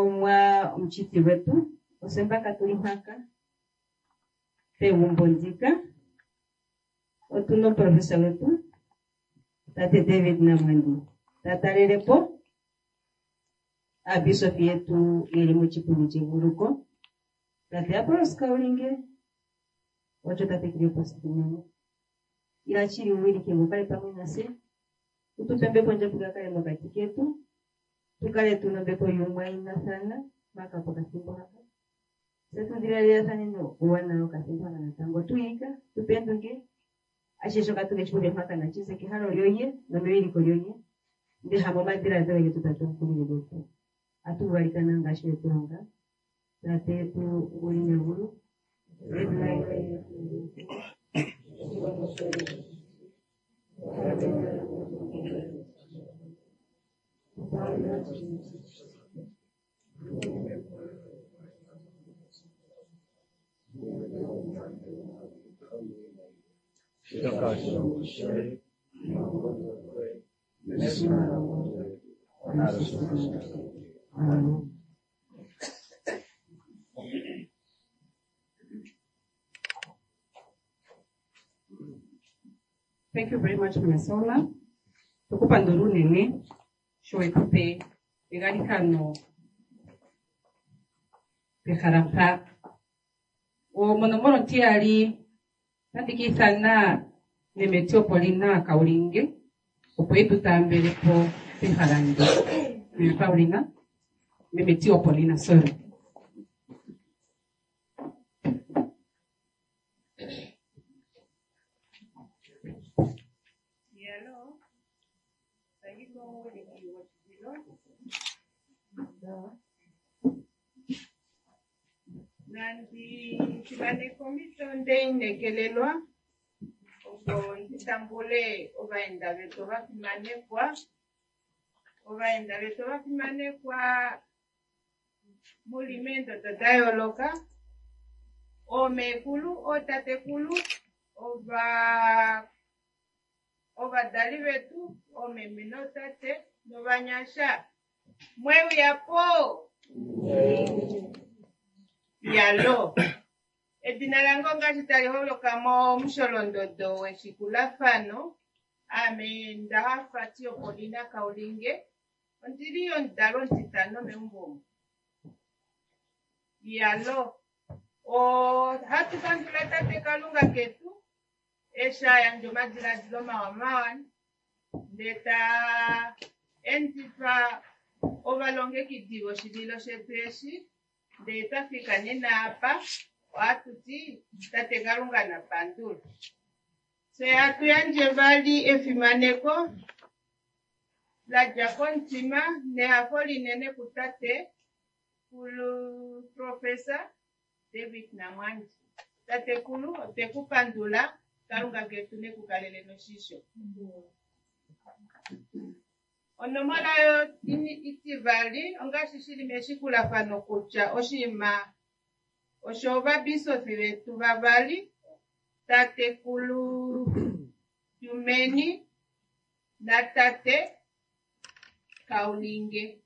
omwa mchiti wetu osemba katulimaka te umbonzika otuno profesa wetu tate David Namwandi tatalelepo abisofi yetu ili muchikundi chivuluko tate Apollos Kaulinge wacho tate Cleopas ila chili uwili kemukale pamoja nasi utupembepo njapuga kale mwakati ketu tukale tunambeko yumwa ina sana maka po kasimbo hapa setu dilelea sana nyo uwana no kasimbo hapa natango tuika tupendunge ashesho katuge chukule maka na chise kihalo lyoye no mewili ko lyoye ndi hamo madira zawe tutatu mkuli yetu atu walika nanga shwe tulonga tate yetu ulinye ulu Thank you very much, Masola. Tukupa nduru nene, showe kupe, egalikano, peharampa. O monomoro tiari, natiki sana nemetio Polina Kaulinge, opoetu tambele po peharande. Paulina, nemetio Polina, sorry. Nandi chibane komito ndeine kelelwa obo ntambule obaenda beto bakimanekwa mulimento tatayoloka omekulu otatekulu oba dali betu omemino tate nobanyasha mwewe yapo yalo edina lango ngazi taliholoka mo msholondodo wechikulafano ame ndahafati Polina Kaulinge ondiliyo ndalo ntitano membomo yalo hatu kandula tate Kalunga ketu esha yanjo madila diloma wa mawan ndeta entifa ovalonge kidigo shililo shetueshi ndeta fika nena hapa watu ti tate Kalunga na pandula se hatu yanje vali efimaneko la jakontima ne hafoli nene kutate kulu profesa David Namwandi tate kulu teku pandula Kalunga ketu ne kukalele no shisho onomala yo itivali onga shishili meshikula fano kucha oshima oshoba bisofi betu babali tate kulu Jumeni na tate Kaulinge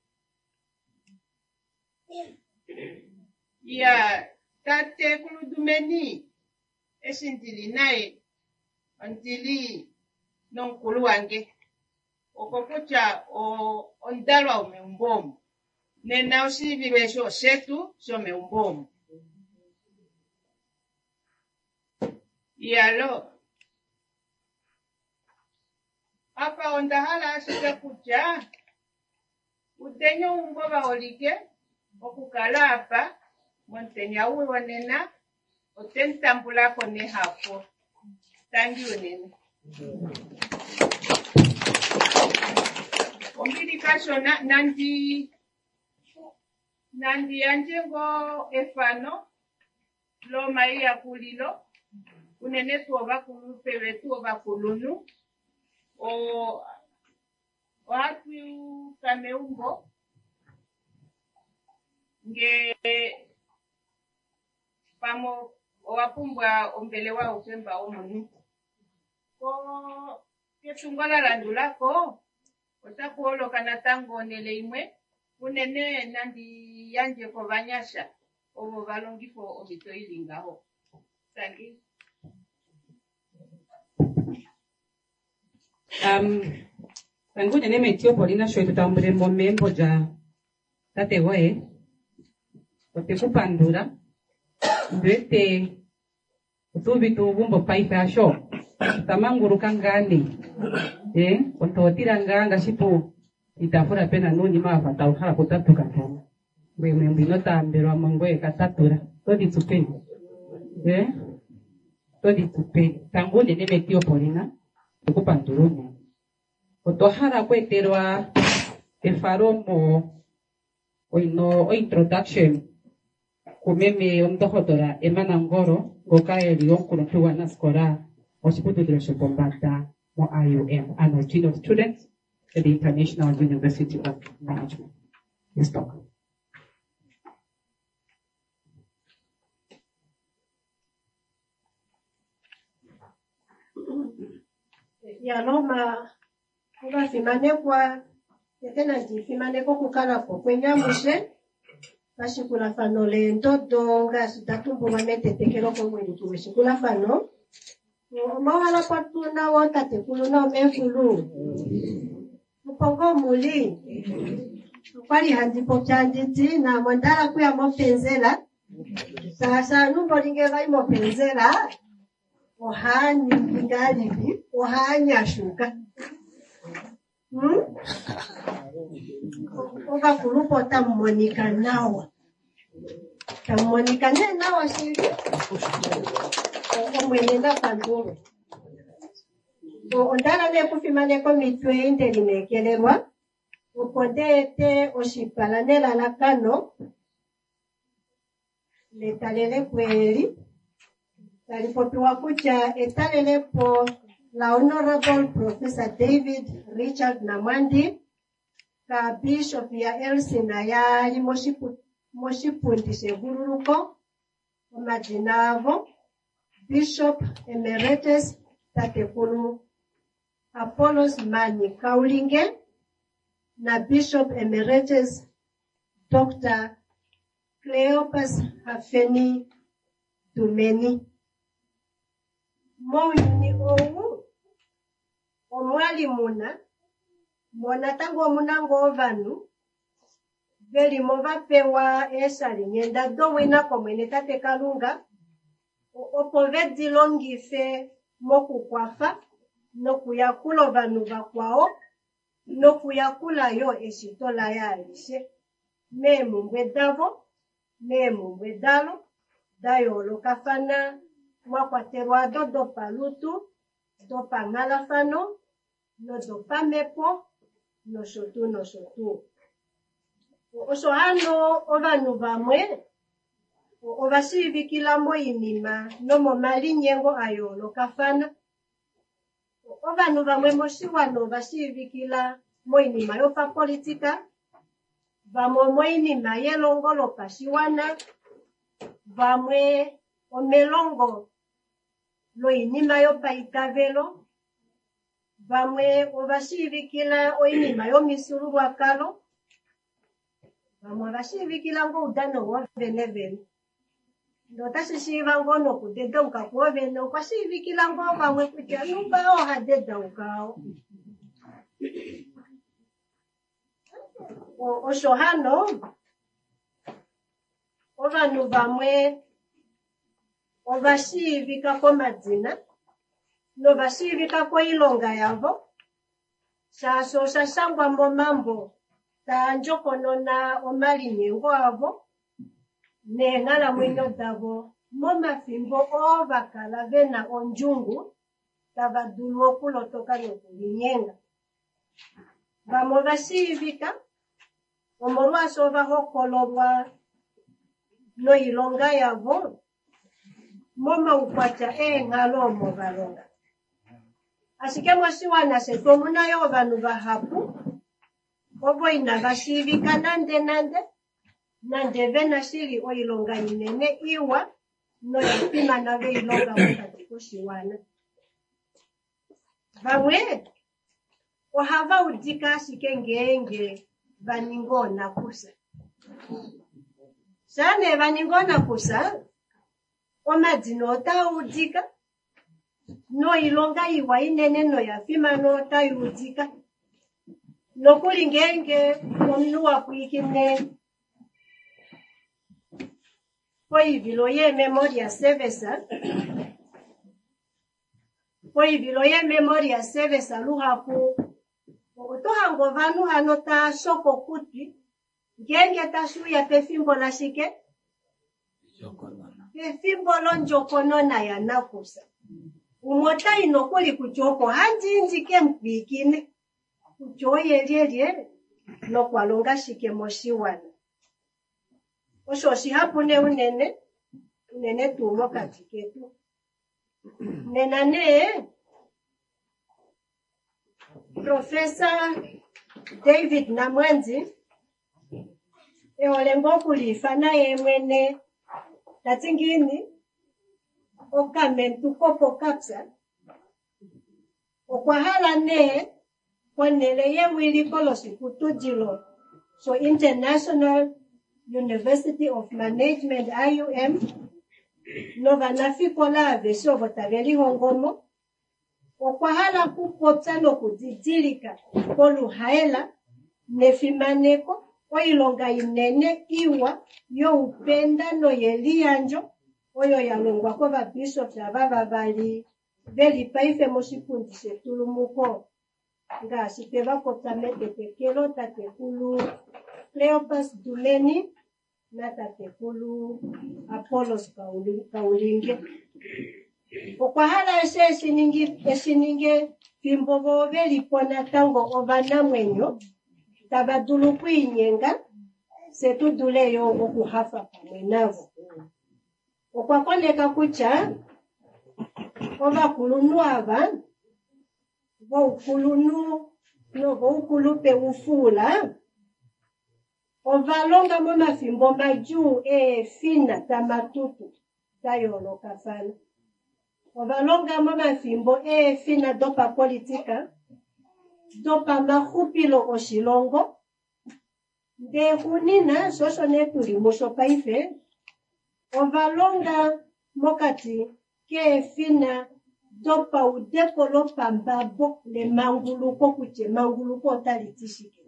ya tate kulu Jumeni eshintili nae ontili nonkulu wange okokucha ondalwa umeumbomu nena oshivive sho shetu shomeumbomu yalo apa ondahala ashika kucha utenyo umboba olike okukala apa montenya uwe wanena otentambulako ne hapo tangi unene ombili kashona nandi yanjengo efano lo maia kulilo unene tuoba kulupe betu oba kulunu o hatu kameumbo nge pamo owapumbwa ombele wa upemba omunu ko ketungola landulako otakuoloka natango onele imwe unene nandi yanje ko banyasha obo balongifo obito ilingaho. Thank you. Tangu nene metio polina shoy tutambure momembo ja tate woe ote kupandura ndete utubitu bumbo paifa sho tamanguru kangani ontotira nganga shipo itafura pena nuni mafa tauhala kutatuka tena wewe mbino tambero amangwe katatura todi tupeni todi tupeni tangu nene metio polina tukupanduruni otohara kweterwa efaromo o introduction kumeme omdohotora emana ngoro gokaeli onkuluntuwa naskora osiputudiro shopombata mo IUM ano Dean of Students at the International University of Management. Yes, talk. Ya Roma kuba fimane kwa tena jifimane ko kukala ko kwenya mushe bashikula fano le ndodonga sitatumbu bamete tekero ko mwini tuweshikula fano mawala patuna wota tekulu na mefulu mupongo muli kwali handipo chanditi na mwandala kuya mopenzela sasa numbo lingeva imopenzela ohani ngalibi ohanya shuka oka kulupo tamonika nawa tamonika ne nawa shiri omwenenda panduro ondala ne kufimane ko mitwe intelimekelelwa upondete oshipalanela lakano letalele kweli talipopiwa kucha etalele po la Honorable Professor David Richard Namwandi ka Bishop ya Elsina yali moshipundishe gururuko omajinavo Bishop Emeritus Tatekulu Apollos Mani Kaulinge na Bishop Emeritus Dr. Cleopas Hafeni Dumeni Mouni owu omwali mona tango omunango vanu veli movapewa esali nyenda dowina komwene tate Kalunga opo vedilongife mokukwafa nokuyakula vanu vakwao nokuyakula yo eshitola yalishe memumbwe davo memumbwe dalo dayolokafana mwakwatelwa dodopa lutu dopa ngalafano nodopa mepo noshotu osho ano ovanu vamwe ovashivikilamo inima nomomalinyengo ayolokafana ovanu vamwe moshiwano ovashivikila moinima yopapolitika vamwe moinima yelongo lopashiwana vamwe omelongo loinima yopaikavelo vamwe ovashivikila oinima yomisululwakalo vamwe ovashivikila ngo udano wovenevene ndotashishiva ngo nokudedauka kuovene okwashivikila ngo vamwe kutya numba ohadedaukawo osho hano ovanu vamwe ovashivika komadzina novashivika koilonga yavo shasho shashangwa momambo taanjokonona omalinyengo avo neenkalamwenyo dhavo momafimbo ovakala vena ondjungu tavadulu okulotoka nokulinyenga vamwe ovashivika omolwasho ovahokololwa noilonga yavo momaukwatya eenkalo omo valonga ashike moshiwana shetu omunayo vanhu vahapu ovo inavashivika nande vena shili oilonga inene iwa noyasimana veilonga mokati koshiwana vamwe ohavaudika ashike ngenge vaningona kusa. Sane vaningona kusa, omadzino otaudzika, no ilonga iwa inene no yafima no otaudzika. Nokuli ngenge omnuwa kuikine poivilo ye memoria service. Poivilo ye memoria service luhapu. Otohango vanu hanota soko kuti. Ngenge tashuya pefimbo la shike. Pefimbo lonjokonona ya nakusa. Umota inokuli kuchoko hanji njike mpikine. Kuchoye liye no kwalonga shike moshiwana. Osho shihapune unene tumo katiketu. Nenane Professor David Namwenzi olengo kulifana yemwene tatingini okamentu kopo kapsa okwahala ne kwanele ye wili kolosi kutujilo so International University of Management IUM no vanafikola avesho votaveli hongomo okwahala kupotsa no kudidilika koluhaela nefimaneko oilonga inene iwa yo upenda no yelianjo oyo yalongwa ko babishops ababa bali veli paife moshipundi setulumuko ngasi tevakopsa metetekelo tatekulu Cleopas Dumeni na tatekulu Apollos Kaulinge. Okwahala esininge fimbobo veli pona tango ovana mwenyo tabadulu kuinyenga setudule yo okuhafa pamwenavo. Okwakoneka kucha ovakulunu ava voukulunu no voukulupe ufula ovalonga momafimbo majuu fina tamatutu tayoloka fana. Ovalonga momafimbo fina dopa politika dopa mahupilo oshilongo de hunina soso netuli musho paife ovalonga mokati ke fina dopa udekolo pambabo le manguluko kuche manguluko talitishike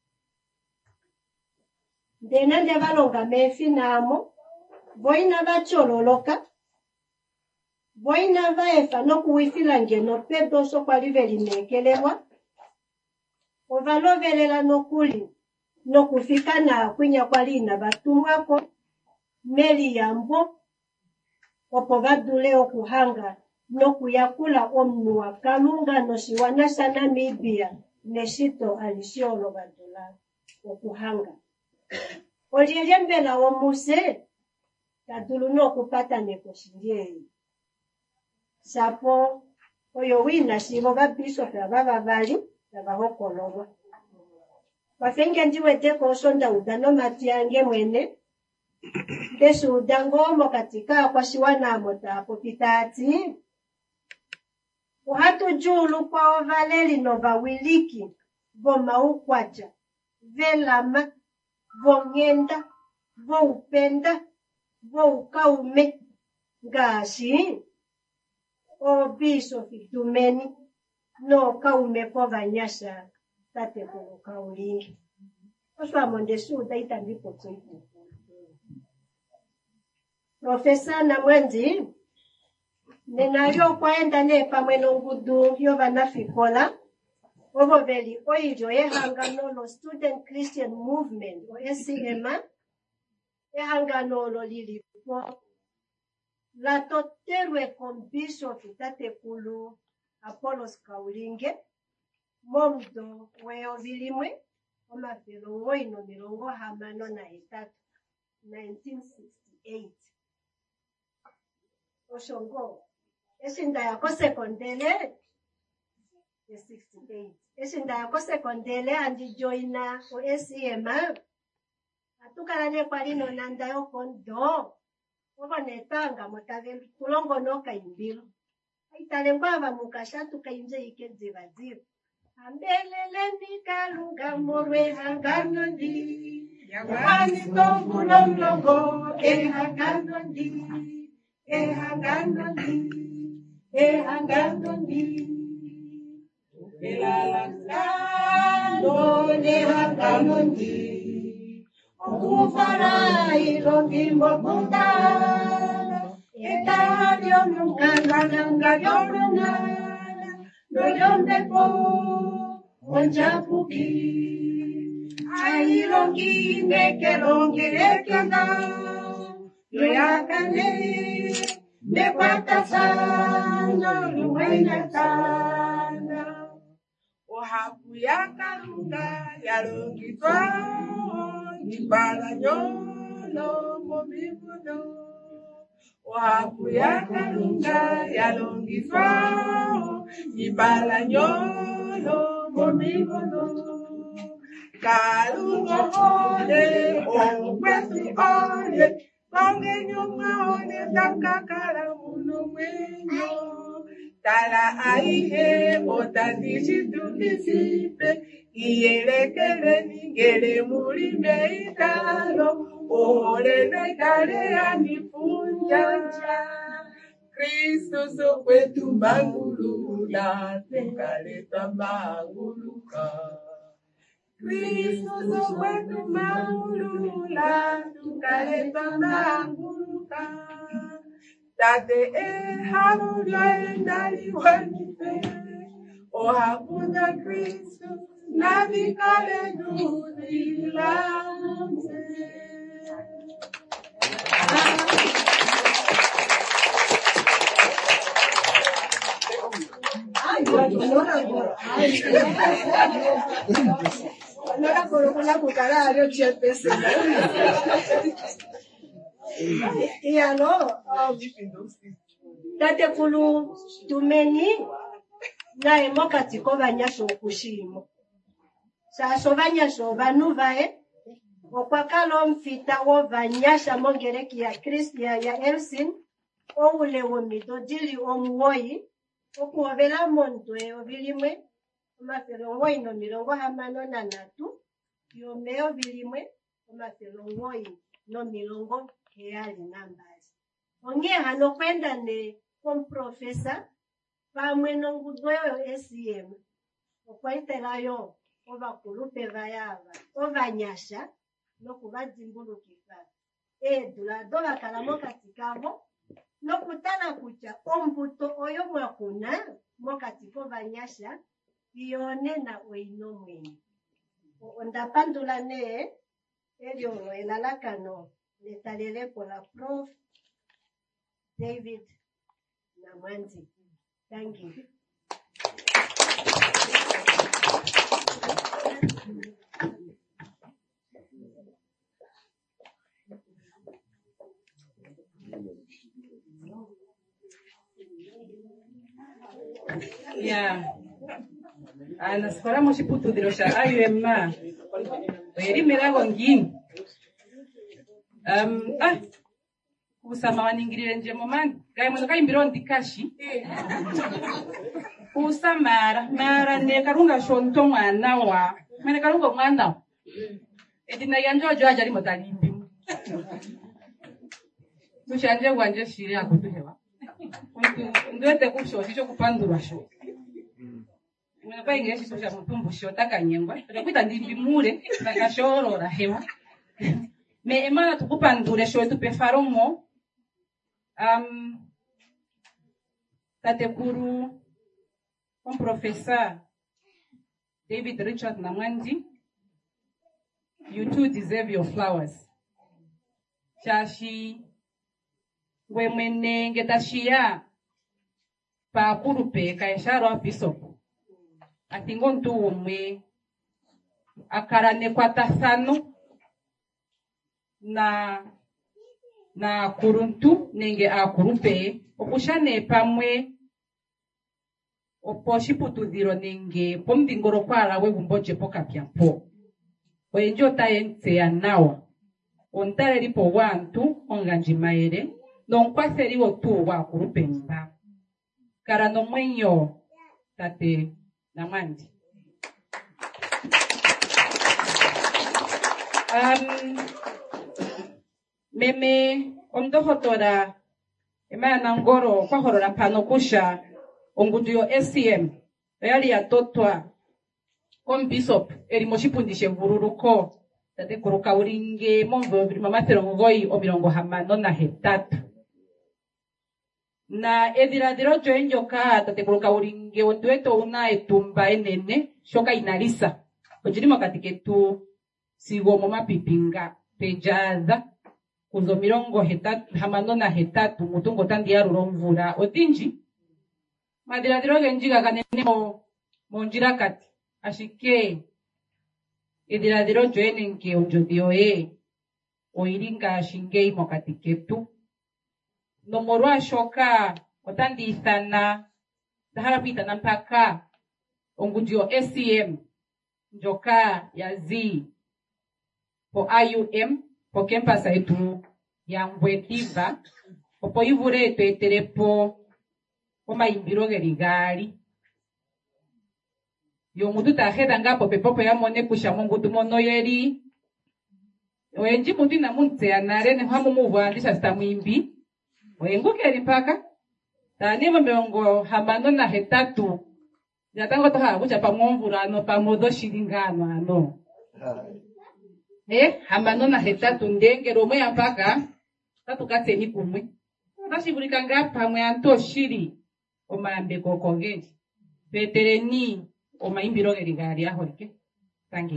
dena de valonga me fina amo voina vachololoka voina vaefa no kuwifila ngeno pedo so kwa liveli nekelewa ovalovelela nokuli no kufika na kwinya kwa lina batumwako meli yambo opo vadule okuhanga no kuyakula omnuwa kalunga no shiwana sha Namibia neshito alisiolo badula okuhanga olielembela omuse tadulu no kupata nekoshindiei sapo oyo wina shivo babishop ababa bali abahokololwa wafenge ndiweteko osonda udano matiange mwene desu udangomo katika kwa shiwana amota popitati uhatu julu kwa ovaleli no vawiliki voma ukwacha velama vongenda voupenda voukaume ngasi Bishop Dumeni no kaume po vanyasha tate ko kaulingi. Oswa mondesu daita ndipo tsoipo. Professor Namwenzi nenayo kwaenda ne pamwe nongudu yo vanafikola ovoveli oijo ehangano no Student Christian Movement o SCM ehangano lo lilipo la toterwe con Bishop tatekulu Apollos Kaulinge momdo weo vilimwe omafelo woino milongo hamano na hitatu 1968 oshongo esinda yako sekondele 68 esinda yako sekondele andi joina o SCM atukala ne kwalino nanda yo kondo oba netanga motavelu tulongo no kaimbilo aitalengwa aba mukashatu kainje ikenze baziro Ambelele nikalunga morwe hanganondi. Yawani tongulongo hanganondi. Hanganondi. Elalangano hanganondi. Okufarai longimbo kundala. Etadio nunca yorona. No yonde po onjapuki. Ai longi neke longi ekana. No yakane me patasana luena sana. Ohapu yakarunga yalongi twao nibala nyolo mobibuno. Ohapu yakarunga yalongi twao nibala nyolo mobibuno. Kalungo ole ongwesu ole Konge nyuma one takakala muno mwenyo. Tala aihe otandisi tunisipe. Iyelekele ningele mulime italo. Ole nekale anifunjanja. Kristo so kwetu mangulula. Tukale tambanguluka. Kristo so kwetu mangulula. Tukale tambanguluka. Tate harula endali wanipe. Hakuna Kristo na vikale nudilamse. Allora con la cucararia c'è il pesce. E allora, tate kulu tumeni na emoka tiko banyasho kushimo. Saso banyasho banuvae okwakalo mfita wo banyasha mongereki ya Kristo ya Elsin oule womido dili omuwoyi okuobera mondwe obilimwe omafero ngoyi no milongo hamano na natu yomeo bilimwe omafero ngoyi no milongo keali nambazi. Onge hano kwenda ne komprofesa pamwe nongudoyo SCM okwaitelayo obakulupe bayaba obanyasha nokubadzimbulukisa edula dola kalamo katikavo nokutala kutya ombuto oyo mwakuna mokatiko banyasha iyone na oino mwenye ondapandula ne elyo elalakano letalele pola Prof David Namwanzi. Thank you. Yeah. Anaskora moshiputu dirosha ayuema. Oyeri merago ngini. Usama waningirire nje momani. Gai mwana kai mbiro ndikashi. Usamara mara ne karunga shonto mwana wa. Mene karunga mwana. Edina yanjojo ajari motalimbi. Tushanje wanje shiri akutuhewa. Ndwete kusho chicho kupandura sho. Mwana kai ngeshi sosha mutumbu sho takanyengwa. Kuita ndimbi mure nakashorora hewa. Me emana tukupandure sho tupefaromo. Tate guru un professor David Richard Namwanzi, you too deserve your flowers. Chashi wemene ngetashia pa kurupe kaisharo apiso. Atingontu umwe akarane kwa tasano na kuruntu nenge akurupe okushane pamwe oposhiputu diro nenge pomdingoro kwala we gumboje pokapyampo oyenjo tayense anawa ontale lipo wantu onganjimaere nonkwaseri otu wa kurupe mba kara no mwenyo tate Namwanzi Meme omdohotora emana ngoro kwa horora pano kusha onguduyo SCM yali yatotwa Bishop elimosipundishe vururuko tate kuruka uringe mongo mamatero ngoi omirongo hamano na hetatu na ediradiro joenjoka tate kuruka uringe ondueto una etumba enene shoka inalisa ojirimo katiketu sigo momapipinga pejaza kuzo mirongo hetatu hamano na hetatu mutungo tandi ya ruromvura odinji madiradiro genjiga kanene monjira kati ashike ediradiro joenenke ojodioe oiringa shingei mokatiketu nomorwa shoka otandi ithana dahara pitana mpaka ongudio SCM njoka yazi po IUM po campus yetu ya Ngwediva opo ivure tweterepo omaimbiro geligali yo mutu taheda ngapo pepopo ya mone kusha mongudu mono yeli oenji mutu na munte ya nare ne hamu muvandisha stamwimbi oengukeli mpaka tanimo mirongo hamano na hetatu yatango toha kucha pamomvura ano pamodo shilingano ano hamano na hetatu ndengero mwe mpaka tatu kateni kumwe bashibulika ngapa mwe anto shiri omayambe kokongeji petereni omaimbiro geligali ahorike tangi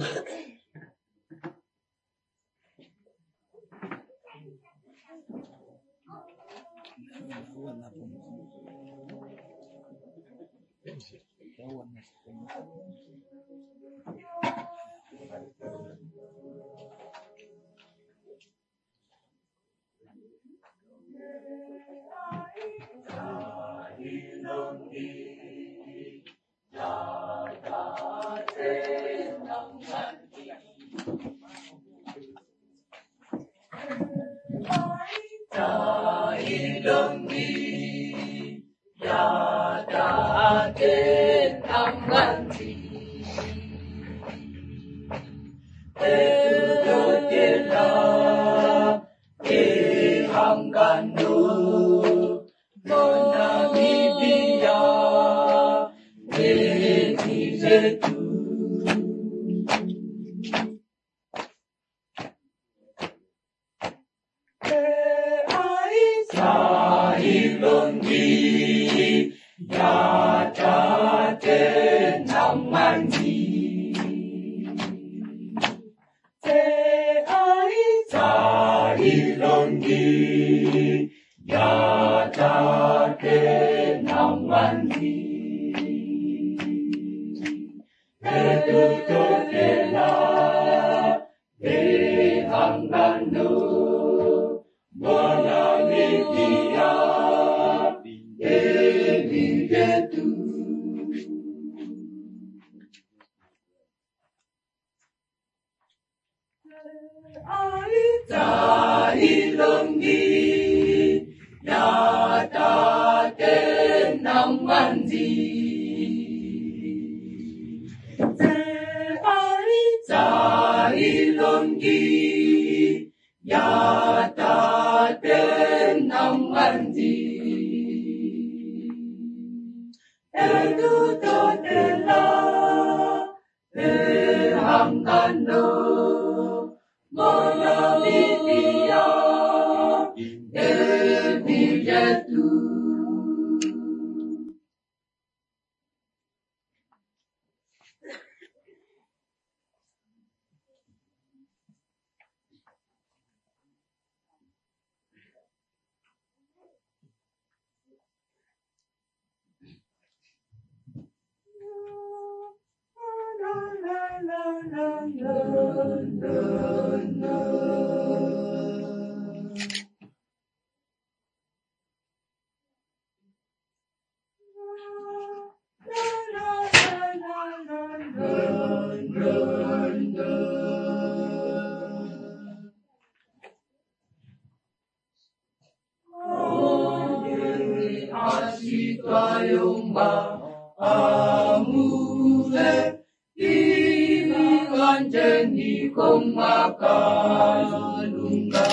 Amule, ini kanjeni kong makalunga.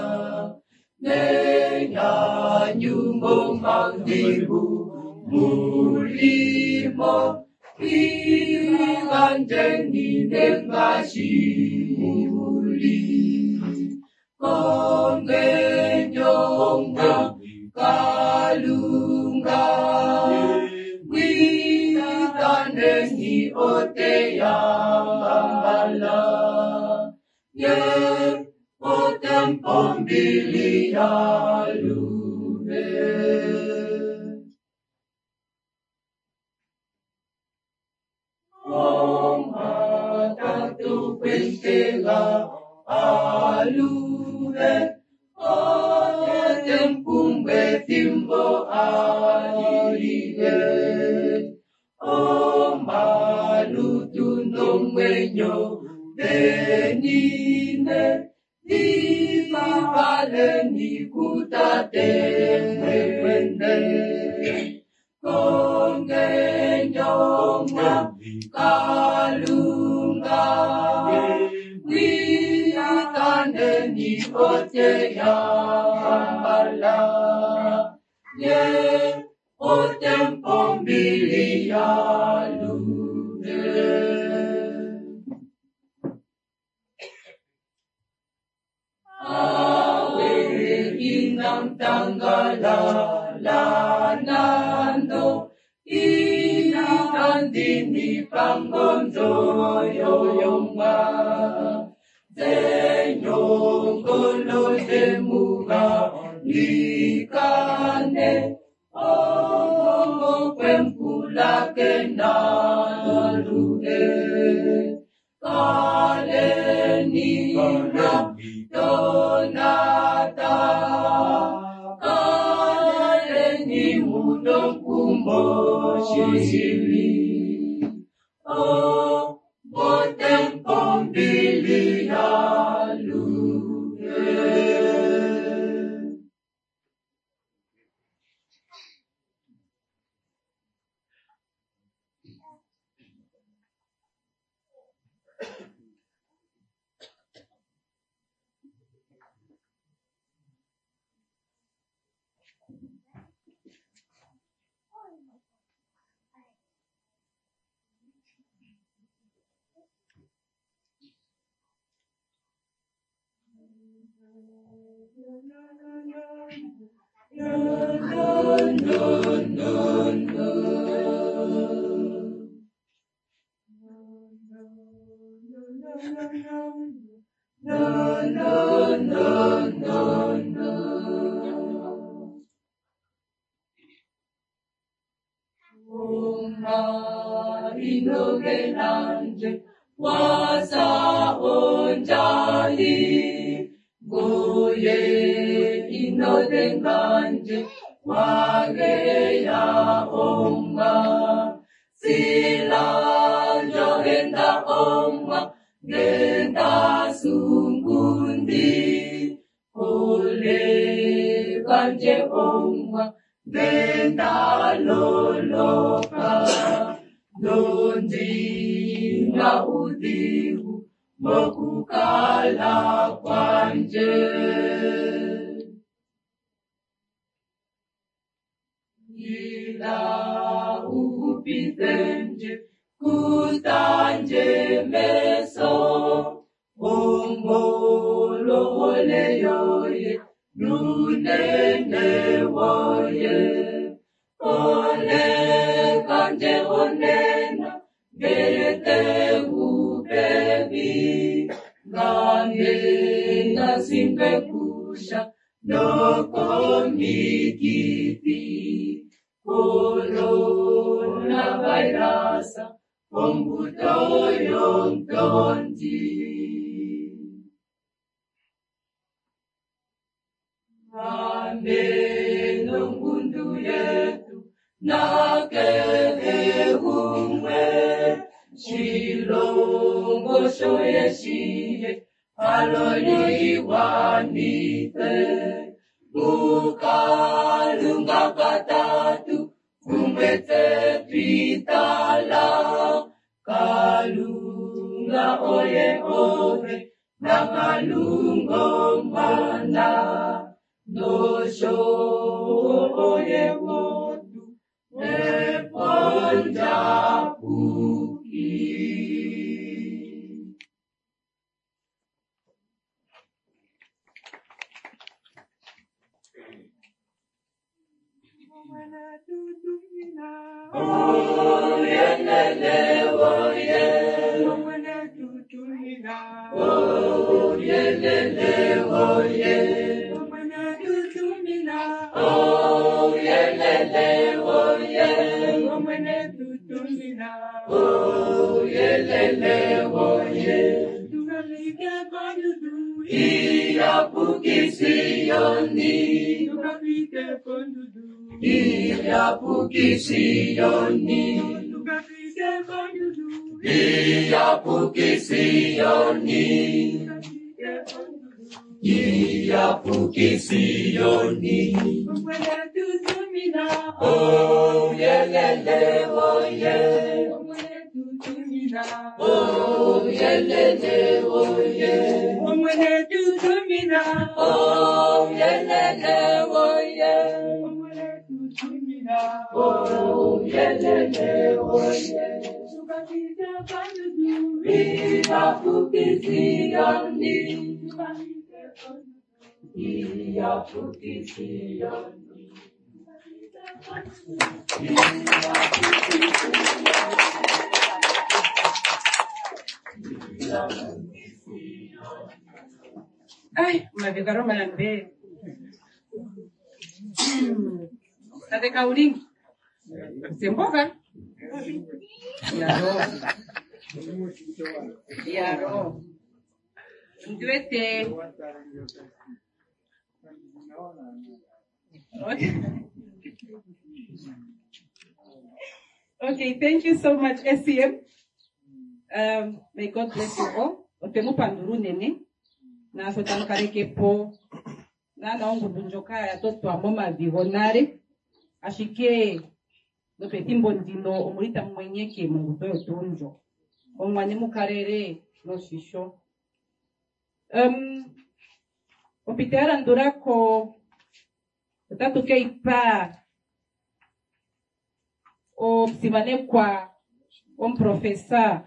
Nenyanyu mo magdibu muli mo ikanjeni nengasi muli. Kongenyong kalunga witanengi oteyambala ye otempombilialume. Om atatu pentega alume tempumbe timbo alige. Om alutunong wenyo benine di paleni kutate wende. Kongenyong kalunga witaneni oteyambala ye otempombilialume. Awe inang tanggala lanando inandini panggonzo yoyongma zenyong kolo demuga likane kwempula kenalune kaleni na donata kaleni mudong kumbo sisili boten pombilialume. Inogenanje wasa onjali goye inodenganje wageya oma sila johenda oma genda sungundi ole kanje oma genda loloka dondi na udihu mokukala kwanje ila upitenje kutanje meso ombolo ole yoye nunene woye ole kanje onena gerete upebi gane nasimpe kusha noko mikiti corona virasa ombuto yontonti ame nungundu yetu nakele umwe shilongo shoyeshiye aloli iwanite mukalunga katatu kumbete pitala kalunga la oye ore, namalungo mana, no show oye wodu, ne ponja puki. Oh, yelele, oh, yeah. Oh, yelele, oh, yeah. Oh, yelele, oh, yeah. Oh, yelele, oh, yeah. Iya pukisioni. Iya pukisioni. Iya pukisioni. Iya pukisioni. Oh, yelele, oh, yeah. Oh, yelele, oh, yeah. Oh, yelele, oh, yeah. Oh, yelele, oh, yeah. Iya pukisioni. Iya pukisioni. Ay, mavigaro malambe. Tate kauling. Semboka. Yaro. Nduete. Okay, thank you so much, SCM. May God bless you all. Otemu panduru nene. Na sotano kareke po. Na naongu bunjoka ya toto amoma vigonare. Ashike no petimbo ndino omurita mwenyeke mungu toyo tunjo. Omwani mukarere no shisho. Opitera ndurako tatu keipa o simane kwa professeur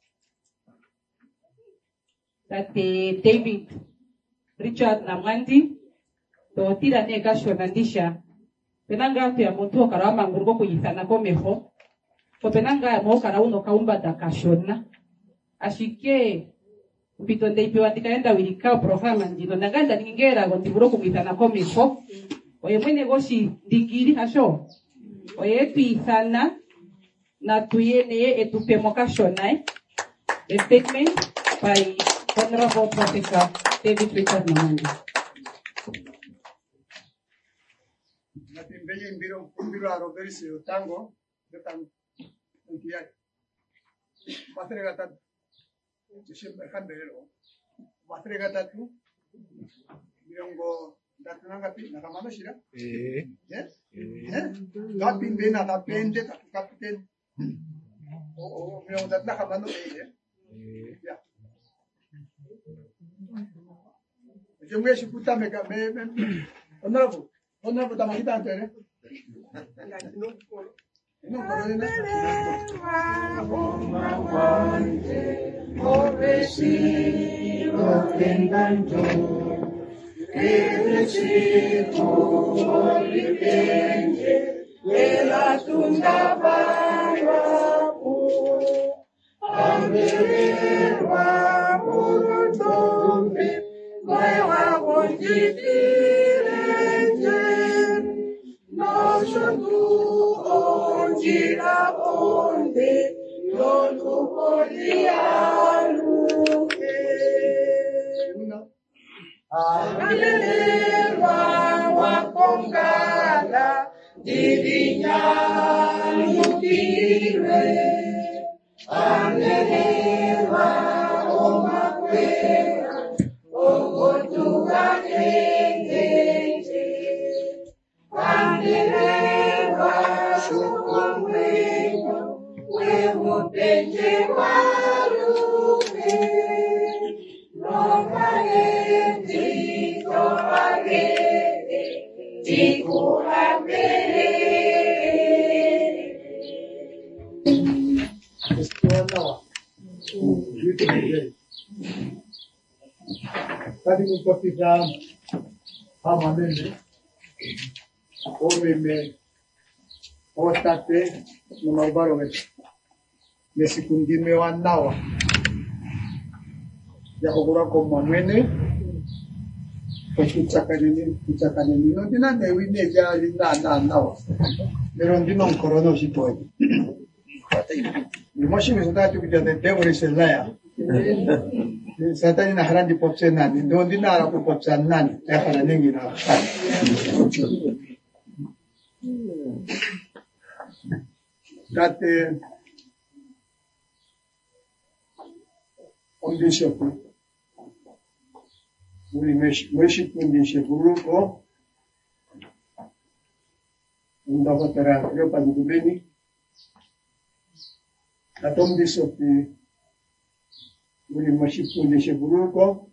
tate David Richard Namwandi to tira nega shonandisha penanga tu ya muntu karama ngurgo kuyithana komeho ko penanga mo karauno kaumba dakashona ashike upito ndeipe watikaenda wirika programa ndino naganda ningera gondiburo kuyithana komeho oye mwene goshi digiri hasho oye tuithana na tuyene etupemo kashona a statement by Honorable Professor David Richard Namwandi. Natimbeje mbiro aroberisi utango detan ntiya matrega tatu chishimbe khandelo matrega tatu miongo datunanga pi nakamano shira kapinde na kapende kapiten o miongo datna kamano ya Jemwe shikuta mega me honorable tamahita antere. No Wewe Tadi mupotizam amanene omeme otate numarbaro nesikundime wanawa ya kugura kwa mwene kuchakanini no dina newi neja na nawa pero ndino nkorono shitoji moshi misotatu kujade devori selaya satani na harandi popse nani ndo ndina ara popse nani ya kana ningi na tate ondishoku Uli meshi kundishe buruko unda patara yo padubeni atom disopi uli meshi kundishe buruko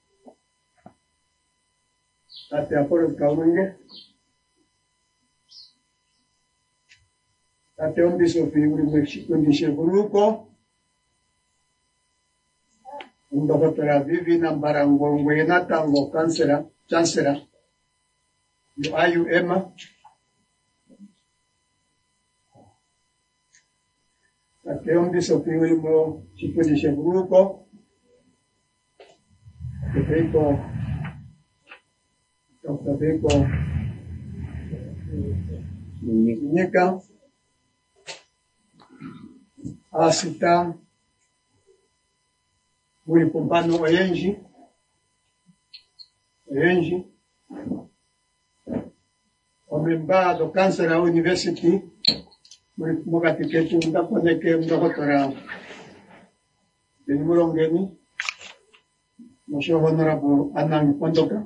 ate aporo kaunge ate om disopi uli meshi kundishe buruko unda patara vivi na barango ngwena tango chancera yo ayu ema ate om disopi uli mo chikundishe buruko Tabeko Nika Asita Uli Pompano Enji Omemba do Kansera University Uli Mokatiketu Ndakoneke Mdakotora Denimurongeni Monsieur Honorable Anang Pondoka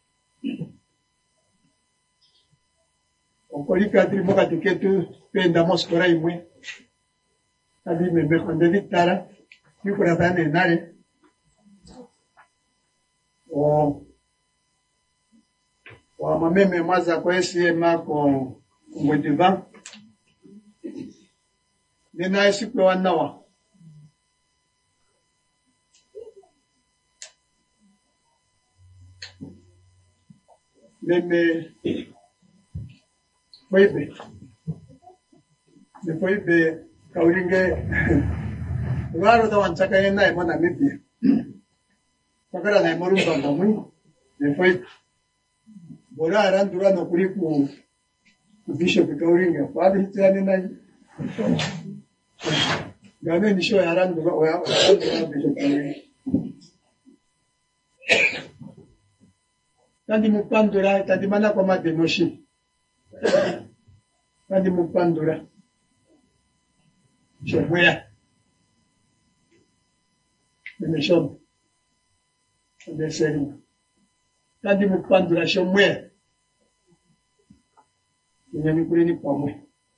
Okolika trimoka tiketu penda moskora imwe adi meme konde vitara yukura tane nare o mameme maza kwa SMA ko ngodiva nina esipo wanawa meme Poibe kauringe waro da wanchaka yena emona mipia pakara na morumba ngomui defoi bora arandura no kuriku bishop kauringe padi tsani na game nisho arandura oya bishop kauringe tandi mupandura tandi mana kwa madenoshi tandi mupandura Shomwea. Nimeshomba. Ndesema. Tandi mupandura shomwea. Nyami kulini pamwe.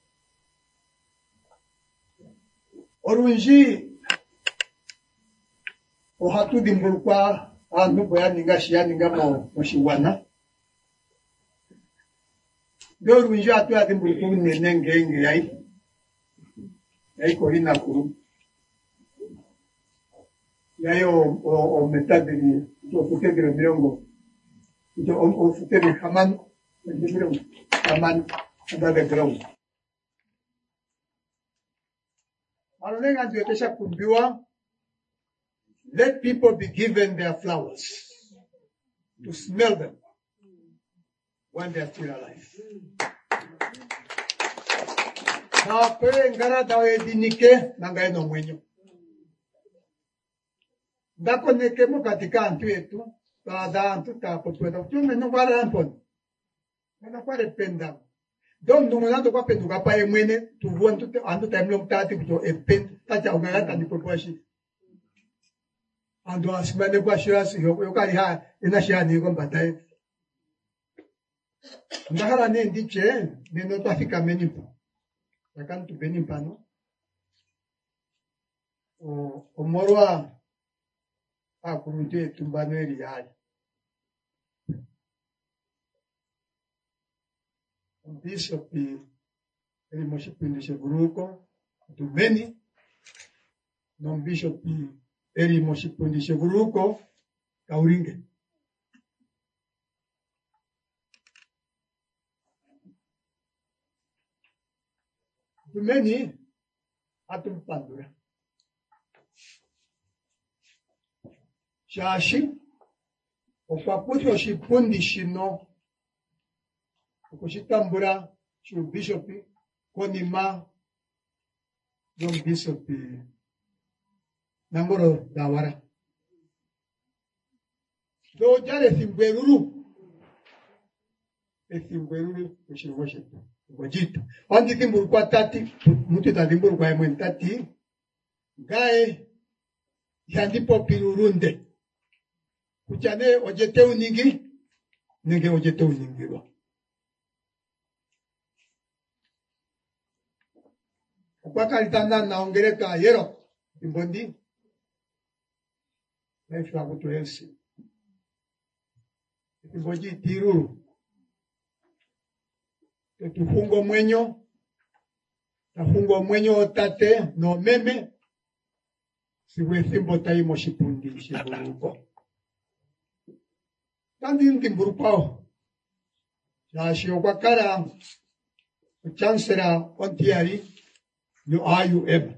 Orunji ohatu dimbulukwa andu boya ninga shia ninga moshiwana. Orunji atu adimbulukwa nenenge yai. Korina kuru. Yayo o metadiri, o futediri miongo. O futediri haman, haman, andade grau. Maronenga ndiotesha kumbiwa, let people be given their flowers to smell them when they are still alive. Na pere ngara dawe dinike nangaye no mwenyo. Ndako neke mo katika antu etu, da antu ta potweda. Tume no kwara ampon. Na kware penda. Don no mwana kwa pendu kapa emwene, tuvu antu temlo mtati kuto epen, tacha ungara ndi potwashi. Ando asimane kwa shirasi yokari ha ina shani ko batai. Ndahara ne ndiche, ne no tafika menipo. Akan tu benim pano. O morwa a kurunte tumbano eri yari. bishop eri moshipindi shevuruko tumeni no bishop eri moshipindi shevuruko kauringe. Tumeni atumpandura. Shashi okwakuti oshipundi shino okushitambura shu bishop konima don bishop nangoro dawara do jare ethimberuru kushirwoshetu gojito andi timburu kwa tati mutu tadimburu kwa emwe tati gae yandipo pirurunde kuchane ojete uningi nenge ojete uningirwa kwa kalitanda naongereka yero imbondi naifa kutu elsi imboji tiruru tufungo mwenyo tate no meme siwe thimbo taimo shipundi shiburuko kandi ntimburupao shashio kwa kara chancellor ontiari yo IUM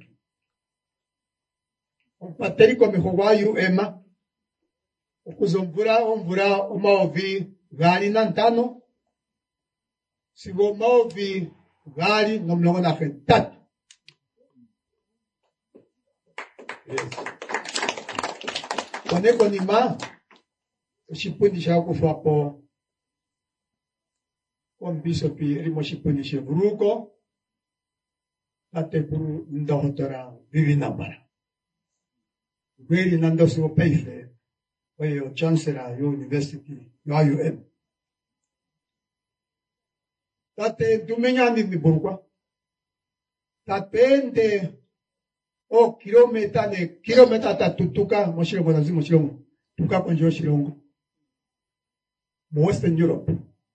pateri komeho wa IUM okuzombura ombura omaovi gari nantano sigo maovi gari nomlongo na fetatu. Yes. Koneko nima shipundi shako fapo kon bisopi rimo shipundi shevuruko ate puru ndohotora vivi nambara. Gweri nando sigo peife wayo chancellor yo university yo IUM. Tate dumenyani ni burukwa. Tapende o kilometa tatutuka moshilongo nazi moshilongo tuka konjo shilongo Western Europe.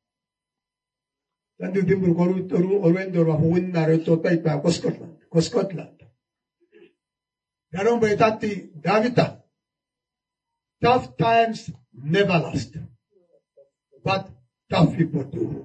Tandu dimbur koru orwendo wa huwina reto taipa ko Scotland. Darombo etati Davita. Tough times never last, but tough people do.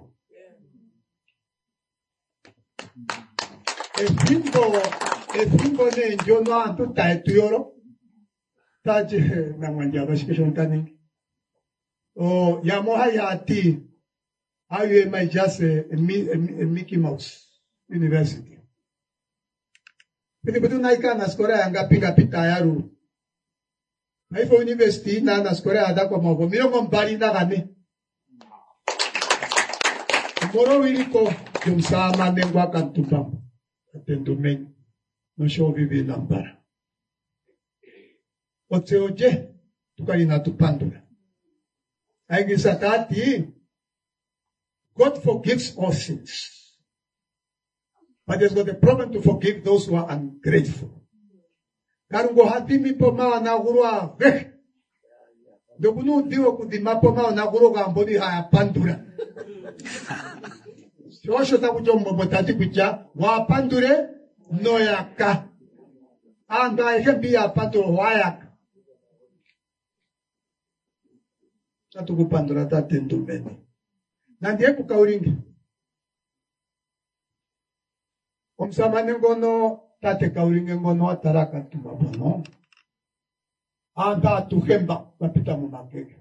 Efimbo ne njono antu taetuyoro taje na mwanjaba shikishontani o yamoha yati IUM is just a Mickey Mouse University. Piniputu naika na skora yanga pinga pita yaru. Naifo university na skora yada kwa mabo miro mbali na gane. Moro wiliko jumsama nengwa kantupa. Atendumen no show vivi nambara. Otseoje tukali na tupandura. Aigisatati God forgives all sins. But there's got a problem to forgive those who are ungrateful. Karungo hatimi poma na gurua. Dokunu diwo kudima poma na guru gambodi haya pandura. Shosho takujombo botati kucha wa pandure noyaka. Anda ehembi ya panduro wayaka. Tatuku pandura tatendumeni. Nandiye kukauringi. Omsamane ngono tate kauringi ngono ataraka tumabono. Anda tuhemba wapita mumakeke.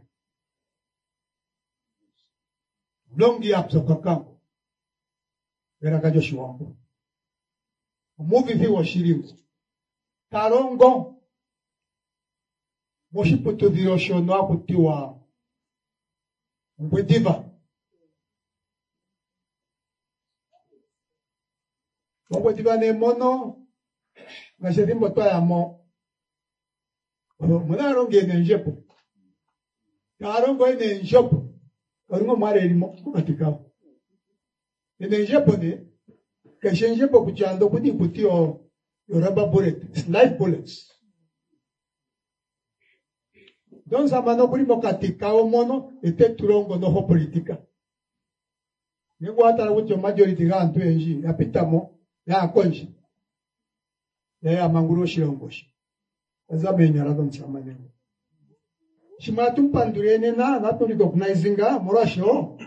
Blongi apso kakangu. Vera kajoshi wangu. Muvi viwa shirimu. Tarongo. Moshiputu dirosho no akutiwa. Mbwediva. Mbwediva ne mono. Ngasherimbo toa ya mo. Muna rongi ene njepo. Tarongo ene njepo. Karungo mare elimo kumatikao. Ene njepo ne. Kashe njepo kuchando kuni kutio rubber bullet. Life bullets. Don samano kuri mokatikao mono ete turongo noho politika. Nikuatara kucho majority gantu enji yapitamo ya konji. Ya manguro shirongosha. Azamenya radon chamane. Shimatu pandurene na natu recognizinga morasho.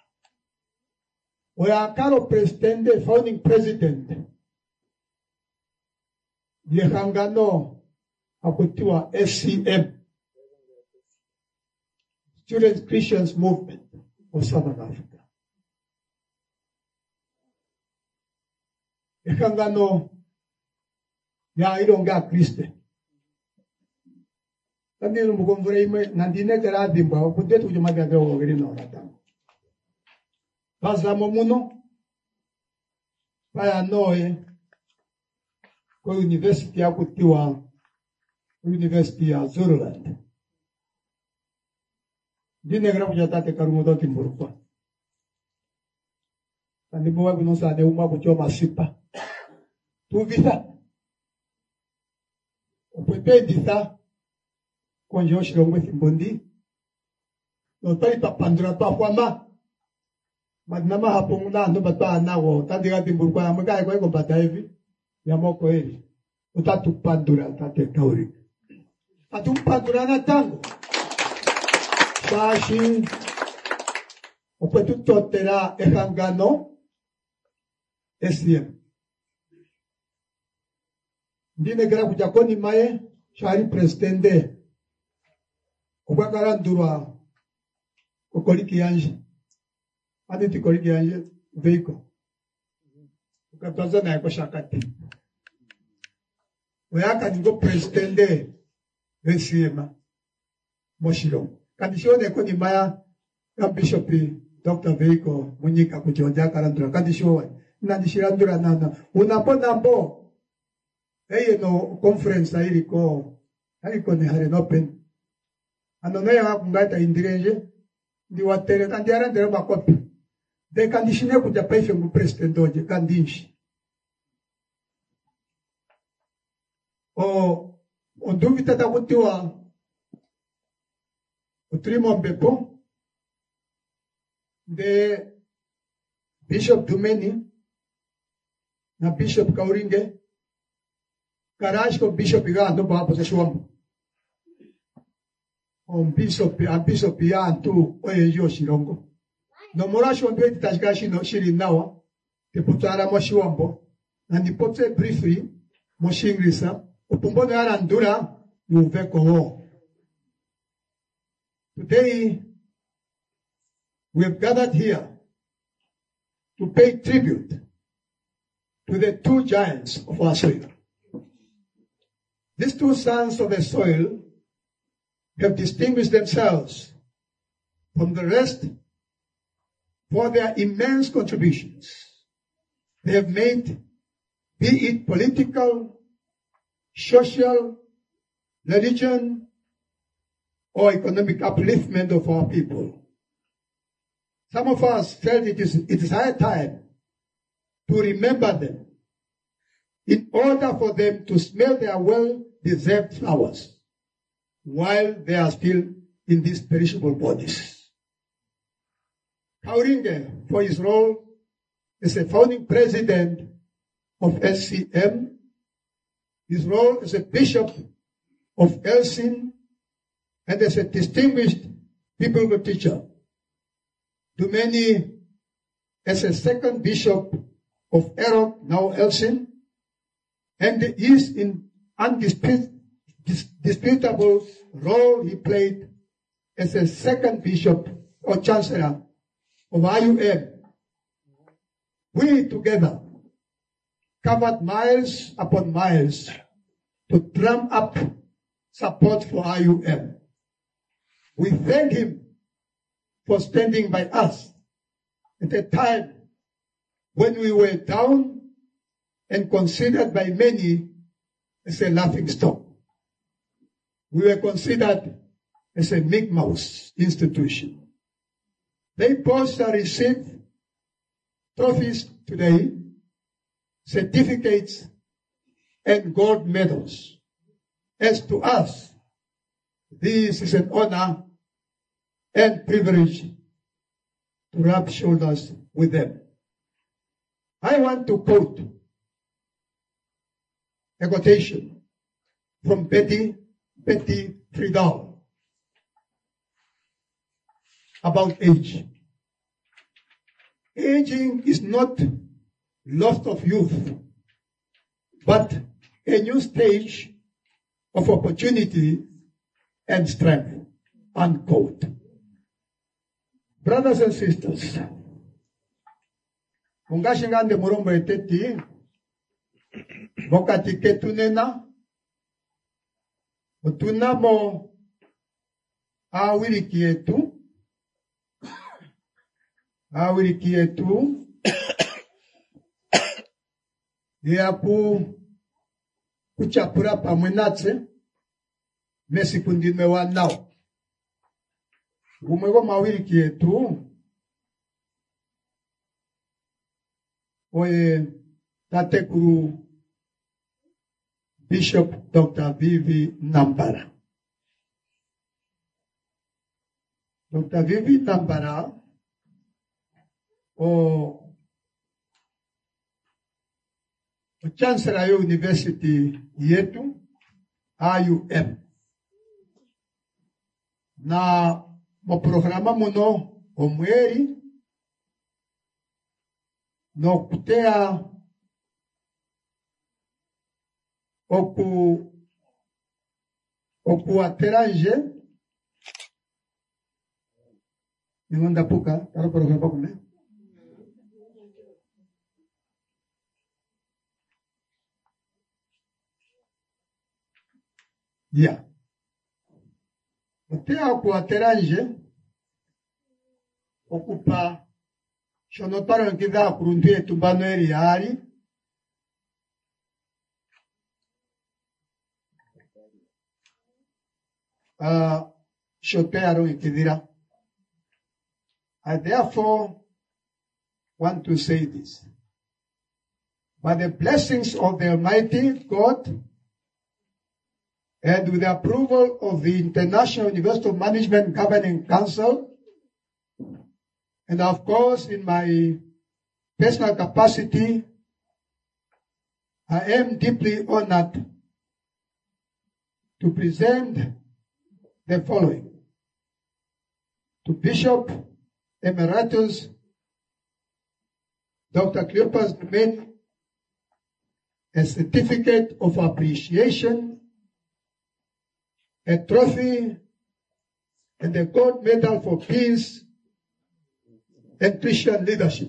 Oya karo presidente, founding president. Yehangano akutiwa SCM. Student Christians Movement of Southern Africa. Yehangano ya ilonga Kriste. Tandino mukomvura ime nandine kera dimba kudetu kujumaga gawo gari no rata. Bazamo muno baya noe ko university ya kutiwa university ya Zululand. Dine gra kujatate karumodo timburukwa. Tandibo wa kunosa de uma kuchoma sipa. Tu visa. Opepe dita konjo shirongwe timbondi. No tari papandura to kwama. Madnama hapunguna no batwa nawo tandiga timburukwa amaga ko bata hivi ya moko hili. Utatu pandura tate kauri. Atumpandura na tango. Sashi opetu totera ehangano SCM. Ndine gara kujakoni maye shari presidente obakara ndurwa kokoliki yanje aditi koliki yanje veiko ukataza na yako shakati oyaka ningo presidente SCM moshiro kandishone koni maya ya Bishop Dr. Veiko Munyika kujonja karandura kandishone nandishirandura nana unapona mbo eye no conference aliko ni hare no pen anono ya kungata indirenje ndi watere kandiara ndere makopi de kandishine kuja paife mu president oje kandinshi o onduvita takutiwa utrimo mbepo de Bishop Dumeni na Bishop Kauringe Karash ko Bishop Igando ba po sa Shuambo. Bishop ya tu oye yo Shirongo. No morasho ndo itashikashi no shiri nawa. Te putara mo Shuambo. Na nipote briefly mo shingrisa. Upumbo na arandura yuveko ho. Today we have gathered here to pay tribute to the two giants of our soil. These two sons of the soil have distinguished themselves from the rest for their immense contributions they have made, be it political, social, religion, or economic upliftment of our people. Some of us felt it is high time to remember them in order for them to smell their well-deserved flowers while they are still in these perishable bodies. Kauringe, for his role as a founding president of SCM, his role as a bishop of Elsin, and as a distinguished biblical teacher. Dumeni, as a second bishop of Erok, now Elsin, and his undisputable role he played as a second bishop or chancellor of IUM. We together covered miles upon miles to drum up support for IUM. We thank him for standing by us at a time when we were down and considered by many as a laughing stock. We were considered as a Mi'kmaq institution. They both shall receive trophies today, certificates, and gold medals. As to us, this is an honor and privilege to rub shoulders with them. I want to quote a quotation from Betty Friedan about age. Aging is not loss of youth, but a new stage of opportunity and strength, unquote. Brothers and sisters, ungashingande murombo eteti, wakati ketunena, utunamo awiliki yetu, ya kuchapura pamwenatse, mesi kundime wanao. Gumego mawiliki yetu, oye tatekuru Bishop Dr. Vivi Nambara. Dr. Vivi Nambara, o Chancellor ya University yetu, IUM. Na mo programa muno omweri no kutea oku ateranje ningonda puka taro programa kume ya kutea oku ateranje okupa shonotaro nkidha kurundie tumbano eri hari shotearo ikidira. I therefore want to say this. By the blessings of the Almighty God and with the approval of the International University of Management Governing Council, and of course in my personal capacity, I am deeply honored to present the following to Bishop Emeritus Dr. Cleopas Dumeni, a certificate of appreciation, a trophy, and a gold medal for peace and Christian leadership.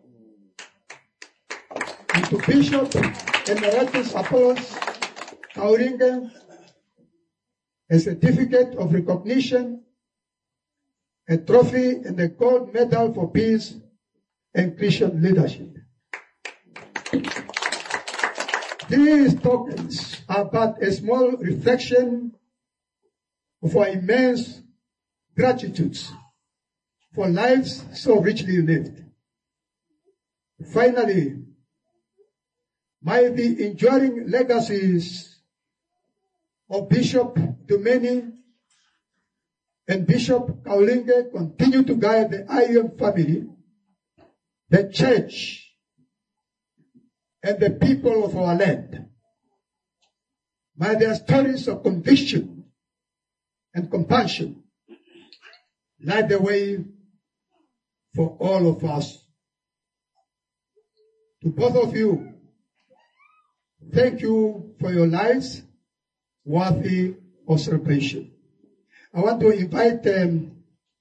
And to Bishop Emeritus Apollos Kauringa, a certificate of recognition, a trophy, and a gold medal for peace and Christian leadership. These tokens are but a small reflection of our immense gratitude for lives so richly lived. Finally, may the enduring legacies of Bishop Dumeni and Bishop Kaulinge continue to guide the IUM family, the church, and the people of our land. May their stories of conviction and compassion light the way for all of us. To both of you, thank you for your lives worthy of celebration. I want to invite Vivi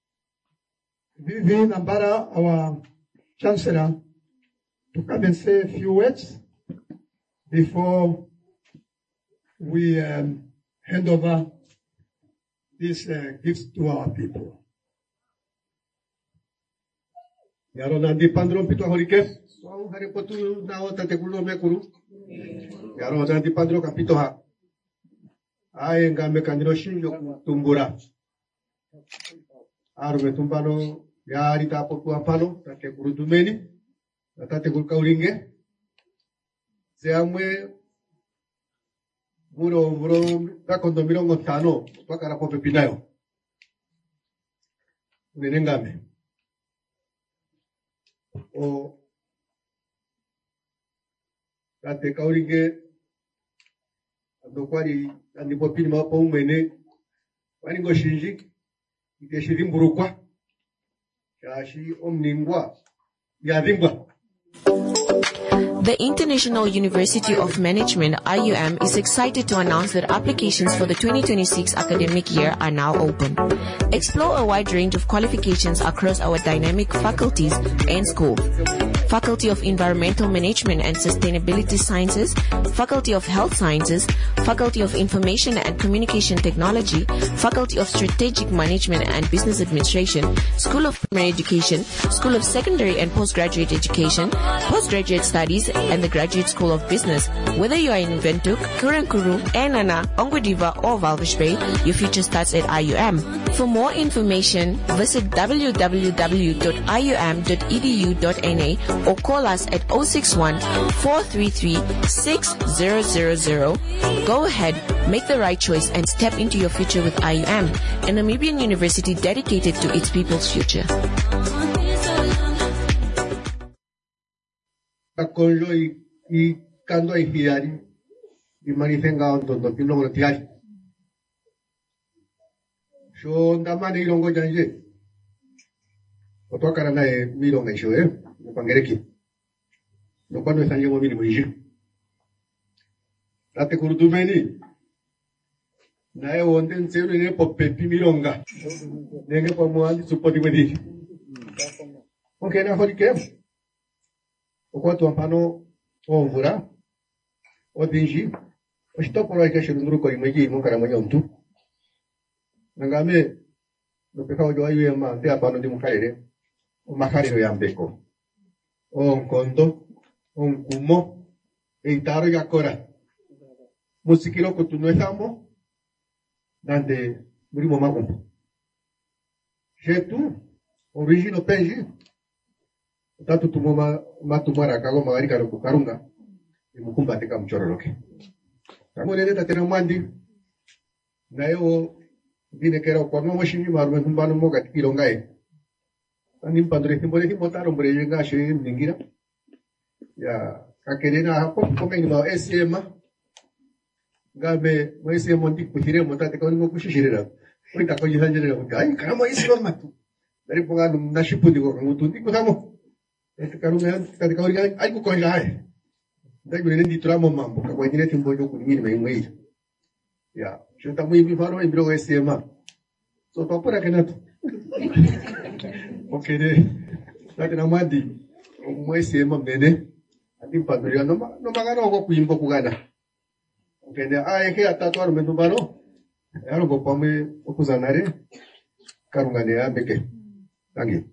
Nambara, our Chancellor, to come and say a few words before we hand over these gifts to our people. Yaro nandi pandron pito horike. So hari potu na ota te kulo me kuru. Yaro nandi pandro kapito ha. Ai ngame kaniro shinjo tumbura. Aru me tumbano yari ta potu apano tate kuru Dumeni. Tate kuru Kauringe. Seamwe muro da condomino ngontano pakara pope pinayo. Unenengame. o tate kauringe ando kwari andipo pini mapo umene wani ngoshinji iteshiri mburukwa shashi omningwa yadingwa. The International University of Management, IUM, is excited to announce that applications for the 2026 academic year are now open. Explore a wide range of qualifications across our dynamic faculties and schools. Faculty of Environmental Management and Sustainability Sciences, Faculty of Health Sciences, Faculty of Information and Communication Technology, Faculty of Strategic Management and Business Administration, School of Primary Education, School of Secondary and Postgraduate Education, Postgraduate Studies, and the Graduate School of Business. Whether you are in Windhoek, Kurankuru, Enana, Ongwediva, or Walvis Bay, your future starts at IUM. For more information, visit www.ium.edu.na or call us at 061 433 6000. Go ahead, make the right choice and step into your future with IUM, a Namibian university dedicated to its people's future. Akonjo I kando I hiari I manifenga ontondo pinongo tiari. So ndamane irongo janje. Otokara nae mirongo isho pangereki. No kwano sanje mo mini moishi. Tate kurudumeni. Nae wonde nsero ne popepi mironga. Nenge po mwandi supoti wedi. Okay na horike. Okwatu ampano omvura odinji ostoporo ikashuru ndruko imeji mukara monyontu ngame no pekao jo ayu ema te apano ndi mukarere o makarero yambeko o nkondo o nkumo eitaro yakora musikiro kutunwethamo nande murimo magumbo jetu original penji tatu tumoma matumara kago magari karo kukarunga imukumba teka mchororoke kamone tatena mwandi nayo dine kera kwa no mashini marume kumbano moga tirongae ani mpandure timbole timotaro mbreje ngashe ningira ya kakerena hapo kombe ni ma SM ngabe mo SM ndi kuhire motate kwa ngo kushishirira kwita ko yihanjere ko ai karamo isiro matu dari pogano nashipundi ko ngutundi kutamo karunga katika origa ai ko ngai dai gure ndi tramo mambo kwa ndine timbo jo kunini mai ya chuta mwi faro imbiro SM so papura kenato okay de dai na mandi mo SM mbene andi padria no magano ko kuimbo kugana okay de ai ke atatu aro mendubaro aro go pame okuzanare karunga ne ambeke tangi.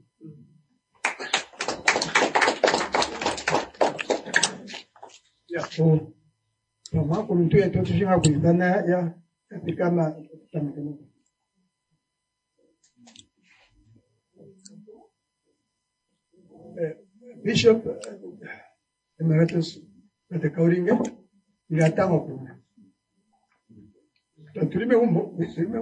Ya, so kama kuntu ya toto shinga kuitana ya katika tamkini. Bishop Emeritus Tate Kauringe ilatama kuna. Tulime umbo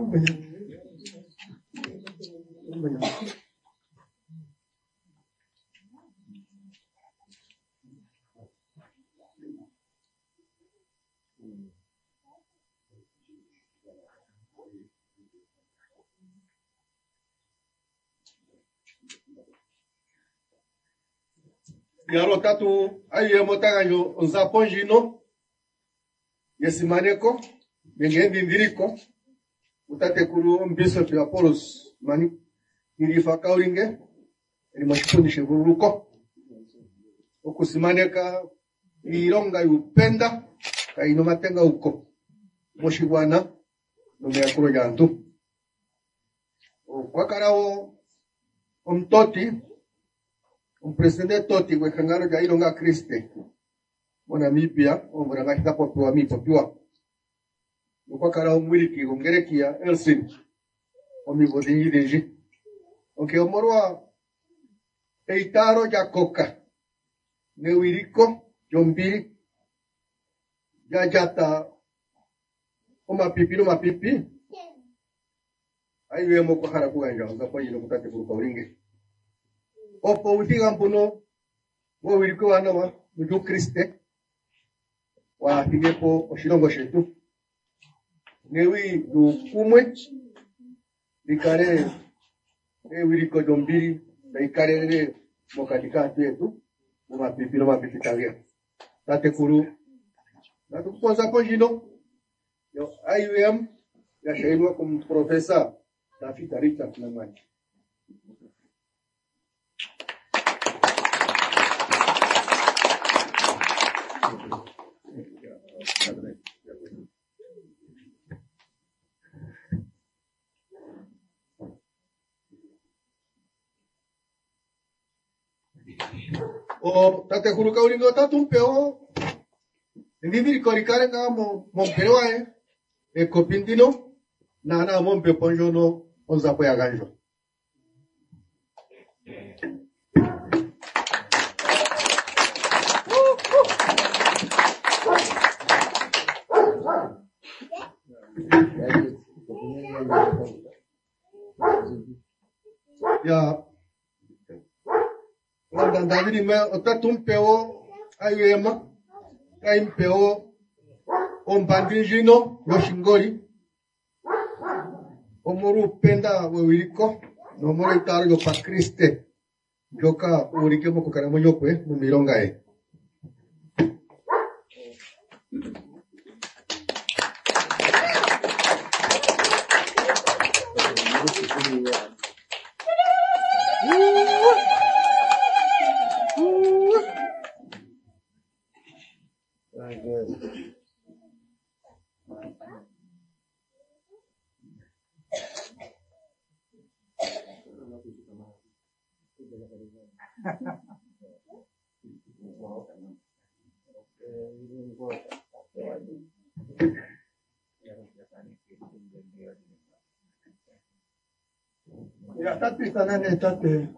Yaro tatu ayo motanganyo nzaponjino yesimaneko bengendi ndiriko utate kuru Bishop Apollos mani irifa Kauringe ni mashifundishe vuruko okusimaneka ironga yupenda kaino matenga uko moshigwana no me akuro yantu kwakarao omtoti presidente toti we kangaro ja ironga Kriste mona mipia omuranga hitapo kwa mipopiwa kwakarao mwiliki gongerekia Elsin omibodingi deji okay omorwa eitaro ja koka newiriko jombiri jata omapipi no mapipi aiwe moko hara kuanja ngapo yino kutate kuru Kauringe opo utiga mpuno wiriko wana wa Mungu Kriste wa higepo oshilongo shetu newi dukumwe likare wiriko dombiri na ikarere mokatika yetu mumapipi no mapipitagia tate kuru na tukupoza pojino yo IUM ya shairwa como profesa David Arita Flamani. O tate kuru kauringo tatumpeo ndiviri korikare ka mompeo e copintino na mompe ponjono onza po ya ganjo. Ya wanda David me otatumpeo ayema kaimpeo ombandinjino yoshingori omuru penda wewiriko no moro itaro yo pa Kriste joka urike mo kokara mo yokwe mu mironga e Ya tatu tanane tate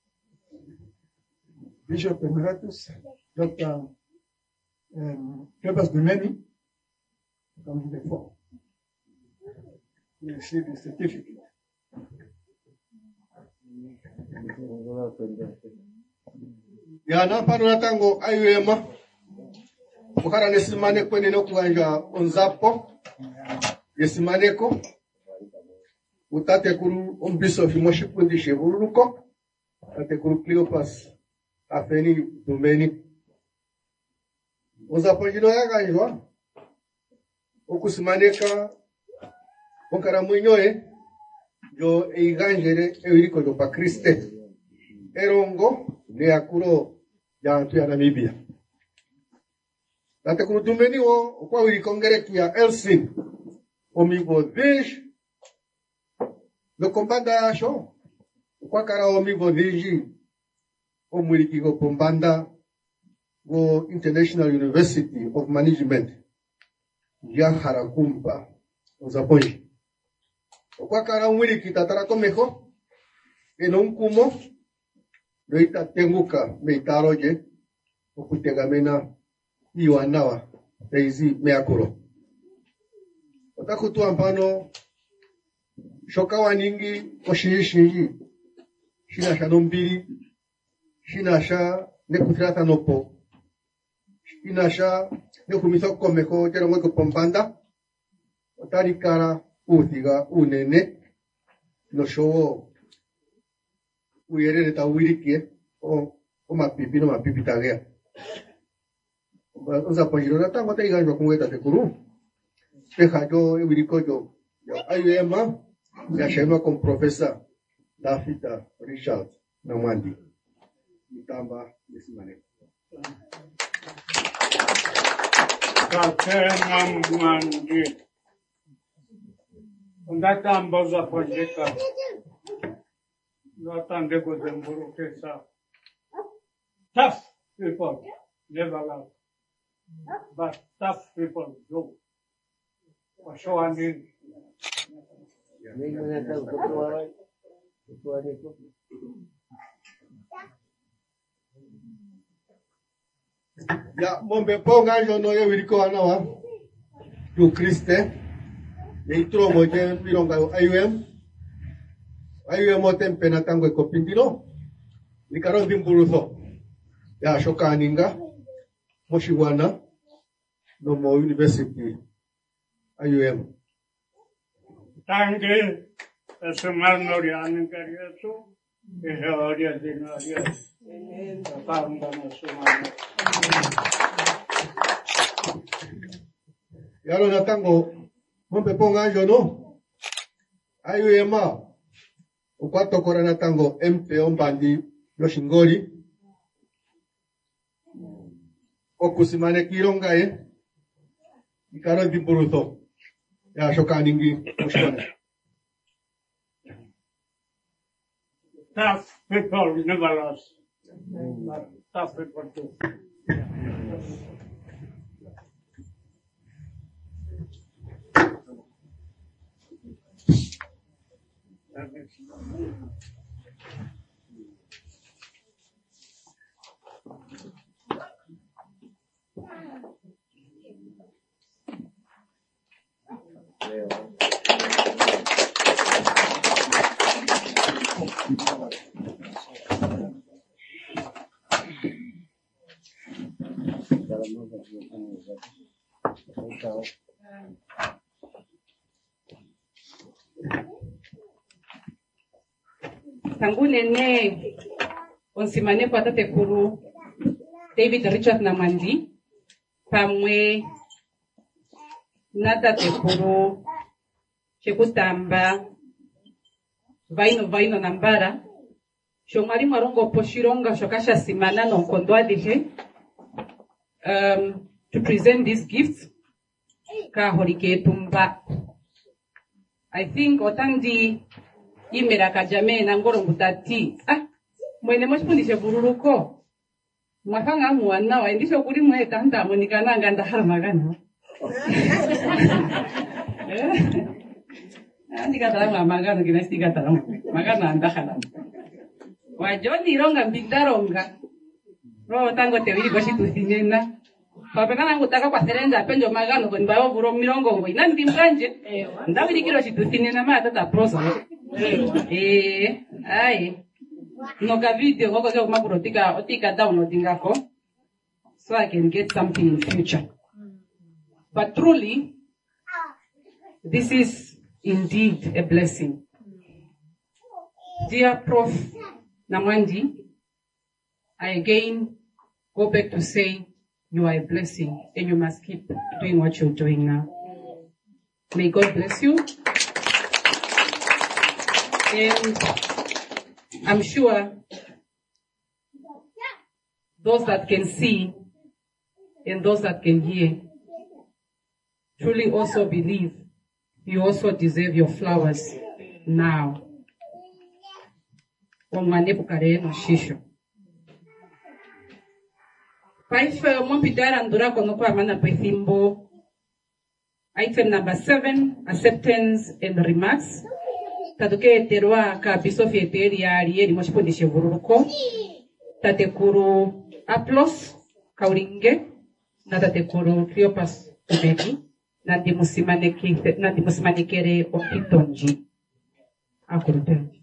Bishop Emeritus Dr. Cleopas Dumeni from the fall. He received the certificate. ya na paruna tango ayema mukara nesimane kwene no kuanja onzapo yesimaneko utate kuru umbiso fimoshipundi sheburuko tate kuru Cleopas afeni Dumeni onzapo jino ya ganjwa okusimaneka mukara mwinyoe yo eiganjere euriko yo pa Kriste erongo ne akuro ya antu ya Namibia. Tate kuru Dumeni wo kwa wirikongere kia Elsin omigo dish lo kombanda sho kwa kara omigo dishi omwirikigo kombanda go International University of Management ya Harakumba ozaponji kwa kara omwiriki tatara komejo enonkumo Noita tenguka meitaroje okutegamena iwanawa eizi meakuro. Otakutu ampano shokawa ningi oshinji shina shanombiri shina sha nekutrata nopo shina sha nekumiso komeko jero mweko pompanda otarikara uthiga unene no showo uyerere ta wirikie o mapipi no mapipi tagea oza pojiro na tango te iganjwa kumweta te kuru peja yo wiriko yo ayema ya shema con profesa David Richard Namwandi mitamba yesimane Katena Mwandi Undatamba za pojeka No tande ko demburu kesa. Tough people never love, but tough people do. Washowani. Ya mombe ponga yo no ye wiriko anawa. Tu Kriste. Ye itro moje mironga IUM. Ayuya moten penatango ekopindino, likaro dimburuzo. ya shokaninga moshiwana no mo university IUM. Tangue personal norian kariaso beharia dinaria. Pamba masumana. Yaro natango mompe ponga no. IUM ukwato kora natango MP ombandi yoshingoli okusimane kironga ikaro diburuto ya shokaningi mushkone. Tough people never lost. But tough people too. Tangune ne onsimane kwa tate kuru David Richard Namandi pamwe na tate kuru Chekutamba vaino nambara shomari marongo poshironga shokasha simana no kondwa dihe to present these gifts ka horike tumba. I think otandi imera kajame na ngoro ngutati mwene moshipundishe bururuko mwakanga mwana wa indisho kuri mwe tanda monikana nganda harmagana ndikatala magana kinastikatala magana andakhala wajoni ronga mbindaronga ro tango tewiri koshitusinena papekana ngutaka kwa serenza penjo magano ko ndbawo buro mirongo ngo inandi mbanje ndawiri kilo shitusinena mata ta prosa ai no ka video ngoko ke kumaguro otika downloading ako so I can get something in future. But truly this is indeed a blessing. Dear Prof Namandi, I again go back to say you are a blessing and you must keep doing what you're doing now. May God bless you. And I'm sure those that can see and those that can hear truly also believe you also deserve your flowers now. Omwane bukare no shisho. Paife mompidara ndura kono kwa mana pethimbo. Item number 7, acceptance and remarks. Tatuke terwa ka bisofi eteri ya arieri moshipundishe bururuko. Tatekuru Aplos Kauringe. Na tatekuru Cleopas Ubeki. Nandi musimanekere okitonji. Akurutenji.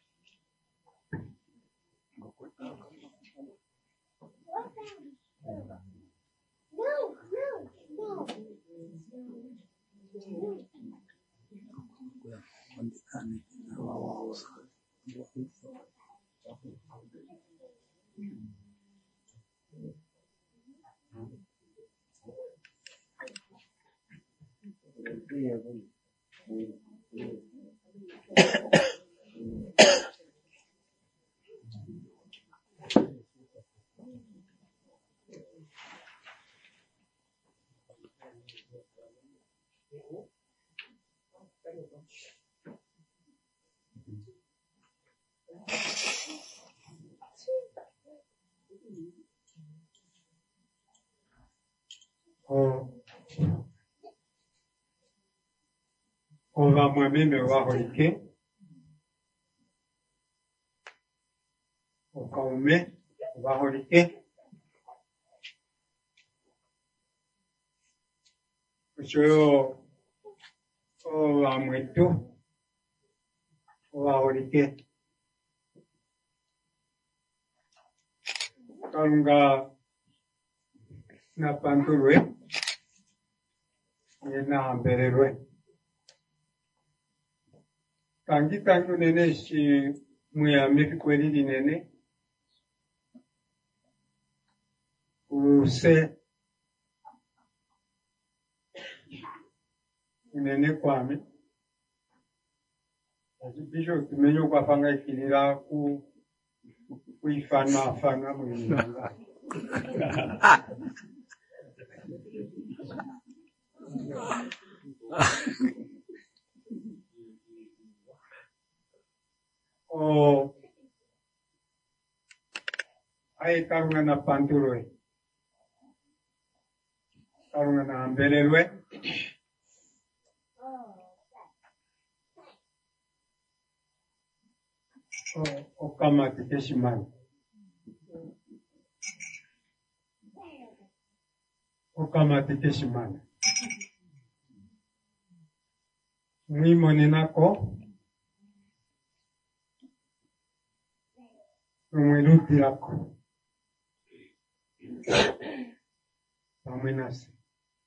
On va moi-même voir Riquet. On va voir Riquet. Monsieur, on va Mouetou. On va Riquet. Kalunga na Pandurwe na Ambererwe. Tangi nene si muyame kweli nene. Use nene kwame. Bisho tumenyo kwa fanga ikilira kuifana mwinanga. Ai Kalunga na Pandurwe. Kalunga na Ambererwe. Okamati Keshimani. Okamati Keshimani. Mwimone nako. Umwiluti lako. Pamenasi.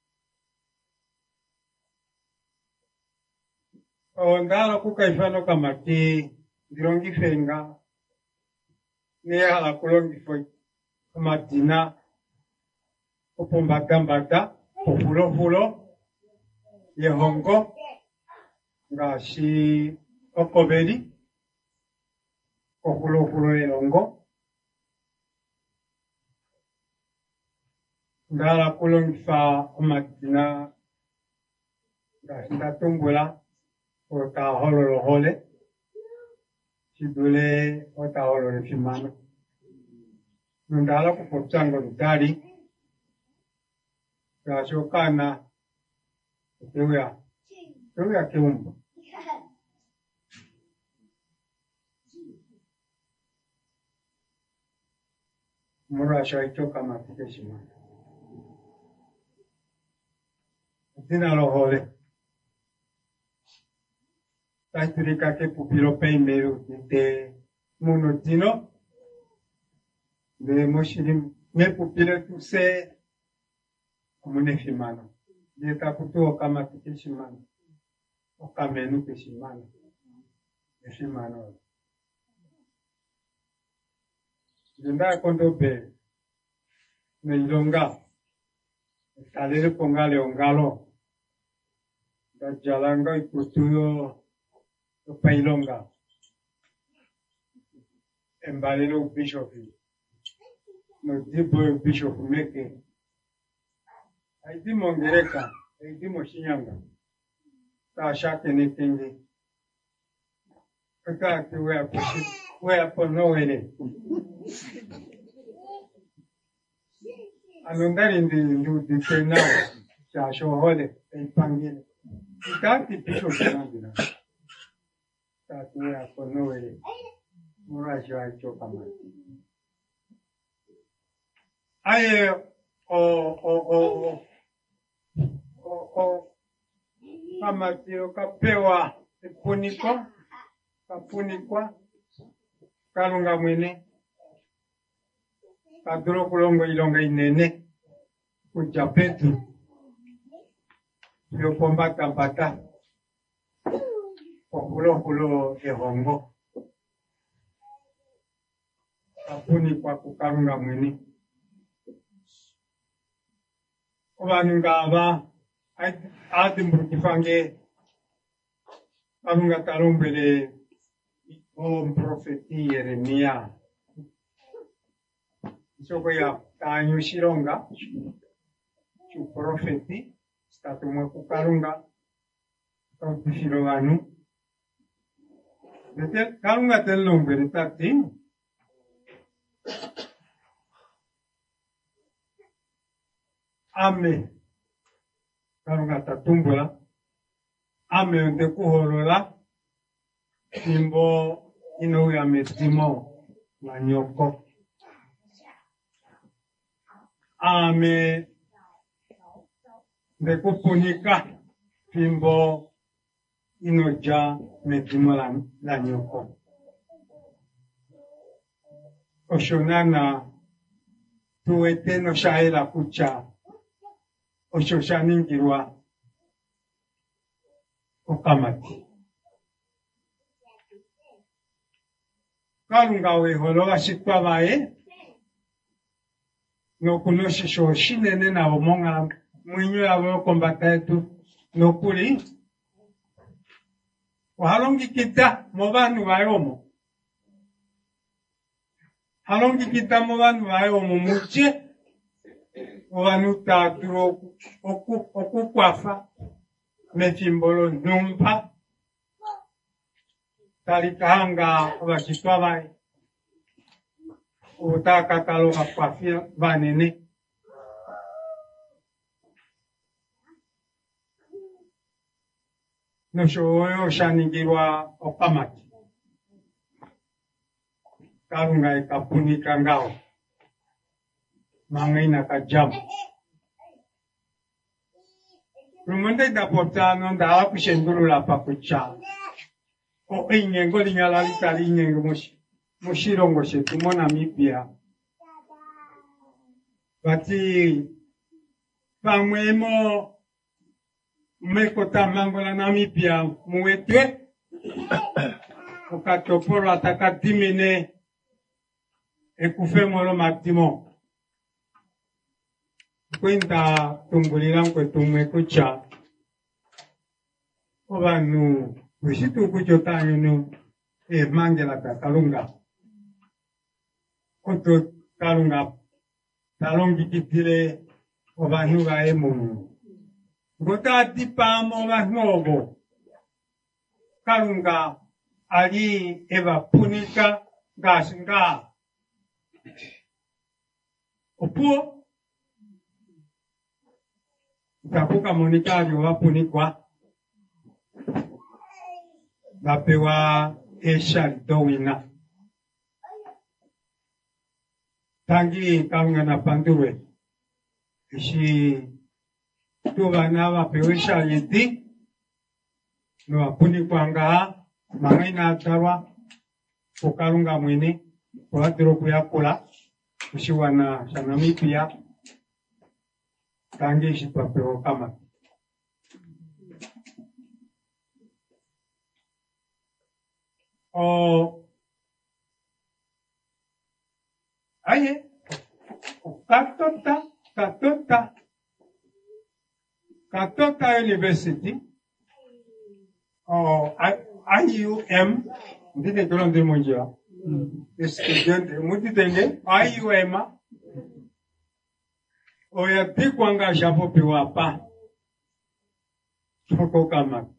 Ondala kukaifano kamati. Dirongi fenga. Nea la kulongi foi. Kumatina. Kupumbata. Kufulo. Yehongo. Ngashi. Okobeli. Kufulo elongo. Ndala kulongi fa kumatina. Ngashi ndatumbula. Ota hololo hole. Sidule ota hololo fimano. Ndala kupopsango dudari. Gashokana. Tewea keumba. Murasho itoka matikeshimani. Dina lohole. Taitulika ke pupilo peimeru de monotino. De moshirim me pupilo tuse komune fimano. De taputu okama tikeshimani. Okamenu keshimani. Fimano. Jenda kondo be. Nelonga. Talere pongale ongalo. Da jalanga ikutuyo pailonga. Embalelo bishop. No dibo bishop meke. Aidi mongereka. Aidi moshinyanga. Ta shake netenge. Kaka ati wea pono wele. Anondari ndi tenao. Shasho hole. Pangile. Ikati bishop nandina. Tatu wea pono wele. Murasho aichoka mati. Aye kamatio kapewa kapunikwa Kalunga mwene kaduro kulongo ilonga inene kujapetu yopomba tambata okulo ehongo kapunikwa kukalunga mwene Obanunga aba adimbukifange Kalunga tarumbele profeti Yeremia. Soko ya tanyo shironga. Chu profeti. Statumwe kukalunga. Kauti shiroganu. Dete kalunga telumbele tati. Ame. Kalunga tatumbula. Ame onde kuholola. Timbo ino ya metimo na nyoko. Ame de kupunika timbo ino ja metimo la nyoko. Oshonana tuwete no shaela kucha oshoshaningirwa okamati kalunga wehologa shitwa bae nokunoshisho shinene na omonga mwinyo yabo kombata yetu nokuli wahalongikita mu bantu bayomo halongikita mu bantu bayomo muche obanu taturo okukwafa mechimbolo numpa talikahanga obashitwa bae utakatalo kakwafia banene noshoyo shaningirwa okamati kalunga ikapunika ngao mangaina kajabu rumunde dapotano ndawa kushendulula pakucha o inyengo linyala litali inyengo mushirongo shetu mo Namibia bati pamwemo mekota mangola Namibia muwetwe ukatopolo atakatimine ekufemolo matimo kwenda tumbulira nkwetumwe kucha obanu wishitu kuchotanyo no mangela kakalunga koto kalunga talongi kitile obanu bae mu gota dipamo bahmogo kalunga ali eva punika gasinga opuo takuka monikario wapunikwa bapewa esha dowina tangi kalunga na pandurwe ishi tubana bapewa esha yeti no wapunikwa nga mangaina atarwa kukalunga mwene kuhatiro kuyakula kushiwana shanamipia tangi shitwapewa kama aye Katota University IUM ndine kolonde monjia estudiante mutitenge IUM oya tikwanga japo piwapa soko kama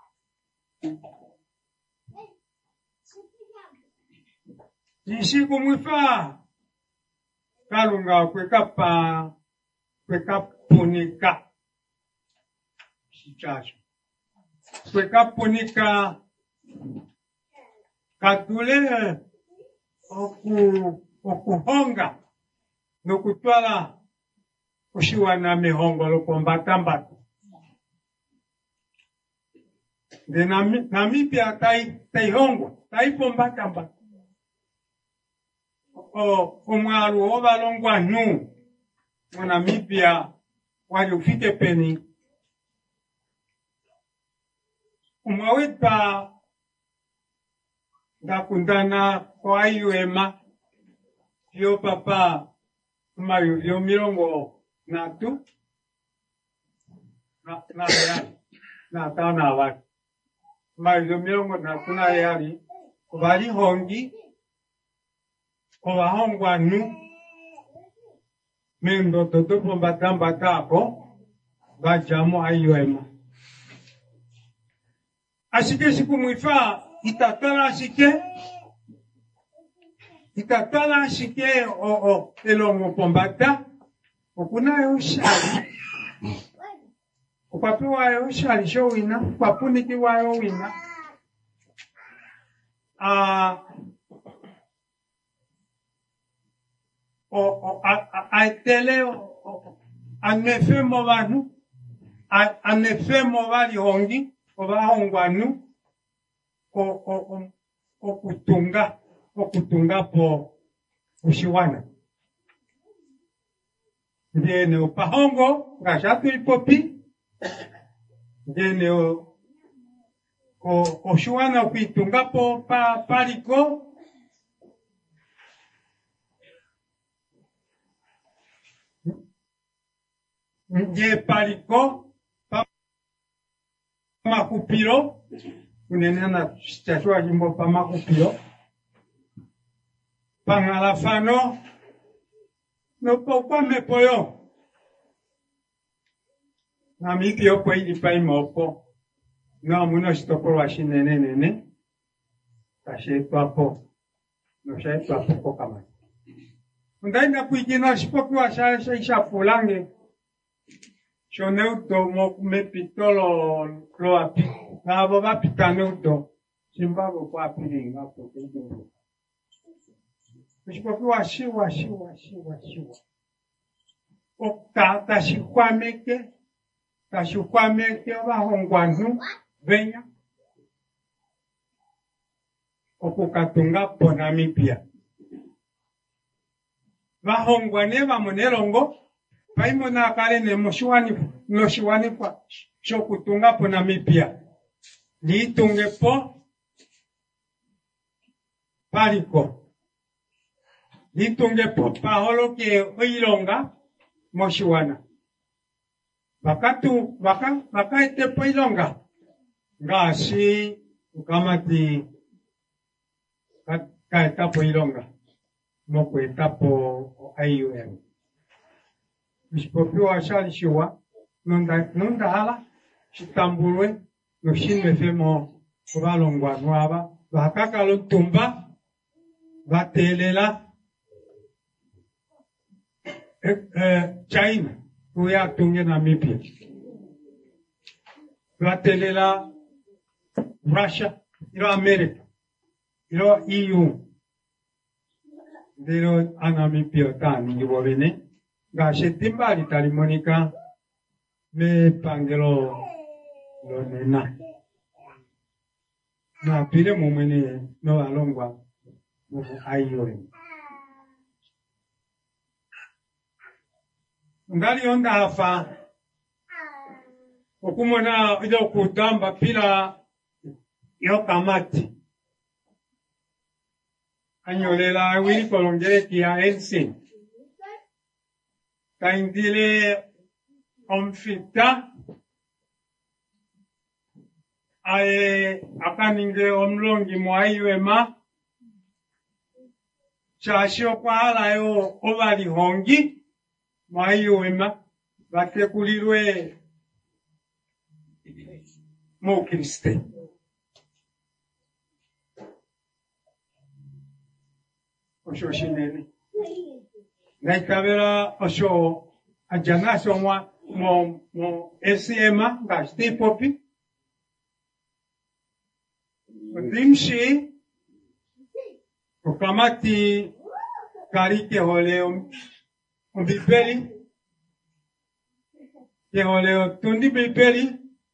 ishi kumwifa kalunga kwekapunika shichacho kwekapunika katule okuhonga nokutwala kushiwana mihongolo kombatambata de Namibia taihongwa taipombatambata omwalu obalongwa nu mu Namibia wali ufike peni umaweta ndakundana kwa IUM yo papa mayo yo milongo natu na tana wa mayo milongo natu na yari bali hongi obahongwa nu mendo toto pombatamba tako bajamo IUM asike sikumwifa itatala shike elongo pombata okunayo shali ukwapiwayo shali showina kwapunikiwayo wina aitele anefemo banu anefemo bali hongi obahongwanu okutunga po ushiwana Ndene o pahongo, gashatu ipopi. Ndene o shuana kuitungapo paliko. Nje paliko, pamakupiro. Unenena chachua jimbo pamakupiro. Pangalafano. No popa me poyo. Na miki opo ili pa imopo. No muno shitokoro wa shinene. Kashe tuapo. No shae tuapo kokama. Undaina kuigina shipoki wa shae isha fulange. Shoneuto mo me pitolo lo api. Na aboba pitaneuto. Shimbago kwa piringa po kejumbo. Shipoki wa shiwa. O tashikwameke bahongwanu venya. Okukatunga po Namibia. Bahongwane bamonelongo. Paimona kale ne moshiwani kwa shokutunga po Namibia. Liitunge po paliko. Litunge po paholo ke oilonga moshiwana. Baka ete po ilonga. Ngashi ukamati kaeta po ilonga. Moko eta po IUM. Bispopi wa shali shiwa. Nunda hala. Shitambulwe. Noshinwe femo kubalongwa nwaba. Bakaka luntumba. Batelela. China, kuya tunge Namibia. Batelela Russia, ilo America, ilo EU. Dilo Namibia tani ngibobene. Gashe timbali talimonika me pangelo lo nena. Na pile mumene no alongwa mumu IUM. Ngali onda hafa okumona ilo kudamba pila yo kamati anyolela wili kolongere kia ensi kaindile omfita ae akaninge omlongi mwaiwema chashio kwa hala yo ovali hongi Mwaiwema batekulirwe mo Kriste. Osho shinene. Naikabela osho ajanaso mo SMA gasti popi. Dimshi okamati karike holeo Bibeli, Yeholeo tundi Bibeli,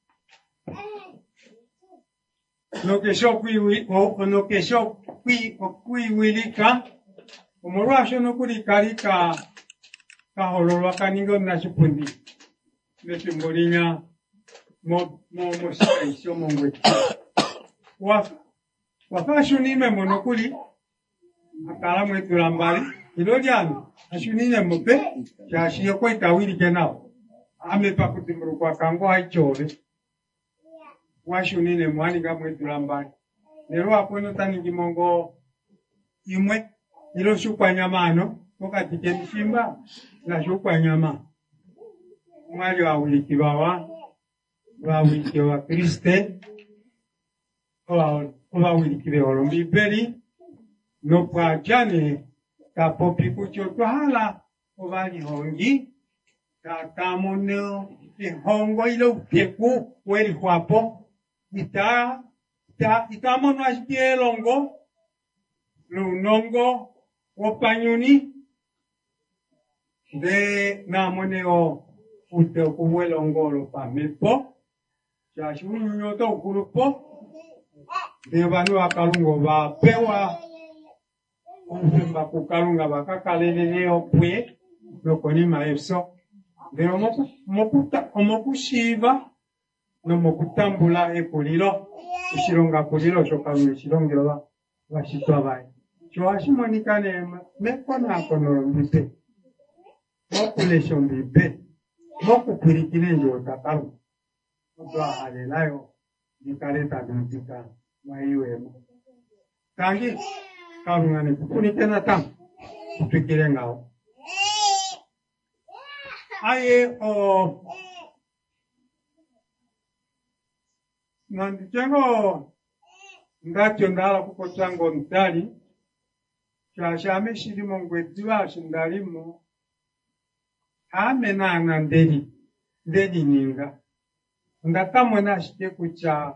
no que yo kui wilika, omorwasho no kurikarika, kaholo kaningo na chupundi, mesimbolinya mo sisho mongwe. Wafasho nime monokuli, akala mwetulambali. Ilodiano, ashunine mope, chashiyo kwa itawili kenao. Ame pakutimuru kwa kango haichore. Washunine mwani gamwe tulambani. Nero hapono tani kimongo imwe. Ilo shukwa nyamano. Koka tikeni shimba. Na shukwa nyama. Mwali wa wilikibawa. Wa wilikiwa Kriste. Wa wilikiwa Bibeli. No kwa jane. Kapopi kuchoto hala, ovali hongi, kakamoneo, hongo ilo peku, weli huapo, itamono ashkie longo, lunongo, opanyuni, de namoneo, ute kuwe longo lo pamepo, chashunu nyoto ukurupo, de vanu akalungo va pewa, Mba kukalunga bakakalelele opwe nokoni maefso ndero omokushiva nomokutambula ekulilo ushilonga kulilo shokalunga shilongelo washitwa baye shoashimonika mekonakono mbipe mokulesho mbipe mokukwirikile njo takalu otwahalelayo nikaleta bintika maiwemo tangi kalungane kukunikena tamu kutwikile ngao aye nandijengo ndatyo ndala kukochango mtali shashame shilimo ngwetiwa shindalimo amenana ndeli ninga ndatamona shite kucha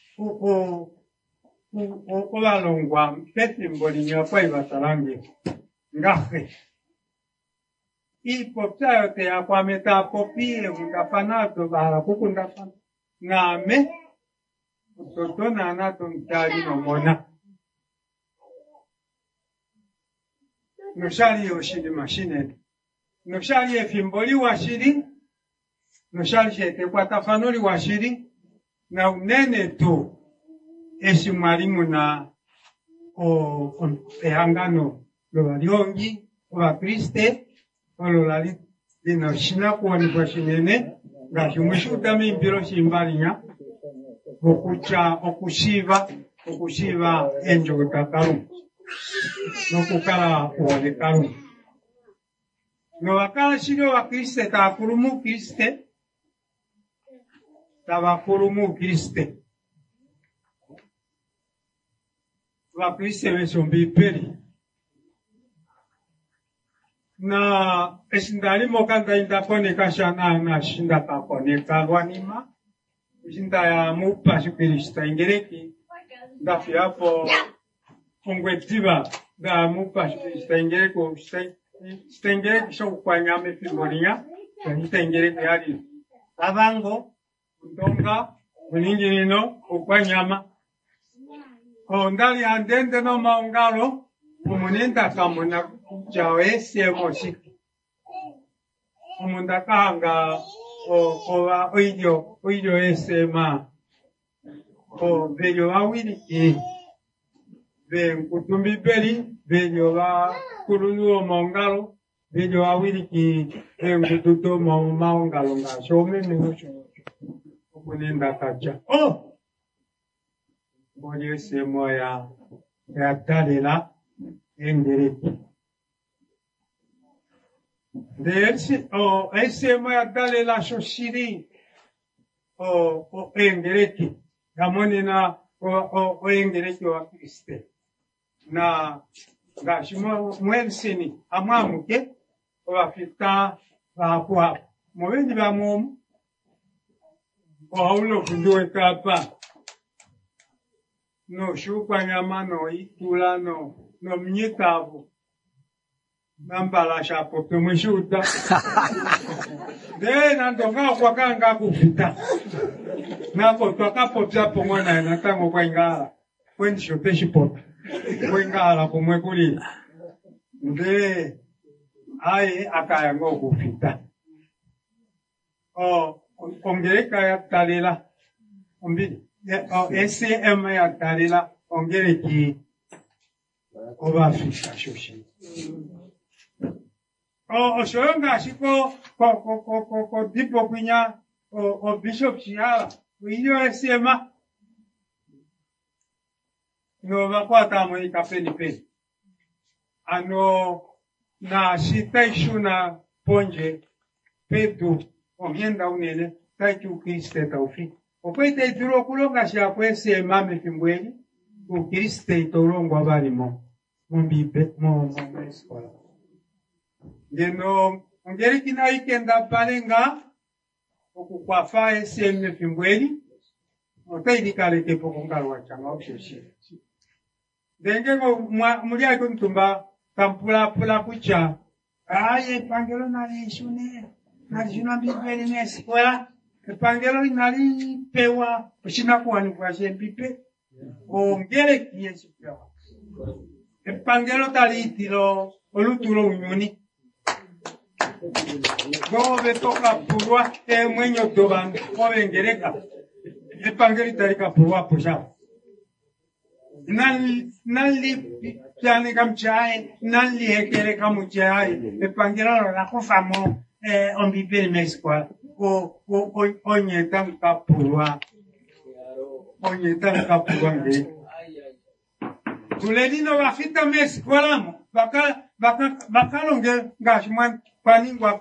olalongwa mpethimbo linyakwa ibatalange ngafe ipopyayo teyakwameta popie ngafanato bala kukundafana ngame utotona anato mtali nomona noshali yoshili mashine noshali efimboli washili noshali shete kwatafanoli washili na unene tu esi mwalimu na ehangano lobaliongi obakriste ololali lino shina kuwanikwa shinene ngashimwishuta mimpiro shimbalinya okushiva enjogotakalu nokukala uwonekalu nobakala shili obakriste takulumu kriste tabakulumu kriste bakriste besombipeli na esindalimo kanda indakoneka shana na shinda kakoneka lwanima shinda ya mupa shukirista ingereki ndafi hapo ongwetiva da mupa shukirista ingereko stengereki shokukwanyame fimolinya stengereki hali lavango ndonga uningirino ukwanyama ndali andende no maungalo umunenda kamuna kuchao esemo shiki umunda kahanga owa oidio esema bello awiriki ben kutumbi beli bello wa kurunu maungalo bello awiriki ben kututo maungalo nga shome minusho umunenda kacha Bodi semo ya talela engereki. Semo ya talela shoshiri engereki. Gamoni na engereki wa Kriste. Na gashimo mwensini amamuke wafita kwa mwendi ba mumu. Paulo kunduwe kapa. No shukwa nyama no itula no mnyitavu nambala shapo tumwishuta de nandonga kwa kanga kufita napo tokapo pyapo mwana natango kwa ingala kwendi shote shipota kwa ingala kumwe kuli de ai akaya ngo kufita ongereka ya talela ombili SCM ya talela ongereki obafisha shoshi. Oshoyonga shiko ko dipo kwinya o bishop shiala wiyo SCM no bakwata mo ikapeni pe. Ano na shitaishu na ponje petu omienda unene taichu Kriste taufi. Okwete ituro kulonga sha kwese mame fimbweni ukriste itorongo abalimo mumbibe mo escola ngeno ngeri kina ikenda palenga okukwafa ese fimbweni otaidi kale tepo kongalwa changa obsheshi denge ngo muri ako ntumba kampula pula kucha aye pangelo nali shune nali shuna bimbweni ne escola Epangelo inali pewa ushina kuwani kwa shempipe ongere kiyesu pewa. Epangelo tali itilo oluturo unyoni Go betoka purwa mwenyo doban ovengereka. Epangeli tarika purwa pusha. Nali piani kamchai, nali hekere kamuchai, epangela la kufamo ombipe meskwa. Onye tanka purwa. Onye tanka purwa nge. Tuledino wafita meskwalamo. Bakalonge gashman paningwa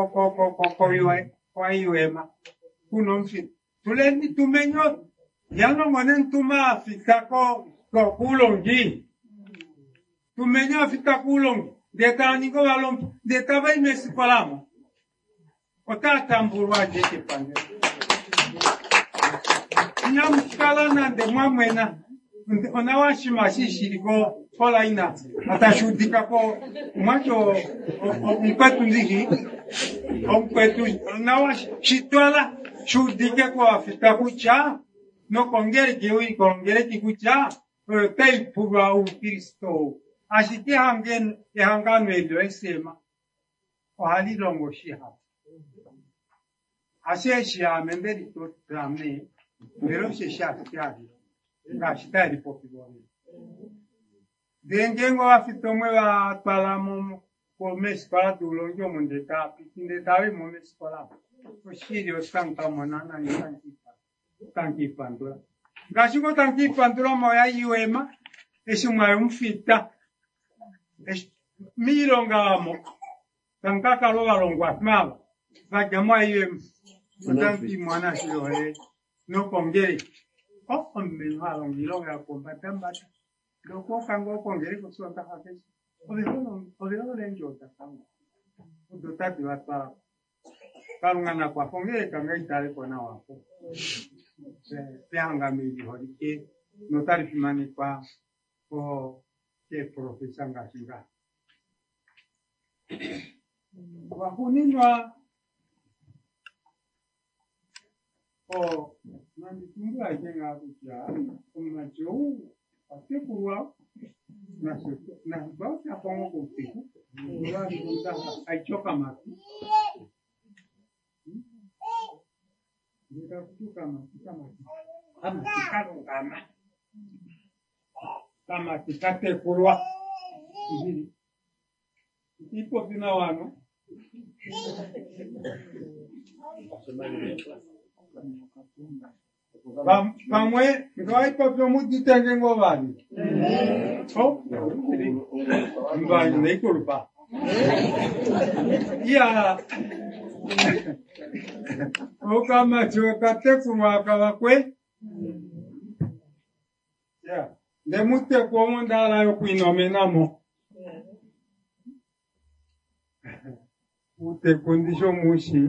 kwa iwema. Kunomfi. Tuleni tumenyo. Yano monen tuma afika ko kulongi. Tumenyo afika kulongi. Deta niko walom. Deta vai meskwalamo. Ota tamburwa jeke pange. Nyam kala nande mwamwena. Onawashi mashishi ko kola ina atashudika ko macho mpetu ndiki mpetu onawashi shitwala shudike ko afika kucha no kongere kiwi kongere kikucha tei pura u Kristo ashiki hangen ehangano edo esema ohali longo shiha aseshi amenderi to tramne pero shesha tiari Gashitari populone. Dengengo afitomwe wa palamu ko meskwala dulonjo mondeta pitindetawi mo meskwala. Oshiri osanta monana ni tanki pandura. Gashiko tanki pandura mo ya iwema esumwa umfita. Milonga mo. Tankaka loga longwa mala. Bagama iwema. Tanki mwana shiro no kongeri. Me malo milonga combatamba loko kango kongere ko sonta hakes ovelo lenjota kango dotati wata kalungana kwa kongere kanga itale kona wapo peanga mili holike notari fimani kwa ko ke profesa ngashinga wakuninwa nanti tunggu aja nggak bisa, mengacu, pasti keluar, nah bawa siapa mau kopi, keluar di bawah, ayo kamar, kita tuh kamar, kita teh keluar, ini, itu pinawano. Pamwe, ngoi kopyo muti tenge ngobani. Oh, mbani nekulpa. Ya. Okama chokate kumaka kwe. Ya. Demute kwa ndala yo kuinomenamo. Ute kondisho mushi.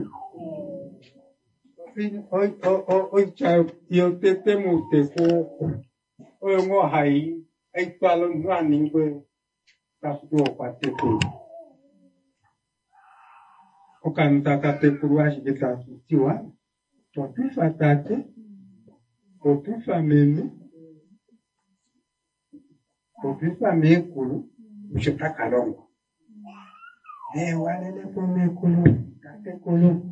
Oi chao yo te mute ko ngo hai ai palon running ko tasto pate ko o kanta kate kuruashi de ta tiwa to tu fatate o tu fameme o tu fameme kulu ushita kalongo wale le pome kulu kate kulu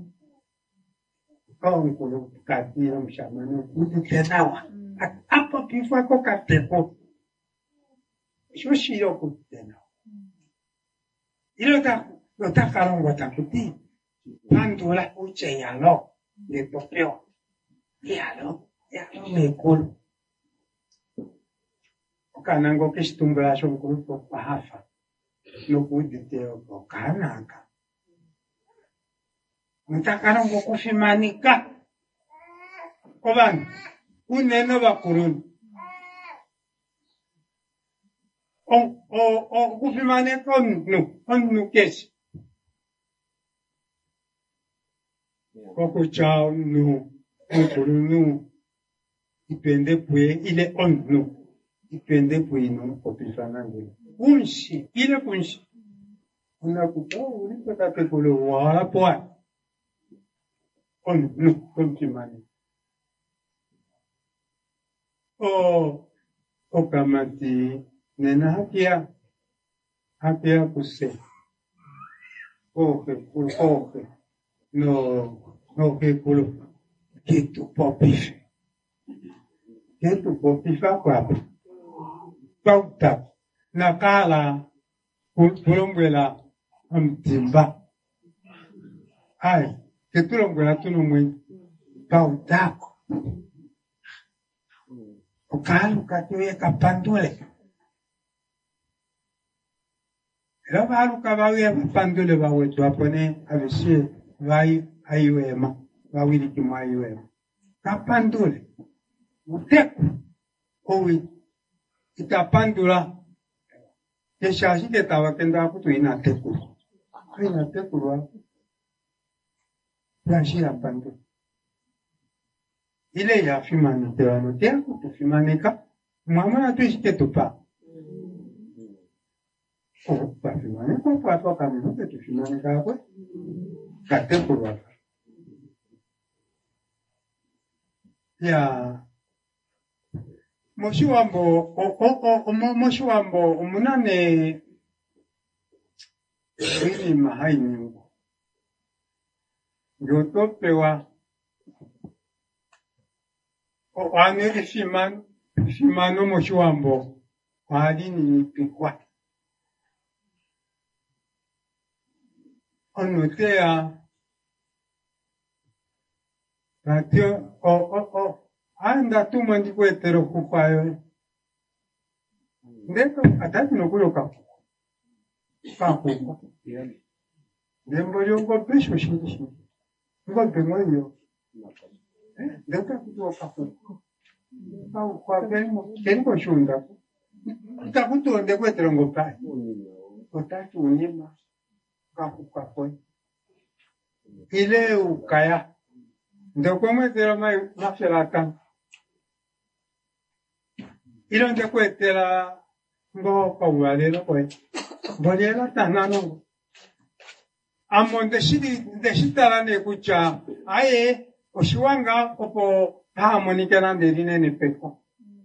kulu katiro mshamano utitenawa hapo kifua ko kateko shoshiro kutena ilo ta kalongo takuti pandula uche yalo de topeo yalo mekulu kanango kistumbra shomkulu ko pahafa no kuditeo ko kanaka Mtakana kufimanika. Koban, uneno bakurun. Kufimanika onu kesi. Koko chao nu, ukuru nu. Ipende pue, ile onu. Ipende pue nu, kopifanange. Unshi, ile kunshi. Unakupa, ulipata kulu wala poa. Kontimani. Okamati nena hakia kuse. Oke. No que culo. Que tu popife. Que tu popifa kwa. Pauta. Nakala. Pulongwela. Mtimba. Ai. Que tu longwela tu no mwen. Pauta. Okalu katuye kapandule. Era valu kabawe kapandule bawetu apone avisi vai aiwema wawili kimaiwema kapandule uteku owi itapandula keshashi ketawa kenda kutu ina teku wa yashi ya pandu ile ya fimani tewa tea kutu fimanika mama atuishike tupa pa fimanika kwa toka minuke tu fimanika kwe kateku ya moshiwambo omunane wilima hainyungu yotopewa wane ifimano moshiwambo walini nipikwa onotea ratio anda tu mandiko etero kupayo ndeto atati nokuyo kakupa dembo yongo pesho shindi ngo pemoyo ndeto kuyo kakupa kwa kengo shunda utakutonde kwetero ngopai otatu unyima kakupa kwa ile ukaya ndokwemwetera mai mafyelaka ilo ndekwetera ngo paulalelo kwe mbolela tanano amo ndeshitalane kucha aye oshiwanga opo pahamonikela ndelinene peko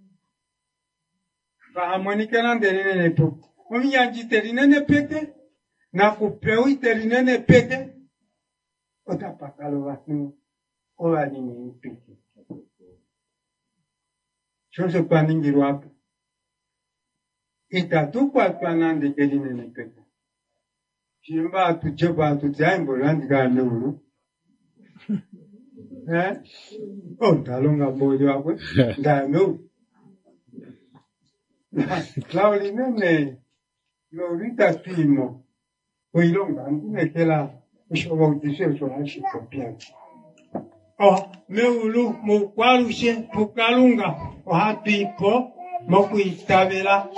pahamonikela ndelinene peko omiyanji telinene peke na kupewi telinene peke otapakalo watu olalini mpiki chose paningirwa hapo itatukwa twanande kelinene peke shimba atucheba atutyaimbo landikane ulu ndalonga mboli wakwe ndame ulu laulinene lolita timo oilonga ndinekela ushoba utise ushoba shikopia meulu mukwalushe tukalunga ohatipo mokuitabela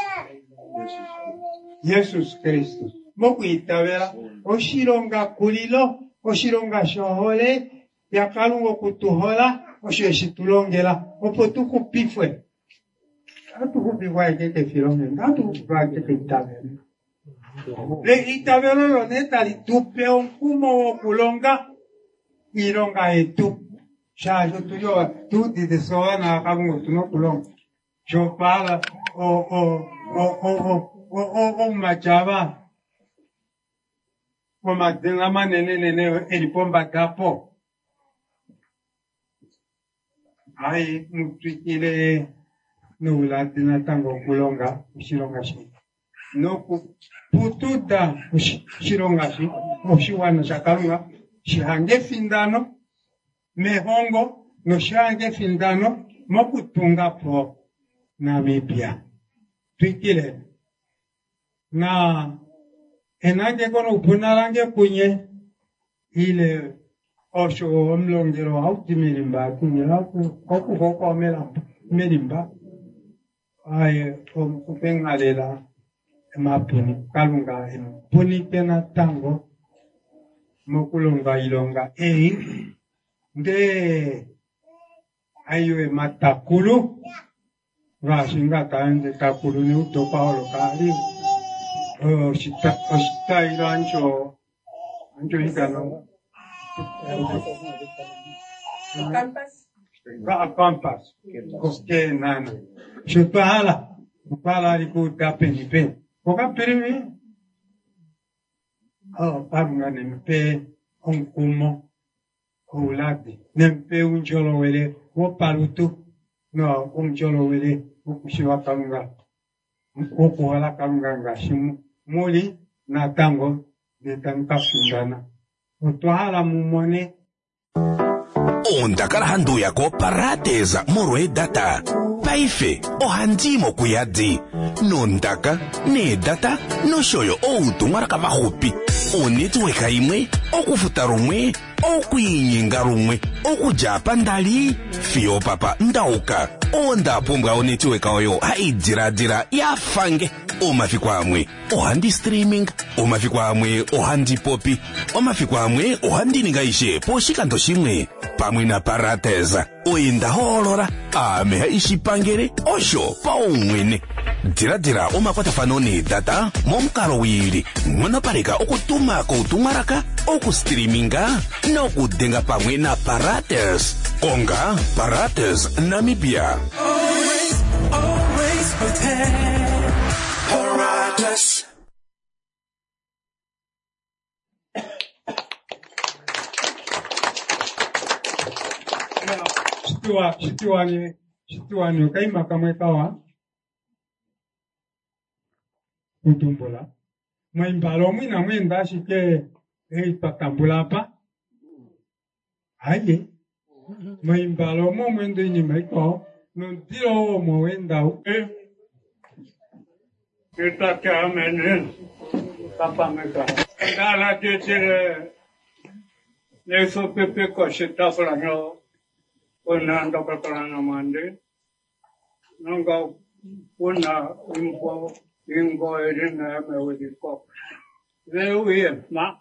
Yesus Kristo mokuitabela oshironga kulilo oshironga shohole yakalungo kutuhola osho eshitulongela opo tukupifwe atukupifwa ekeke filonge atukupifwa ekeke itabela le itabelo loneta litupe onkumo wokulonga ilonga etu shajo tuyo tu didesoa na kalungo tunokulonga chopala o machaba o matenga manene elipomba tapo ai mutwikile nulatina tango kulonga ushilonga shi noku putuda ushilonga shi ushiwana shakalunga shihange findano mehongo no shihange findano mokutunga po Namibia twikile na enange kono upunalange kunye ile osho omlongero auti milimba kunyela okukoko milimba aye okupengalela emapuni kalunga empuni pena tango mokulonga ilonga nde ayo matakulu rashinga taende takulu ni utopa olokali oshita ilo ancho hikano Campas koske nana shupala liku tapeni pen koka pirimi parunga nempe onkumo huladi nempe unjolo wele wo palutu no unjolo wele ukushiwa parunga ukuhala parunga ngashimu muli na tango de tanka fundana utwala mumone ondakala handu yako parateza morwe data paife ohandimo kuyadi nondaka ne data noshoyo outumwaraka vahupi onetiweka imwe okufuta rumwe okuinyinga rumwe okujapa ndali fiyo papa ndauka ondapumbwa onetiweka oyo haidiradira yafange omafiko amwe ohandi streaming omafiko amwe ohandi popi omafiko amwe ohandininga ishe poshikando shimwe pamwe na parateza oyenda holora ameha ishipangere osho paumwene diradira omakwatafano ne data momukalo wili mwonopareka okutuma koutumwaraka okustreaminga nokudenga pamwe na parates konga parates Namibia. Always protect Paratus. Situani kaima kamwe kawa kutumbola mwimbalo mwina mwenda shike patambula pa aye mwimbalo mo mwendo ni maiko no dilo mo wenda kita kamene papa meka ngala tetire leso pepe ko shita fulano ona ndokatana mande nanga ona ingo erina me wediko lewe ma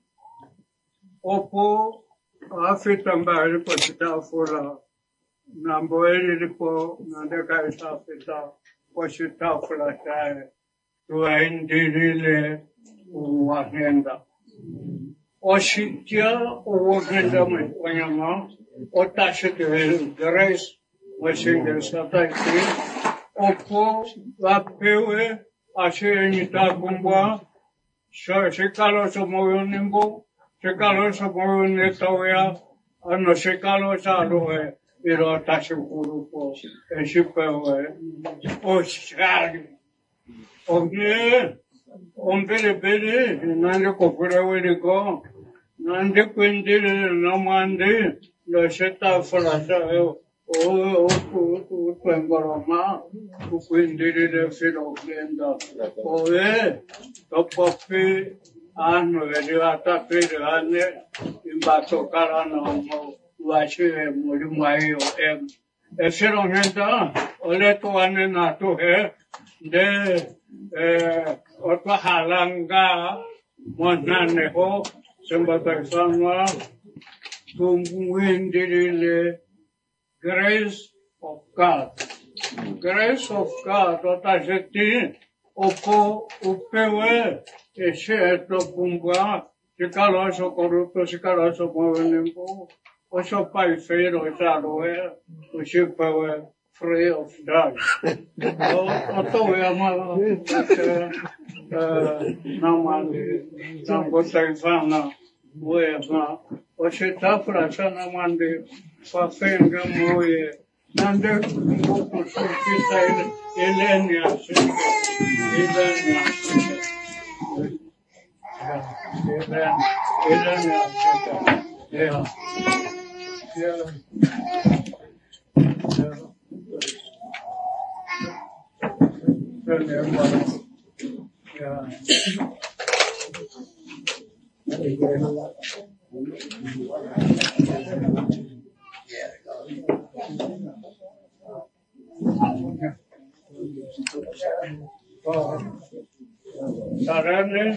opo afita mbali ko shita fula nambo eripo nandeka isafita ko shita fula tae tuaindirile uwagenda oshitia uwagenda wanyama otashite grace washinge sataiti opo wapewe ashenita kumbwa shikalo somoyo nimbo shikalo somoyo netawea ano shikalo saloe iro tashikurupo eshipewe oshari ombele bele nande kopura wediko nande kwendele namande lo sheta falasa o kwengoroma kwendele le filo blenda topopi ano veriata perane imbato karana mo wache muri mwayo filo ngenda ole to ane na to de otwa halanga monane ho sembata sanwa tumwindirile grace of God. Grace of God otajeti opo upewe esheto pumbwa sikaloso corrupto sikaloso movenembo oso paifero saroe ushipewe free of charge. Oto yama namande nambotaifana wema oshitafra sana mande fafenga moye nande mbuku sukita ilenia Sarane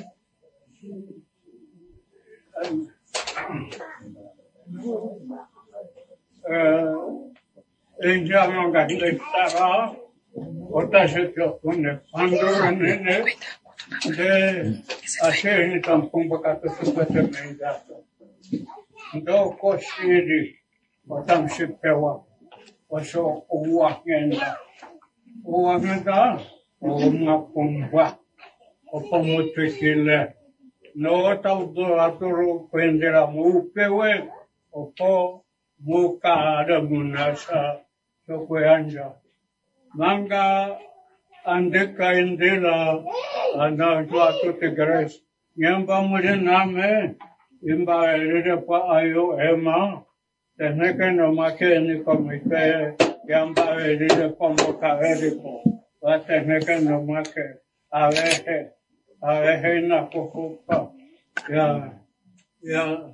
Engiamo Gattara, Otashetto con Pandorane, de Asheni Tampumba Catasuka. Do Koshiri, Otam Shipewa, Osho Uwakenda, Uwakenda, Uma Pumba, Opomutikile, no taudo aturu kuendera mupewe opo muka ada munasa sokuanja manga andeka indela ana suatu tegres nyamba mule name imba ere pa ayo ema teneka no make ni komite yamba ere como caere po va teneka no make avehe na kukupa ya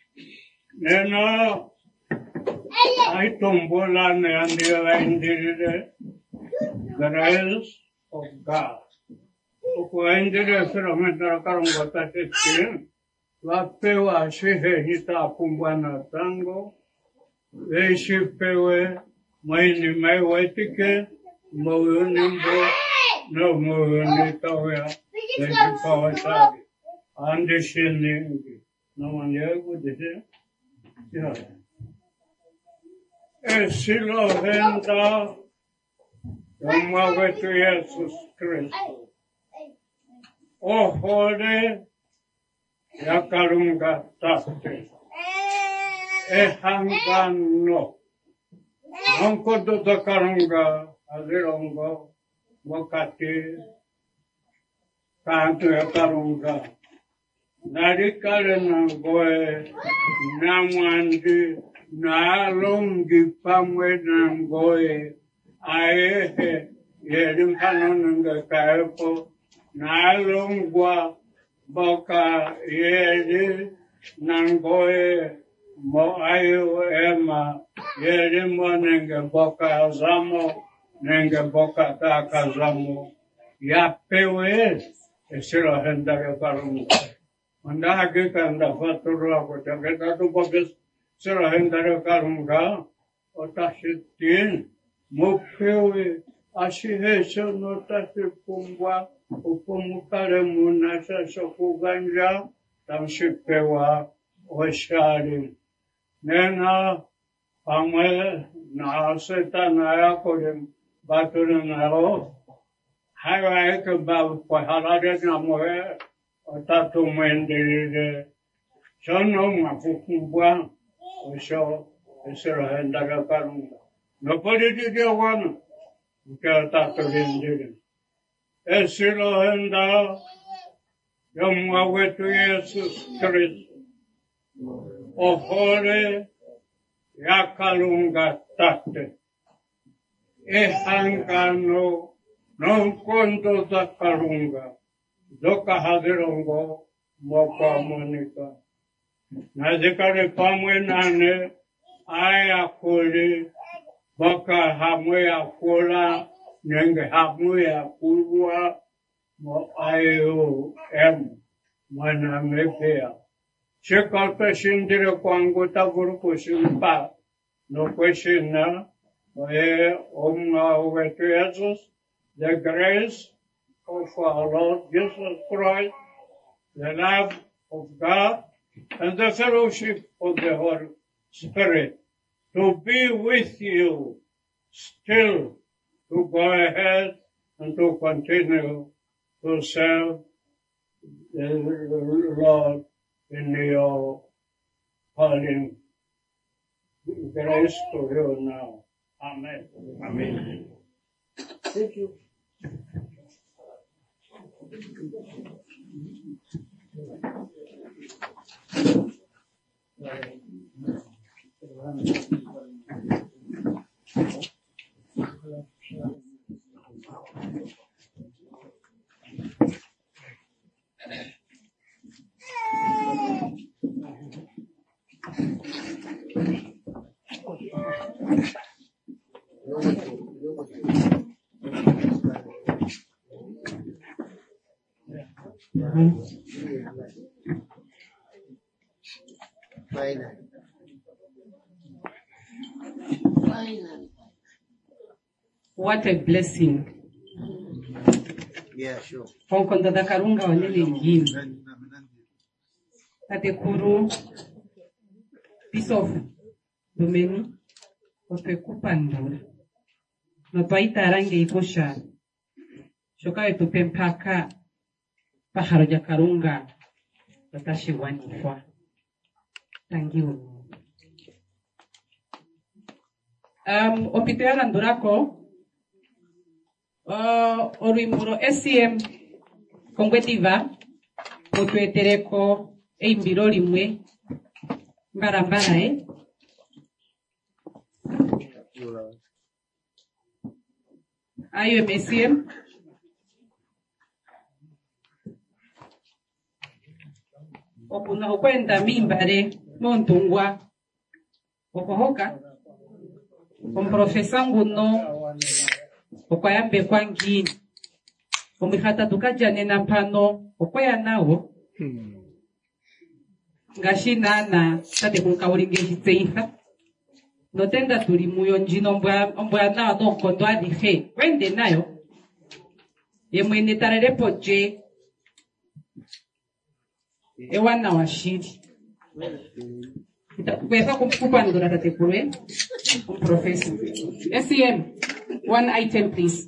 nena ai tombola ne andira indire grace of God ko indire feromenta karungo tatete la pewa shehe hita kumbana tango eishi pewe maini mai waitike moyonimbo no moyonitawya Kawasaki, understanding, no one ever would say, yeah. Esilo henda, Yamawe to Jesus Christ. O Hore, Yakarunga Tate, Ehangano, Unko do Dakarunga, Azirongo, Mokati, Kanto yakarunga. Narikare nangoe, namwandi, nalongi pamwe nangoe, aehe, yerimpano nanga kaepo, nalongwa, boka yeri, nangoe, mo ayo ema, yerimo nenge boka azamo, nenge boka takazamo, yapewe, Esiro hendare karunga. Anda hagi kanda faturu ako jageta tu bogis siro hendare karunga. Otashitin mupewe ashihesho notasi pumbwa upumukare munasa sokuganja tamshipewa oshari. Nena pamwe na setana yakorim baturin naro. Hai ke bab pahalade namoe otatu mendire sono mafukubwa osho esero hendaga karunga no podidi de wana ke tatu mendire esero henda yomwa tu Jesus Christ ofore yakalunga tate ehangano non conto da karunga, doka haderongo, moka monika. Nazikare pamwe nane, aya kuli, boka hamwe akula, nenge hamwe akulwa, mo ayo mana mepea. Shekalpe shindire kwangu taburu kushimpa, no kweshina, omna Jesus, the grace of our Lord Jesus Christ, the love of God, and the fellowship of the Holy Spirit to be with you still, to go ahead and to continue to serve the Lord in your calling. Grace to you now. Amen. Amen. Thank you. What a blessing. Yeah, sure. Honkonda da karunga wanele ngini. Tate kuru, piece of domeni, ope kupandura. No toaita range iposha. Shoka etupe mpaka paharo ja karunga. Watashi wanifwa. Tangiwe. Opiteara ndurako. Orimuro SCM Kongwetiva. Otuetereko eimbiro limwe. Mbara Ayo SCM. Okuna okwenda mimbare montungwa okohoka komprofesa nguno okwayambe kwangini omihata tukajanena mpano okwaya nawo ngashi nana tate kunkaulinge hitseitha notenda tuli muyo njino ombwa nawa nonkondo adhihe wende nayo yemwene talelepo je ewana wa shiri kweza kupandura tate kulwe professor SCM one item please.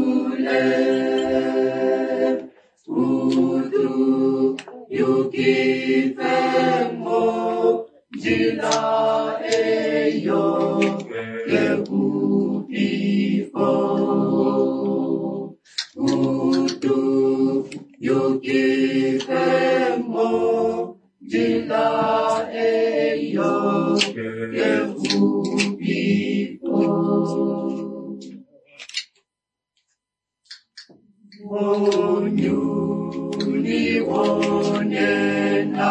You jila eyo kehupifo utu yukifemo jila eyo kehupifo onyuni wonena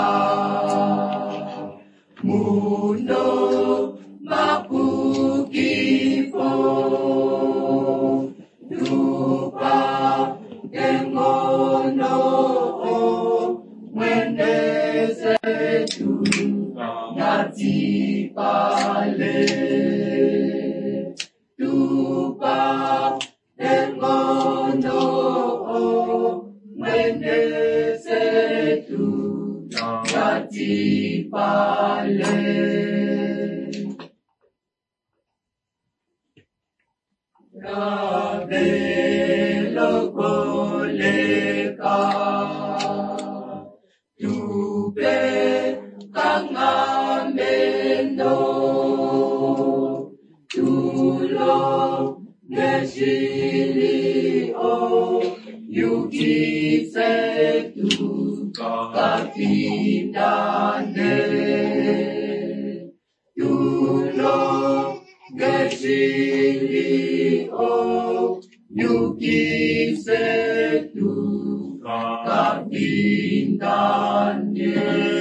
mundo mapukifo dupa engono mwendeze tu natipale dupa engono mwendeze tu natipale Rabelo koleka tupe kangamendo tulo neshili o yukise tu kapitane tulo neshili o yukise tu kapitane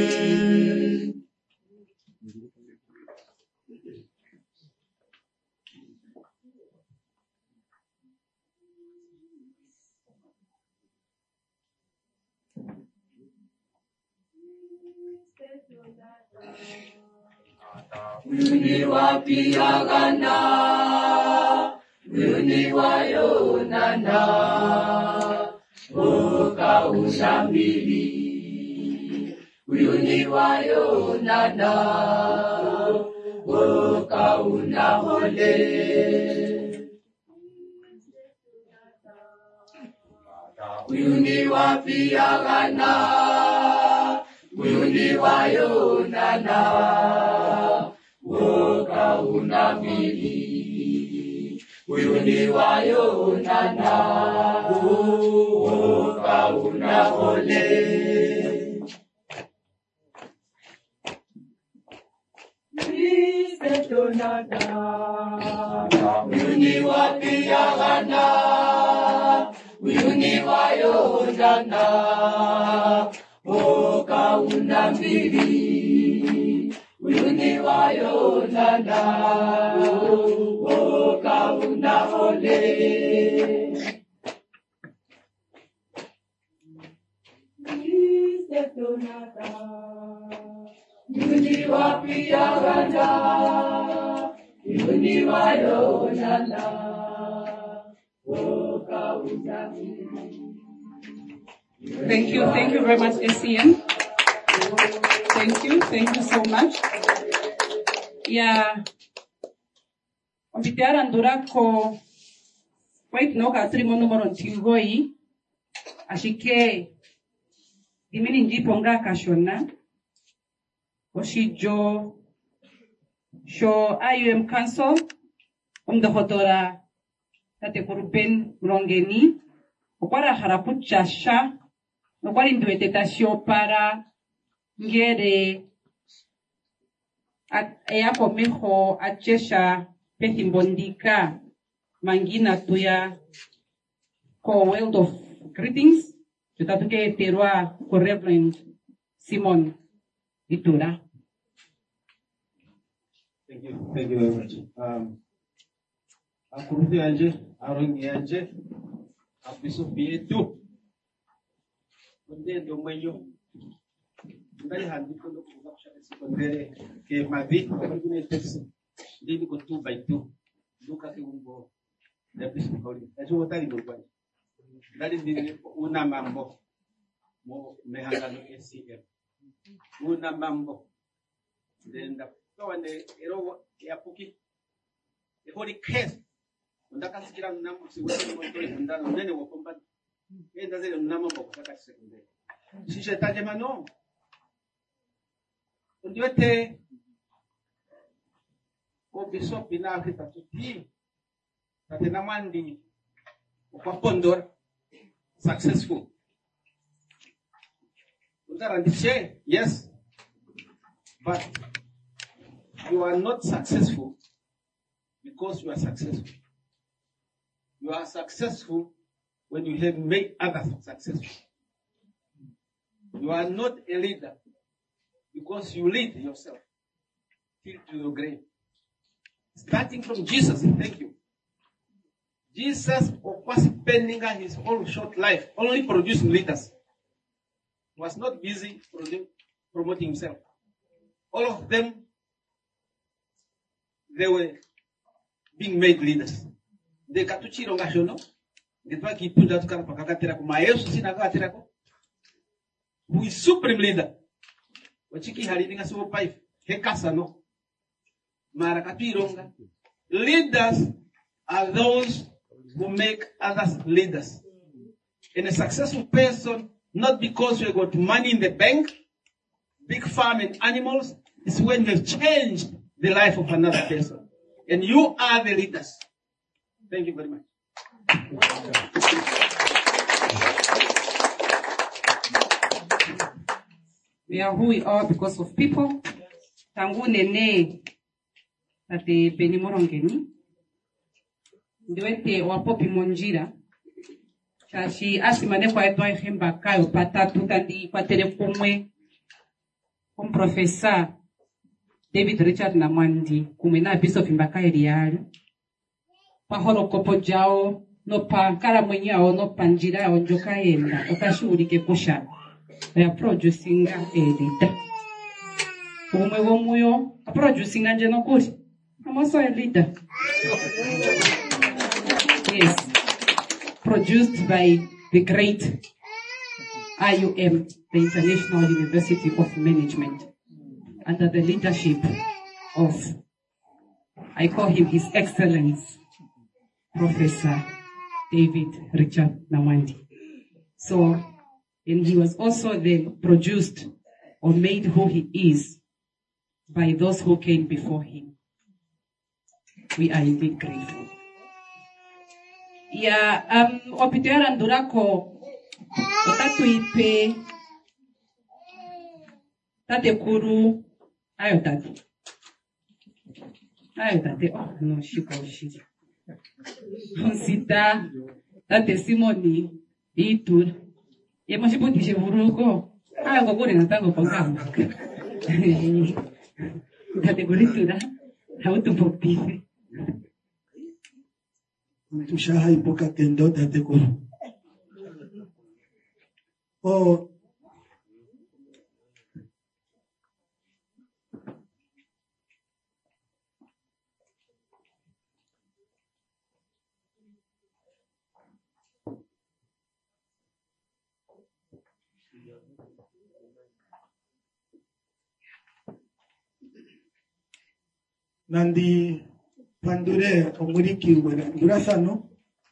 Uni wapiagana, uni wayonana, oka ushambili. Uni wayonana, oka unahole. Uni wapiagana, uni wayonana. Woka unabili, uyuni wayonana, woka unahole. Kristo tonada, uyuni wapiagana, uyuni wayonana, woka unabili. Uyuni wayonana, woka unahole. Kristo tonada, uyuni wapiagana, uyuni wayonana, woka unahole. Thank you very much, SCN. Thank you so much. Ya Ombitiara Ndurako wait no ka trimo numero ntigoi ashike dimini njiponga kashona oshijo sho IUM Council omdohotora tate kurupen mrongeni okwara harapuchasha okwari nduetetasio para ngere eyako meho achesha petimbondika mangina tuya ko world of greetings tutatuke terwa ko Reverend Simon Itura. Thank you very much. Akuruthi yanje arongi yanje apisopi yetu ndendo mwenyo ndali handiko ndo kuvuka kushaka sekondere ke mavi kwa tesi ndini ko 2 by 2 duka ke umbo na bisu koli ajo wotali ndo kwa ndali ndini una mambo mo mehangano SCM una mambo ndenda kawane ero ya puki hori kes ndaka sikira namu siwezi motoi ndana nene wakomba enda zile namu kwa kusaka sekondere shishe taje mano Undiwete ko bishop ina kita tuti tatena mandi kwa pondor successful. Undarandishe, yes, but you are not successful because you are successful. You are successful when you have made others successful. You are not a leader because you lead yourself till to your grave. Starting from Jesus, thank you. Jesus was spending his whole short life only producing leaders. He was not busy promoting himself. All of them, they were being made leaders. De katuchiro ngashono, de twa kipunda tukana pakakatira ku Yesu sina kakatira ko. Who is supreme leader? Wachiki halini ngasuo paifu hekasa no. Mara katuironga. Leaders are those who make others leaders. And a successful person, not because you got money in the bank, big farm and animals, is when you have changed the life of another person. And you are the leaders. Thank you very much. We are who we are because of people. Tangu nene tate Benimorongeni. Ndiwete wapopi monjira. Shashi asimane kwa etwa ihemba kayo patatu tandi kwa telekomwe. Kom professor David Richard Namwandi kumena bishop Mbakaye Riali. Paholo kopo jao no pa kala mwenyao no panjira onjoka yenda okashurike kusha. They are producing a leader. Umwe womuyo a producing anje no kuri. I'm also a leader. Yes. Produced by the great IUM, the International University of Management, under the leadership of, I call him His Excellence, Professor David Richard Namwandi. So, and he was also then produced or made who he is by those who came before him. We are indeed grateful. Ya, opitera ndurako, otatu ipe, tate kuru, ayo tate, oh no, shika. Sita, tate Simoni, itur, ye mashipo tishe buruko, ayo kukuri natango pangamo. Tate kuritura, hautu popife. Tushaha ipoka tendo tate kuru. Oh, nandi pandure omuriki wera durasano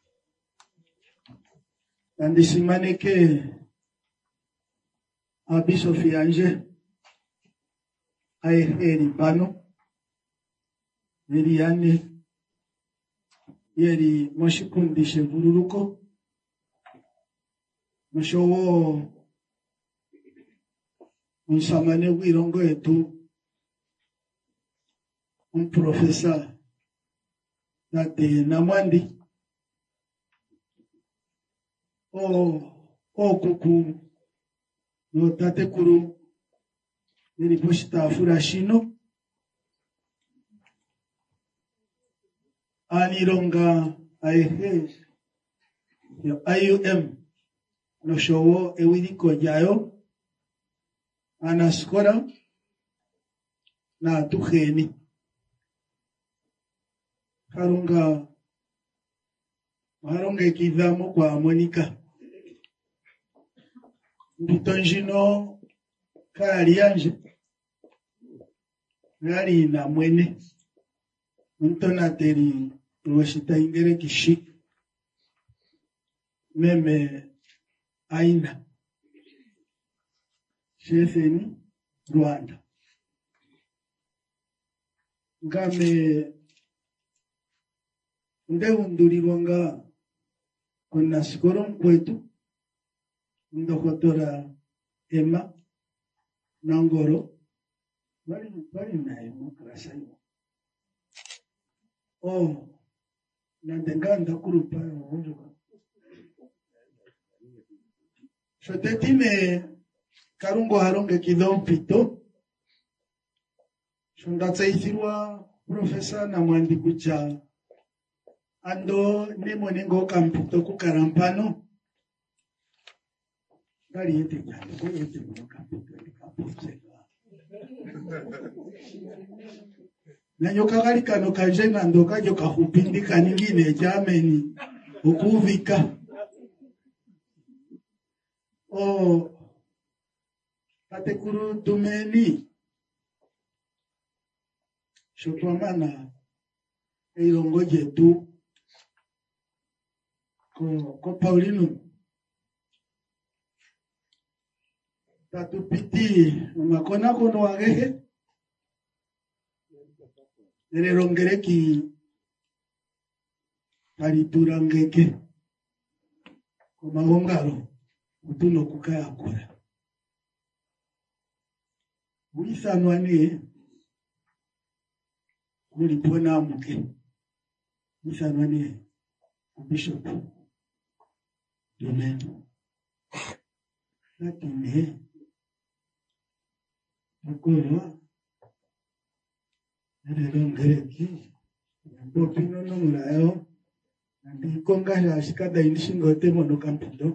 nandi simaneke abiso fianje eri bano yani yeri moshikundishe bururuko mushowo unsamane wirongo etu un professeur tate Namwandi kuku no tate kuru yeri poshita furashino anironga aehes yo IUM no showo ewidiko jayo anaskora na tujeni harunga kidhamo kwa Monica mbitonjino kali yanje ngali na mwene ntona teri roshita ingere kishik meme aina chefeni Rwanda ngame ndeundurirwanga kona sikoro kwetu ndokotora Emma Nangoro bari naye mukarasa yo nandenganda kurupa ubujuka shotetime karungo haronge kidompito shondatsaithirwa profesa na mwandikucha ando nemonengo kampito kukarampano ngari yete nyalo ko yete mo kampito kampito na nyoka gali kano kanjenga ndoka joka hupindi kaningine jameni ukuvika katekuru tumeni shotwamana eilongo jetu ko Paulino tatupiti makona kono wagehe nererongereki pariturangeke komagongalo utuno kukayakura wisanwane mulipona muke wisanwane bishop domeno lakini mukoro nererongereki bopino no mulayo ndikonga shikada indishingote mono kampido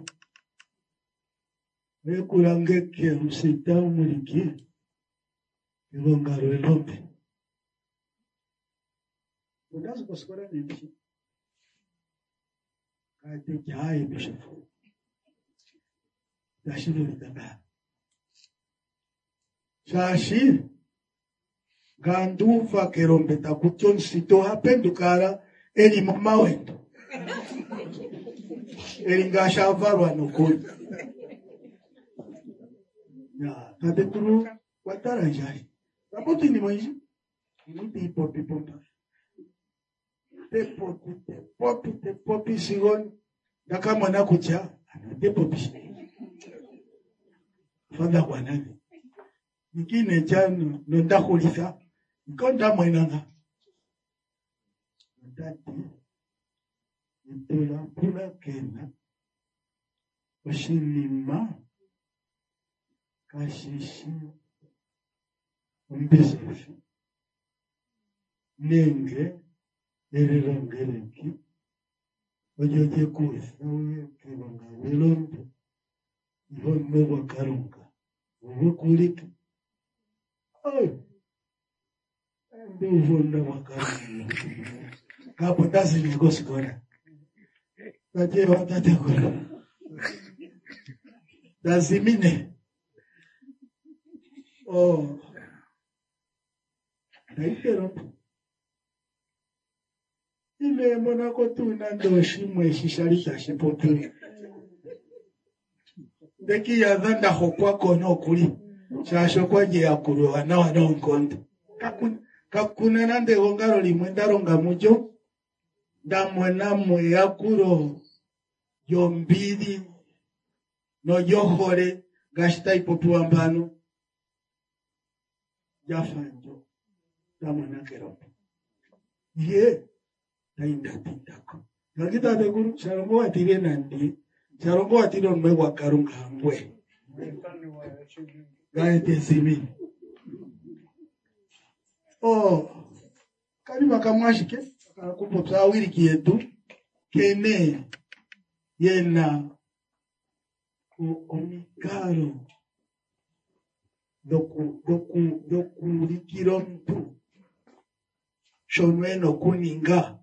wekurangeke usita umuliki ibongaro elombe unazo kusikora nini kate jai bishop dashiru litaka shashi gandufa kerombe takuchon sito hapendukara eli mawendo eli ngashavarwa nokoni ya kadekuru watara jai rapoti ni mwenji ni popi popi sigon dakama na kucha de popi fanda kwa nani nikine chano nonda kulisa nkonda mwenanga ndati ntola pula kena oshinima kashishi umbisefi nenge ererongereki ojoje kuisa kebanga welombe ihonme wakarunga ubukulika nduvunda wakarunga kapo ndazi negosikora tate watate kora dazimine naikero ile mwana kotuna ndoshi mweshishalita shipotuli ndeki ya dhanda hokwa kono kuli shasho kwa je yakuru wana nkonde kakuna nande gongaro limwenda ronga mujo ndamwena mwe yakuro yombidi no yohore gashita ipopuwa mbano jafanjo ndamwena kerope ye tainda tindako ngakita teguru charongo atire nandi charongo atire mwe wakarunga ngwe gaete simi kali makamwashike akakupotsa wili kietu kene yena omikaro doku likirontu shonweno kuninga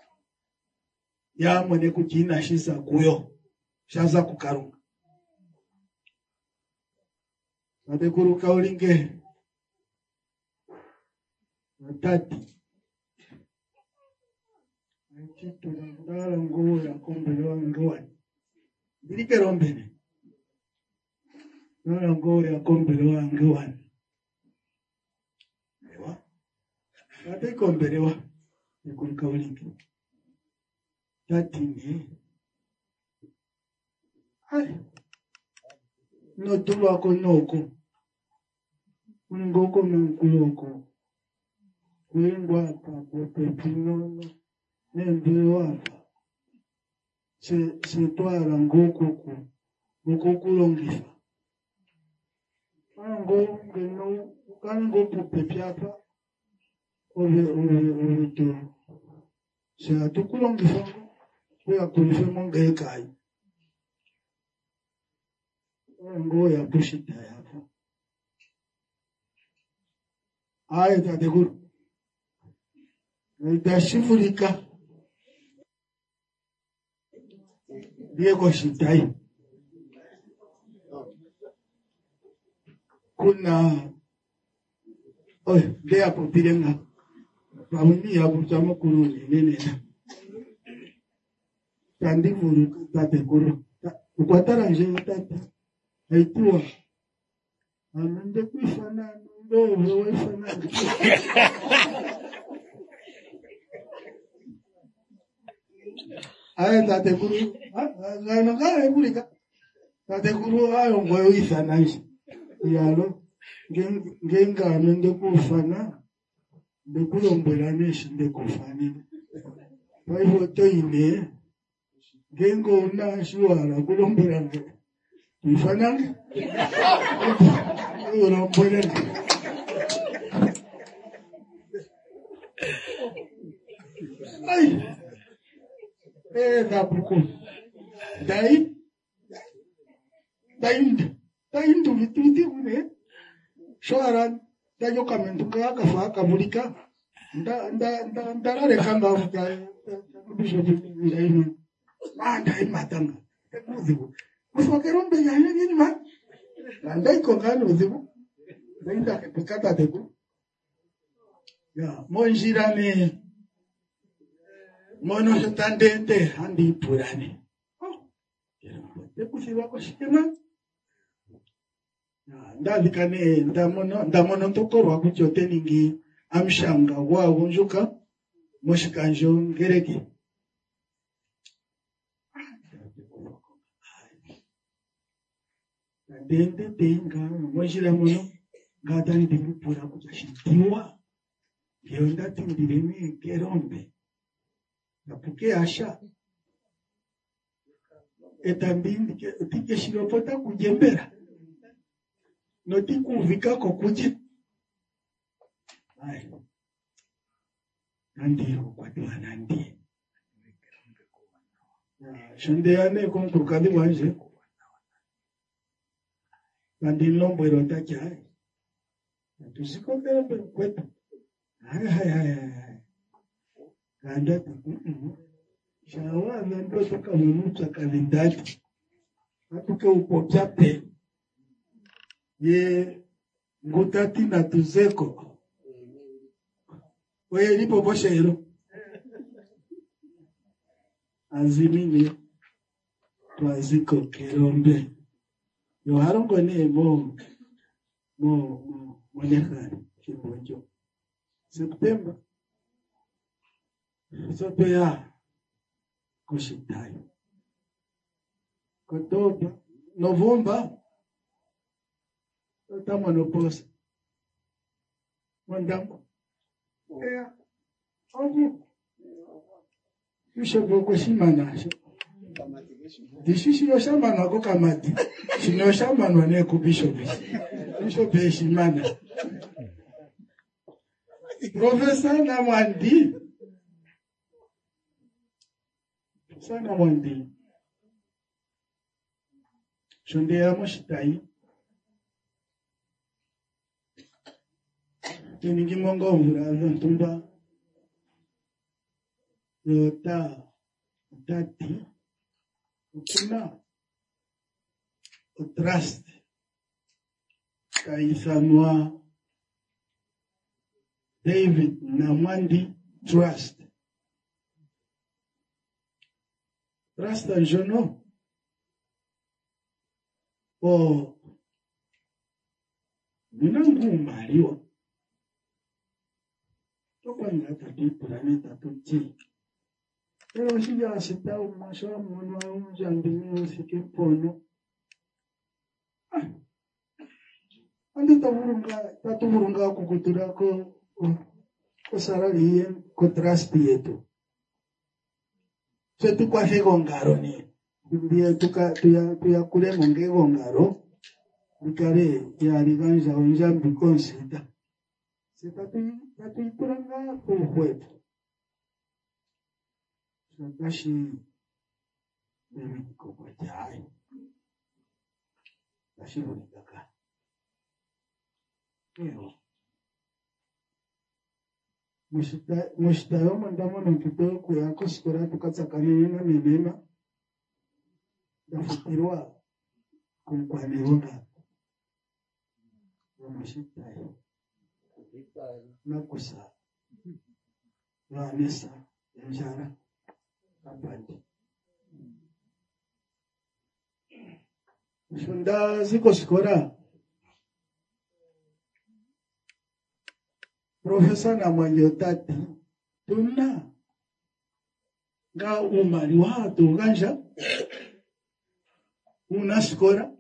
ya mwene kuchina shisa kuyo shaza kukarunga adekuru kaulinge matati anchitu ndala nguo ya kombele wa ngwani ndike rombene ndala nguo ya kombele wa ngwani ewa Ate komberewa ikuruka ulingi. Tatini. Ai. No tuwa ko noko. Ngoko mkuloko. Kuingwa hapa kwa pepino. Nembiwa hapa. Se twara ngoko ku. Ngoko kulongifa. Ngo ngeno kango pupepi hapa. Ove tu. Se atukulongifa. Kuya kulife monge kai. Ngo ya pushita hapa. Aya tateguru. Itashifurika. Diego shitai. Kuna dea popirenga. Pamuni ya butamo kuruni nene. Tandi furu tateguru. Ukwatara nje tata. Aitua. Amende kuifana ndo weifana. Aya tateguru. Ngano kaya burika. Tateguru ayo ngoyo ifana nje. Yalo ngenga amende kufana. Ndekulombelanisha ndekufana. Kwa hivyo toine gengo unashuara kulombelana. Ifana ulombelana. Ai. Tapuku. Daindu vituti une. Shuara dayo kamenduka kafaka mulika. Ndarare kanga fuka. Bishop ndaino. Manda imatanga. Ekuzibu. Kufokerombe yana nini ma? Ndai kongano uzibu. Ndainda kukata teku. Ya, monjirane. Mono sotandente handi purane. Tekusiwa kwa shikema. Ndavikane ndamono ntokoro akuchote ningi amshanga wa unjuka moshikanjo ngereki. Ndende tenga mojira mono ngata ndipura kuchashitiwa. Yonda tindireme kerombe. Napuke asha. Etambindi tike shiropota kujembera. Noti kuvika kokuji. Ai. Nandiro kwa tuwa nandi. Shunde ane kumkurukadi wanje. Nandi lombo irota chai. Tusiko mbele kwetu. Hai. Kanda tu. Shawa nando toka mumucha kalindati. Atuke upochape. Ye ngutati na tuzeko. Oye lipo boshero. Azimini twaziko kerombe. Yo harongo ne monekari kibonjo. September. Soto ya kushitai. Kotoba November. Tama no posa. Mandambo. Ogu. Yusho kwa shimana. Dishishi yoshamana kwa kamati. Shino yoshamana wane kubishobi. Bishop shimana. Professor na mwandi. Sana mwandi. Shonde ya moshitai. Ningi mongo mvuraza ntumba. Yota. Tati. Ukuna. Trust. Kaisanwa. David Namandi Trust. Trust en jono. O. Minangu mariwa. tokwanga tatipulane tatuti ero shija sita umasho mwana wa unjambini usike pono andi tatuvurunga kukutura ko salari ko trust yetu so tukwafe gongaro ni ndiye tuyakule monge gongaro bikare yariganja unjambi konsita se tatuikuranga kuhwetu so dashi mimi kwa jai dashi bunikaka Eo. Mushtayo mandamo nkito kuyako sikora tukatsakanene na menema dafutirwa kumkwanirona mushtayo nakusa vanesa njara kapandi shunda ziko sikora Profesa na mwanyotati tuna nga umali watu ganja una skora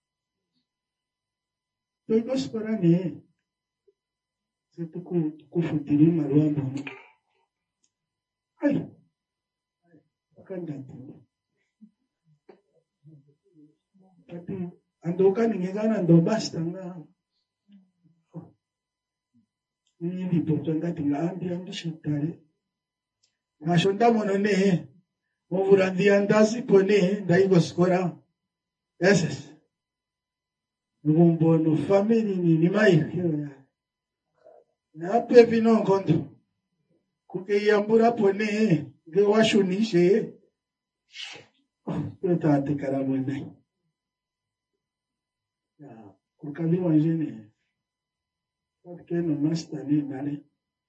toiko skora ne setu kufutiri marwambo ai akanda tu ati andoka ningegana ndo basta nga Nili potenda tingambi andishitare. Nashonda monone. Ovurandi andasi pone ndaigo skora. Yes. Ngumbono family ni mai. Na pepi no kondo. Kuke yambura pone ge washunishe. Yotate karamone. Ya, kukali wanjene. Porque no master ni nani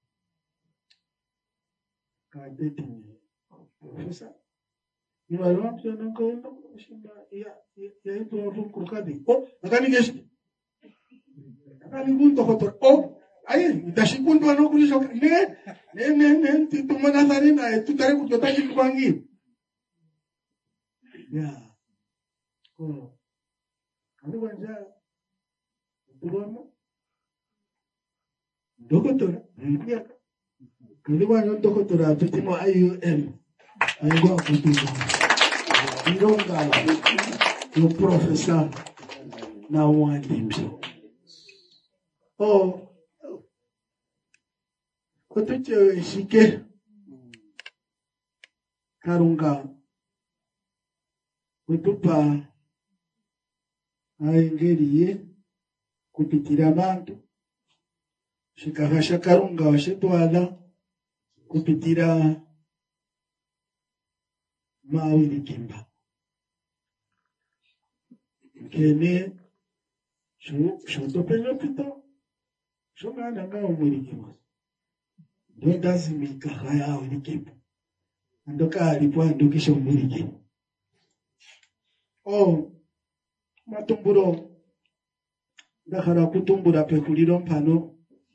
kadeti ni profesa ni walwa pia nako shimba ya ito rukukadi akani geshi akani gunto hoto aye ndashikundu anokulisha ne titumana tharina tutare kutotaki kwangi ya kaliwanja turono Dokotora, kaliwa dokotora pitimo IUM. Aigo kutuko. Ironga yo professor na wandimso. Kotuche shike karunga kutupa aingeriye kupitira abantu shikahasha karunga washetwala kupitira mawili kimba kene shotopenya pito shongana nga umwili kimba ndo ndazimika haya wili kimba ndoka alipwa ndokisha umwili kimba matumburo ndakara kutumbura pekuliro mpano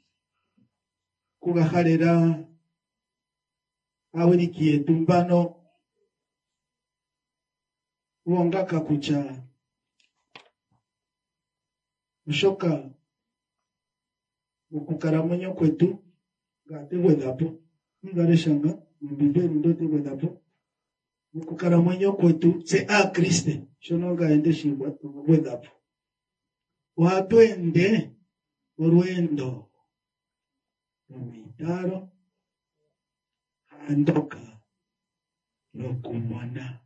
kugaharera awirikiye tumbano wonga kakucha ushoka ukukaramonyo kwetu gategwedapo ngareshanga mbibeli ndote gwedapo ukukaramonyo kwetu se a Kriste shono gaende shingwa gwedapo watwende urwendo Mitaro andoka lokumona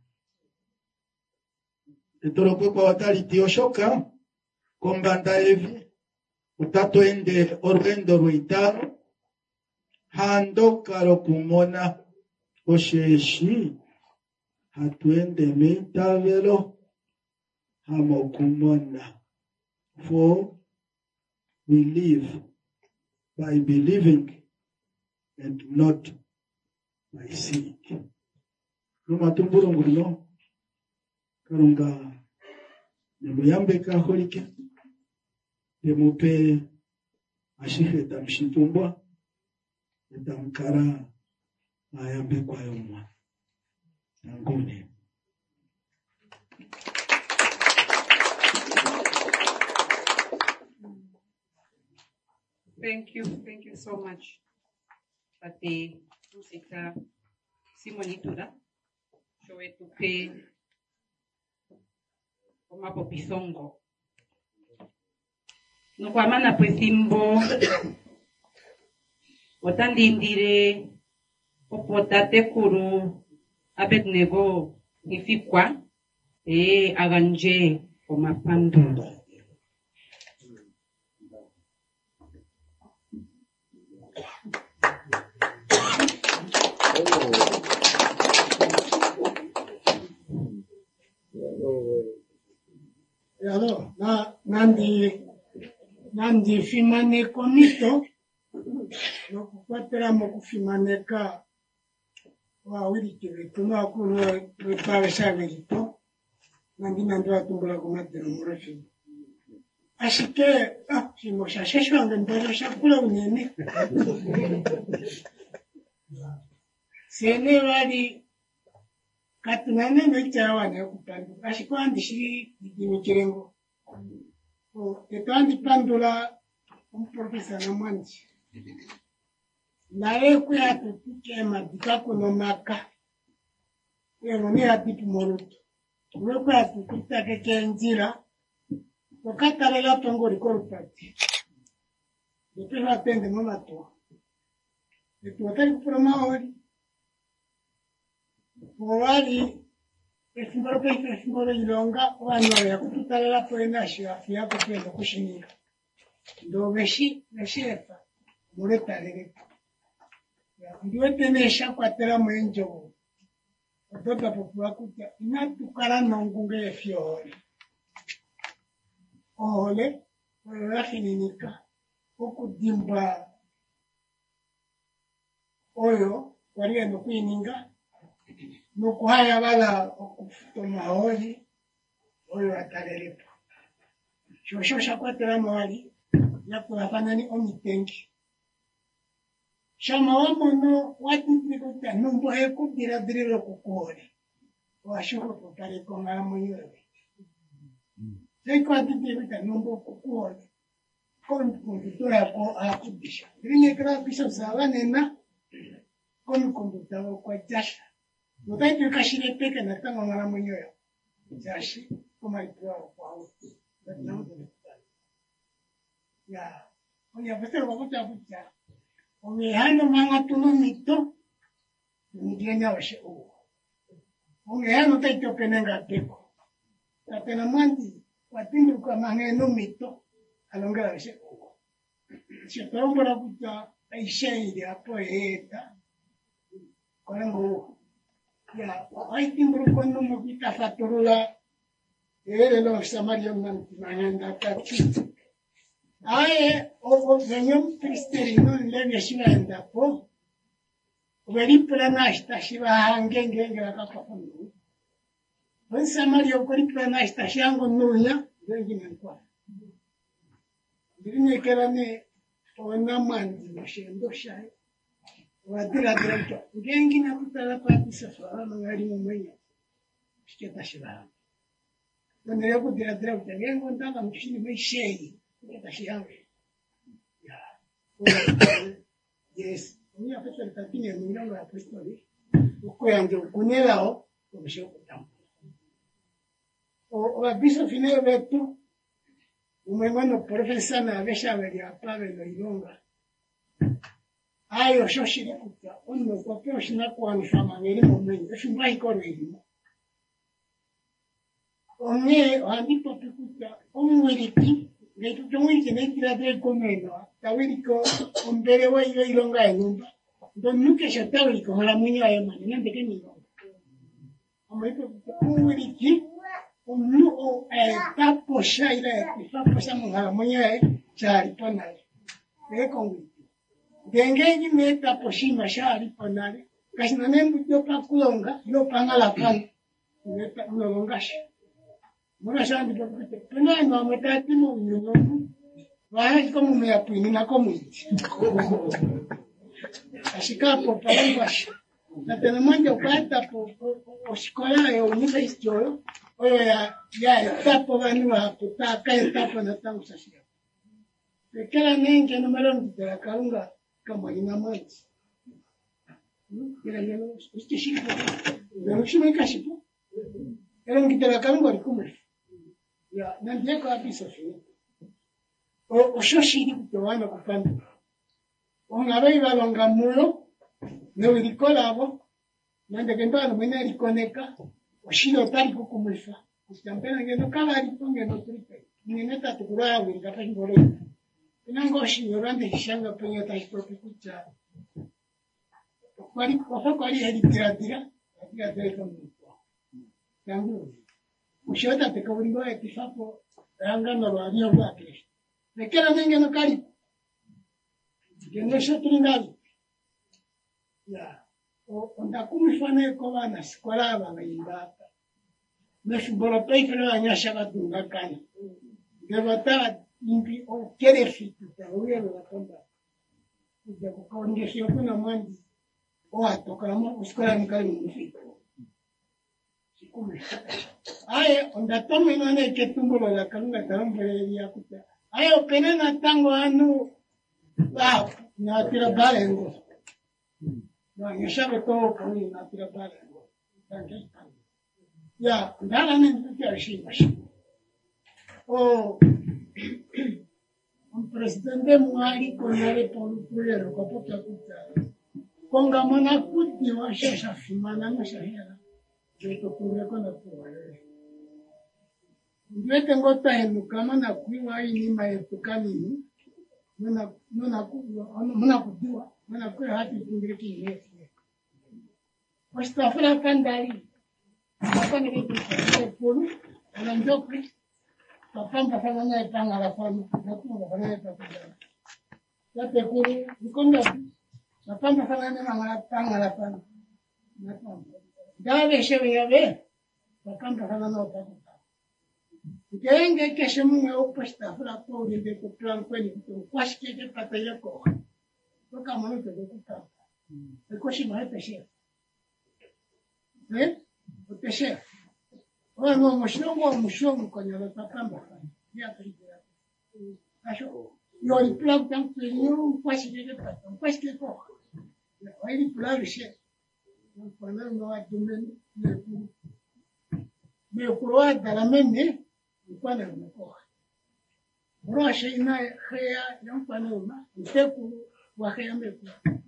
etorokwe kwa watali tioshoka kombanda evi utatoende orwendo rwitaro handoka lokumona osheshi hatuende mitavelo hamokumona for we live by believing and not by seeing. Numa tumburo ngulo karunga nemuyambe kaholike nemupe ashiheta mshitumbwa utamkara ayambe kwa yomwa. Nangune. Thank you so much. Pati musika Simonitura. Showe tupe omapo pisongo. Nukwamana pwesimbo otandindire opotate kuru Abednego nifikwa aganje omapando. Yalo, nandi fimane komito, no kukwatera mo kufimaneka wa wili kivitu, no akulu wipare sabirito, nandi atumbula kumatero murafi. Asike, simo shashesho angembara shakula unene. Sene wali katunane mecha wana kupandu. Asiko andishiri dimikirengo. Tetandi pandula profesa na mwanji. Nae kuya tutuke madika kuno maka. Ni hatipu morutu. Kuya tututa keke njira. Wakatare la tongori korupati. Depois vai atender mama tua. Depois watari kupura maori. Wali efimboro ilonga wano ya kututale la poenda shiafi yako kwenda kushinika. Ndo meshi efa. Mureta lele. Ndiwe tenesha kwa tera mwenjo. Otoka popula kutia inatukara nongunge efiori. Ole, wafininika, okudimba oyo, waria no kuininga, no kuhaya wala okutoma oli, oyo atalelepo. Shosho shakwatela mawali, yaku wafanani omitengi. Shama wamono, watipikuta, numbo heku dira kukuhole. Washuko kutale kongala mwenyewe. Seiko atipikuta numbo kukuhole. Kondutora yako akudisha. Rinye kira pisho sawa nena, kondutora kwa jasha. Mutaitu kashire peke na tango ngala mwenyewe. Jashi, kumaituwa kwa uti. Ya, onya pestero wakuta kucha. Onge hano manga tuno mito, nigenya washe uo. Onge hano taito penenga teko. Tapena mwanti, watindu kwa mangeno mito, alongera washe uo. Shetombora kuta, aishairi hapo eeta. Korengo uo. Ya, waitimburu kono mokita faturula, lo samario nanti mangenda kati. Ae, o venyon cristerino levia shiva endapo. Veri planasta shiva hangenge la kapafundu. Ven samario kori planasta shango nuya, vengi menkwa. Dirine kerane ona mandi mashendo shai. Wadira dirento. Gengi na kutala pati safara ngari mumenya. Shiketa shiva. None yako dira dirento gengo ndanga mshini meshei. Yes, ni afeta tatini ya milongo ya apostoli. Uko yange kunelao umeshoko tamu. O abiso fineo vetu umengano profesa na avesha veli apave no ilonga. Ayo shoshiri kuta ono kwa peo shina kwa nifama ngeri momenyo. Efimba ikoro ilimo. Onge handipo pikuta omwiriki Netu tungi kene tira de komeno, tawiriko ombere wa ilonga enumba. Don nuke shatawiriko hala munya ya mani nande kenino. Amaipo kumwiriki omnu o tapo shaira tapo samu hala munya chari ponale. Kongi. Dengengi me tapo shima shari ponale. Kasina nembu yopa kulonga, yopa ngala pan. Neta ulongashi. Mwana shandi pakute, pena ino ametati mo unyongu, wahe kama umeapini na komu iti. ashikapo palangwash na tena mmoja ukata po oshikola ya university oyo ya etapo bani wa kutaka etapo na tangu sasa kila nengi numero ndira kalunga kama ina maji ila neno ushishika ndio shimeka shipo ela ndira kalunga likume ya na ndiye kwa kabisa sio oshoshiri kutowana kupanda ongabai balonga mulo no ilikolabo nande kendana mwene likoneka oshiro tali kukumulisa kustampena ngeno kala aliponge no tripe nineta tukura winga pa ngoro inango shiro rande shanga penye ta ipropi kucha kwali kwali hadiratira ya telefoni yangu ushota tekaulingo ya kifapo ranga no walio wake nekera ngeno kali Genesho tulingazo. Ya. Onda kumifane kwa wana sikola bangaimbata. Mefubolo peikelo anyasha batunga kana. Devata impi o kerefitu ta uye batonda. Kuja kukaongesha kuna mwandi. O atoka mo uskola mkali mfiko. Sikume. Aye onda tome nane ketumbulo la kalunga tarambele ya kuta. Aye openena tango anu na tira balengo. No, nyeshabe todo kami na tira balengo. Ya, ndala nende ashimba. Un presidente mwali konale polupulero kapota kuta. Konga mwana kuti wa shasha fimana na shahera. Jeto kureko na kuwale. Ndwete ngota henu kama na kuiwa ini maetukani muna kujua muna kwa hati kundiki yesu wastafura kandali hapa ni kitu polu anandoki papamba sana na panga la famu na kuma bana papamba yote kuri nikonga papamba sana na panga la famu na pamba dawe shewe yawe papamba sana na papamba Genge kesho munga upasta fula poli de kuplan kweli kutu kwashi ke pata yako. Toka mano te kuta. Ekoshi mai peshe. Peshe. Ono moshongo kwenye lapamba. Ya kuja. Asho. Yo il plan tant que nous kwashi ke pata. Kwashi ke ko. Ya il plan le chef. On prend no abdomen le pour. Mais pour dans la même Mfano mkoa. Roshi ina khaya ya mfano ma mteku wa khaya mbeku.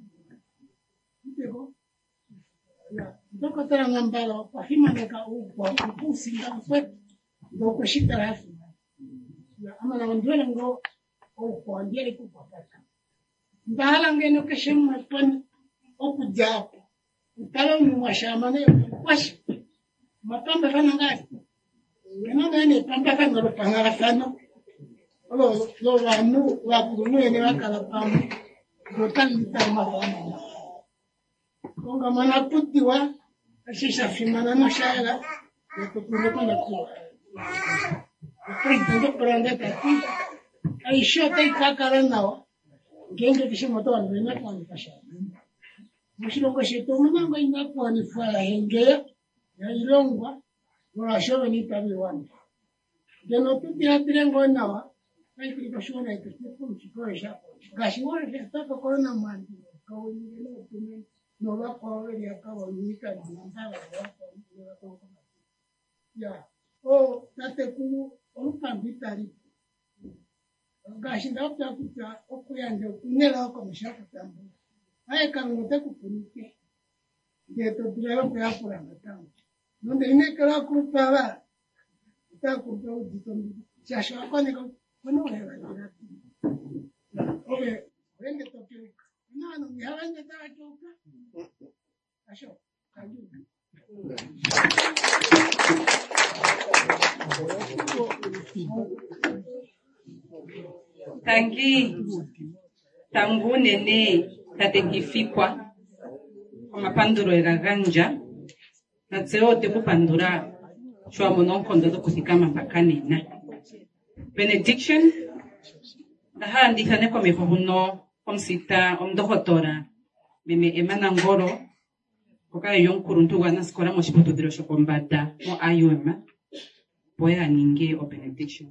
Ndiko. Ya, ndoko tera ngambalo kwa hima neka uko kusinga mfwe ndoko shita rafu. Ya, ama na ndwele ngo uko ndiye kupata. Ndahala ngeno keshema pon okujapo. Utalo ni mwashamane kwashi. Mapamba fana ngati. Nene pamba kana lo pangara fano. Lo wanu wa kunu ene wakala pamu. Rotan tama fano. Konga mana putiwa asisa fimana no shara. Ko kuno kana ko. Prendo prende tati. Ai shota ikakara nao. Genge kishimoto na kwa nipasha. Mushiro sheto munango ina kwa ni fala henge. Ya ilongwa Wala showe ni tabi wani. Jeno tuti hatirengo nawa. Kai kuliko shona ikusipu mchikoe shapo. Gashi wale festako korona mandi. Kawo nile utume. Nola kwa wele ya kawa unika. Nambala wako. Ya. Tate kulu. Olupa mbitari. Gashi ndapta kuta. Oku yanje. Unela wako mshaka tambu. Haya kangote kupunike. Jeto tulelo kwa yapura ngatangu. Nonde inekala kupala. Ita kupa ujitombi. Chasho akone kono hewa jirati. Obe, wenge tokiuka. Nano, mihawenye tawa kiuka. Asho, kajuu. Tangu nene tatekifikwa. Kwa mapanduro iraganja. Natseo te kupandura shwa mononkondo do kusikama pakanena. Benediction aha ndikane kwa mehono komsita omdohotora Meme emana ngoro. Koka yon kuruntu wana skora mo shipoto diro shokombada mo IUM. Boya ninge o benediction.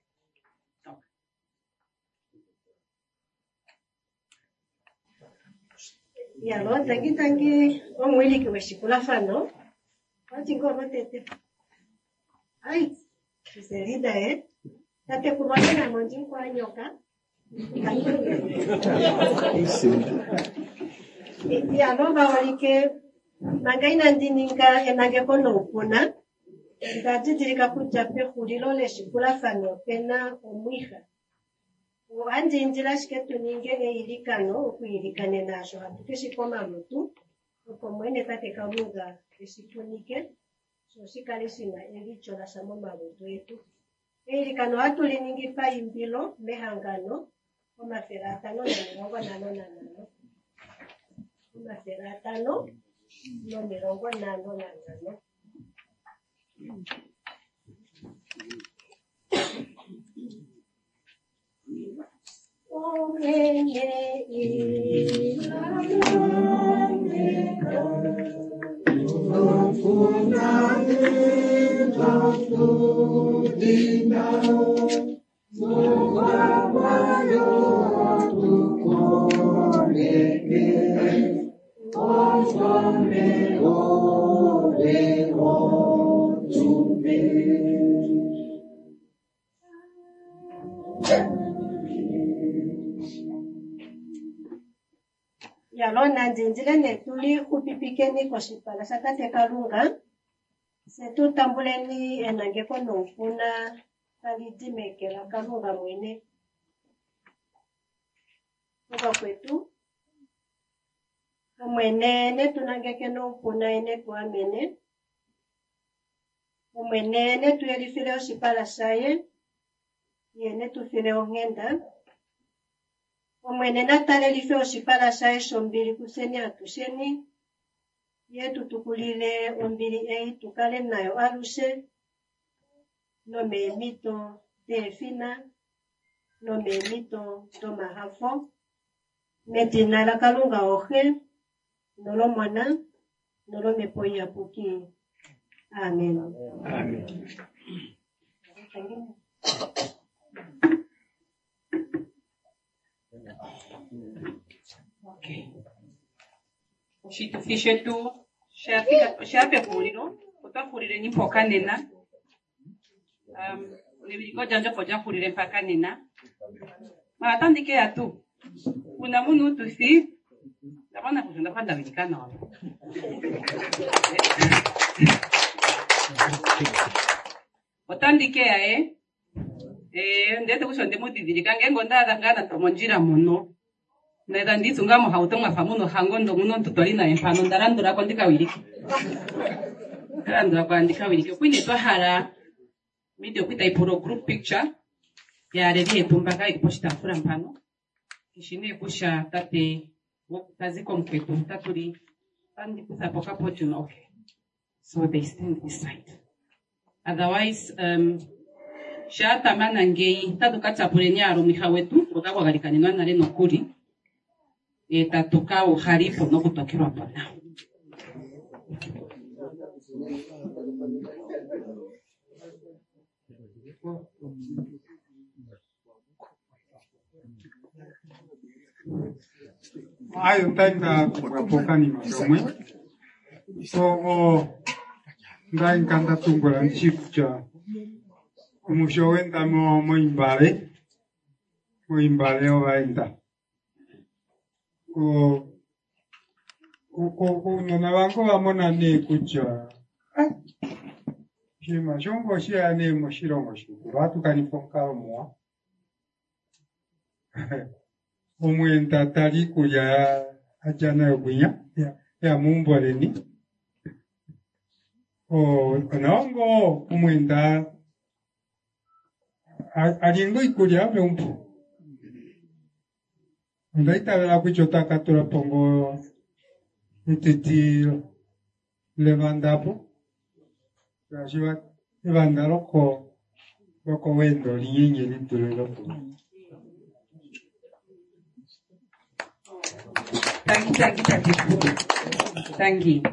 Ya lo tangi omwili ke weshikula fano. Wati ngoma tete. Ai, kiserida tate kumana na monji kwa nyoka. Ya lo bawalike mangaina ndininga enage kono upuna. Ndati dirika kujape khulilo le shikula fano pena omwiha. Andi injila shiketu ninge eilikano okuilikane nasho hatukishikoma mutu okomwene tate kamuga esitunike so shikale sina elicho la samo mabutu yetu eilikano hatuli ningi pa imbilo mehangano omaferatano na mirongo nano omaferatano no mirongo nano. Yalona njinjile netuli kupipikeni koshipala satate kalunga setu tambuleni enange kono ufuna kalidimekela kalunga mwene kuka kwetu mwene netunange keno ufuna ene tuamene mwene netu yelifile oshipala saye yene tufile ongenda omwene natale life oshipala shae shombili kuseni atusheni yetu tukulile ombili tukale nayo aluse no memito Delfina no memito Tomahafo medina la kalunga oje nolo mwana nolo mepoya puki. Amen. Amen. Okay. Shitufishe tu shape kuliro utakulire ni mpoka nena nibiko janja poja kulire mpaka nena matandike ya tu kuna munu tusi dabana kuzenda kwa davikana wapo otandike ya ndete kushonde mutidilika ngengo ndada ngana tomonjira muno neda nditsunga mo hautonga famuno hangondo muno tutolina empano ndarandura ko ndikawiriki ndarandura ko ndikawiriki kwini twahala video kwita iporo group picture ya revi etumbaka iposhita fura mpano kishine kusha tate wokaziko mkwetu taturi andi kusapoka pochuno. Okay, so they stand this side, otherwise shata mana ngei tatukata purenyaro mihawetu odagwa galikanino nare nokuri tatuka uharipo no kutokirwa pona. Ayo ntaenda kupoka ni madomwe so ndaikanda tungula nchifucha umusho wenda moimbale ovaenda nona vangu vamona nekucha shima shongo shiane moshilongo shiku vatukaniponkalo moa omwenda tali kuya ajana yogwinya ya mumboleni onongo omwenda alingo ikulia meumpu ndaitabela kuchota katura pongo ititi levandapo kashiwa levanda loko wendo liyenye litulelo Tangi.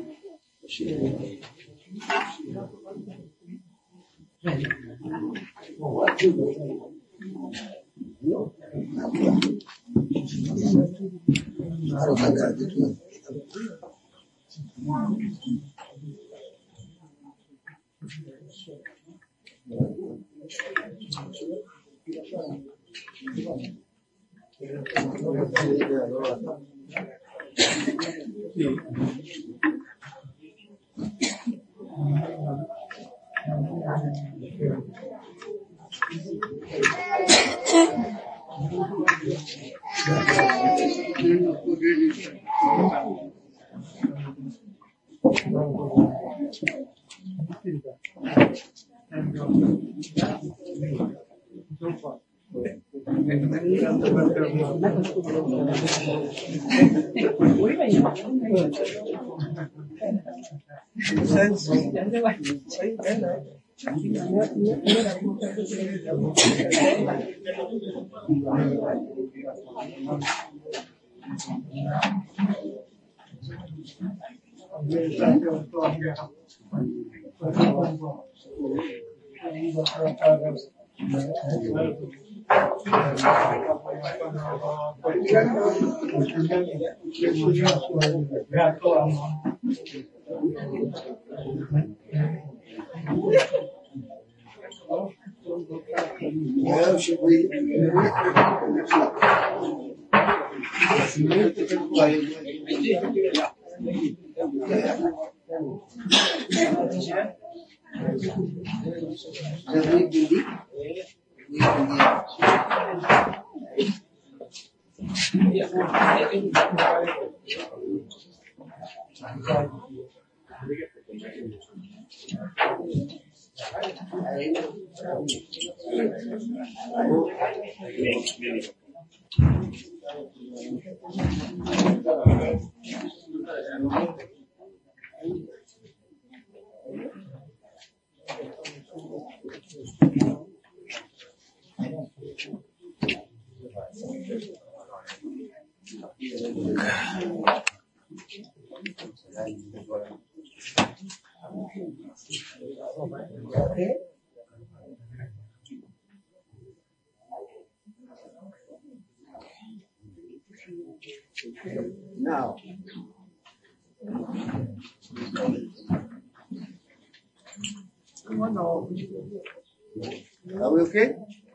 Now, are we okay?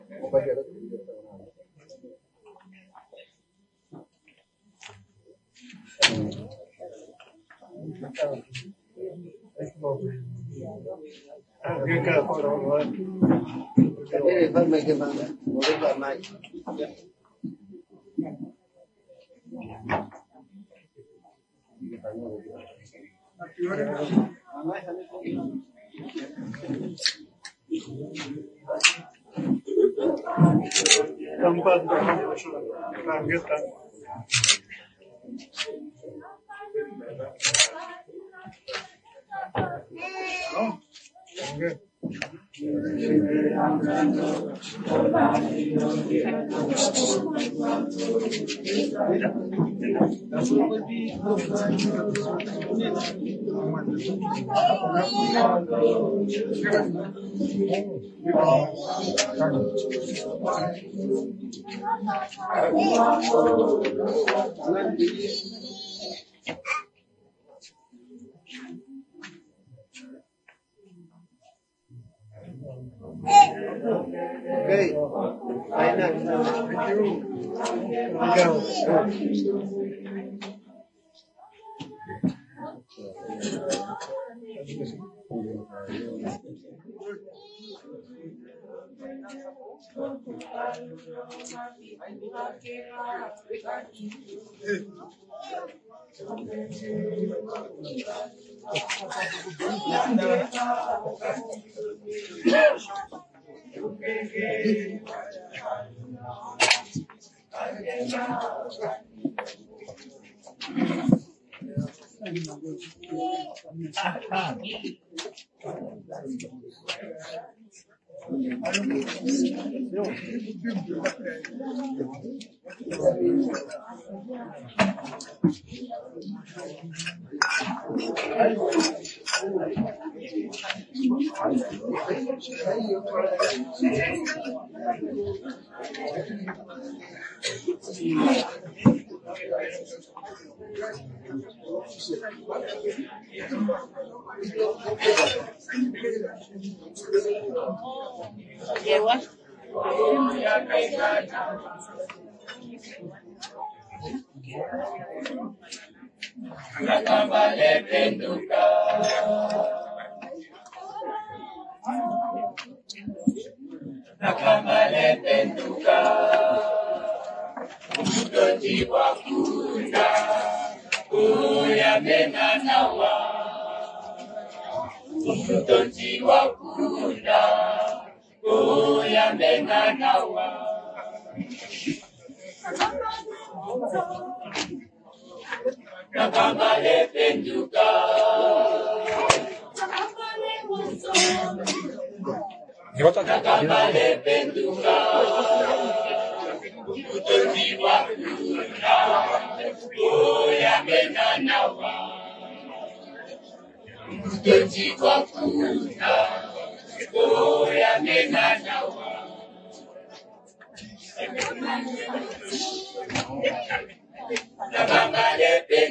Okay. Nakambale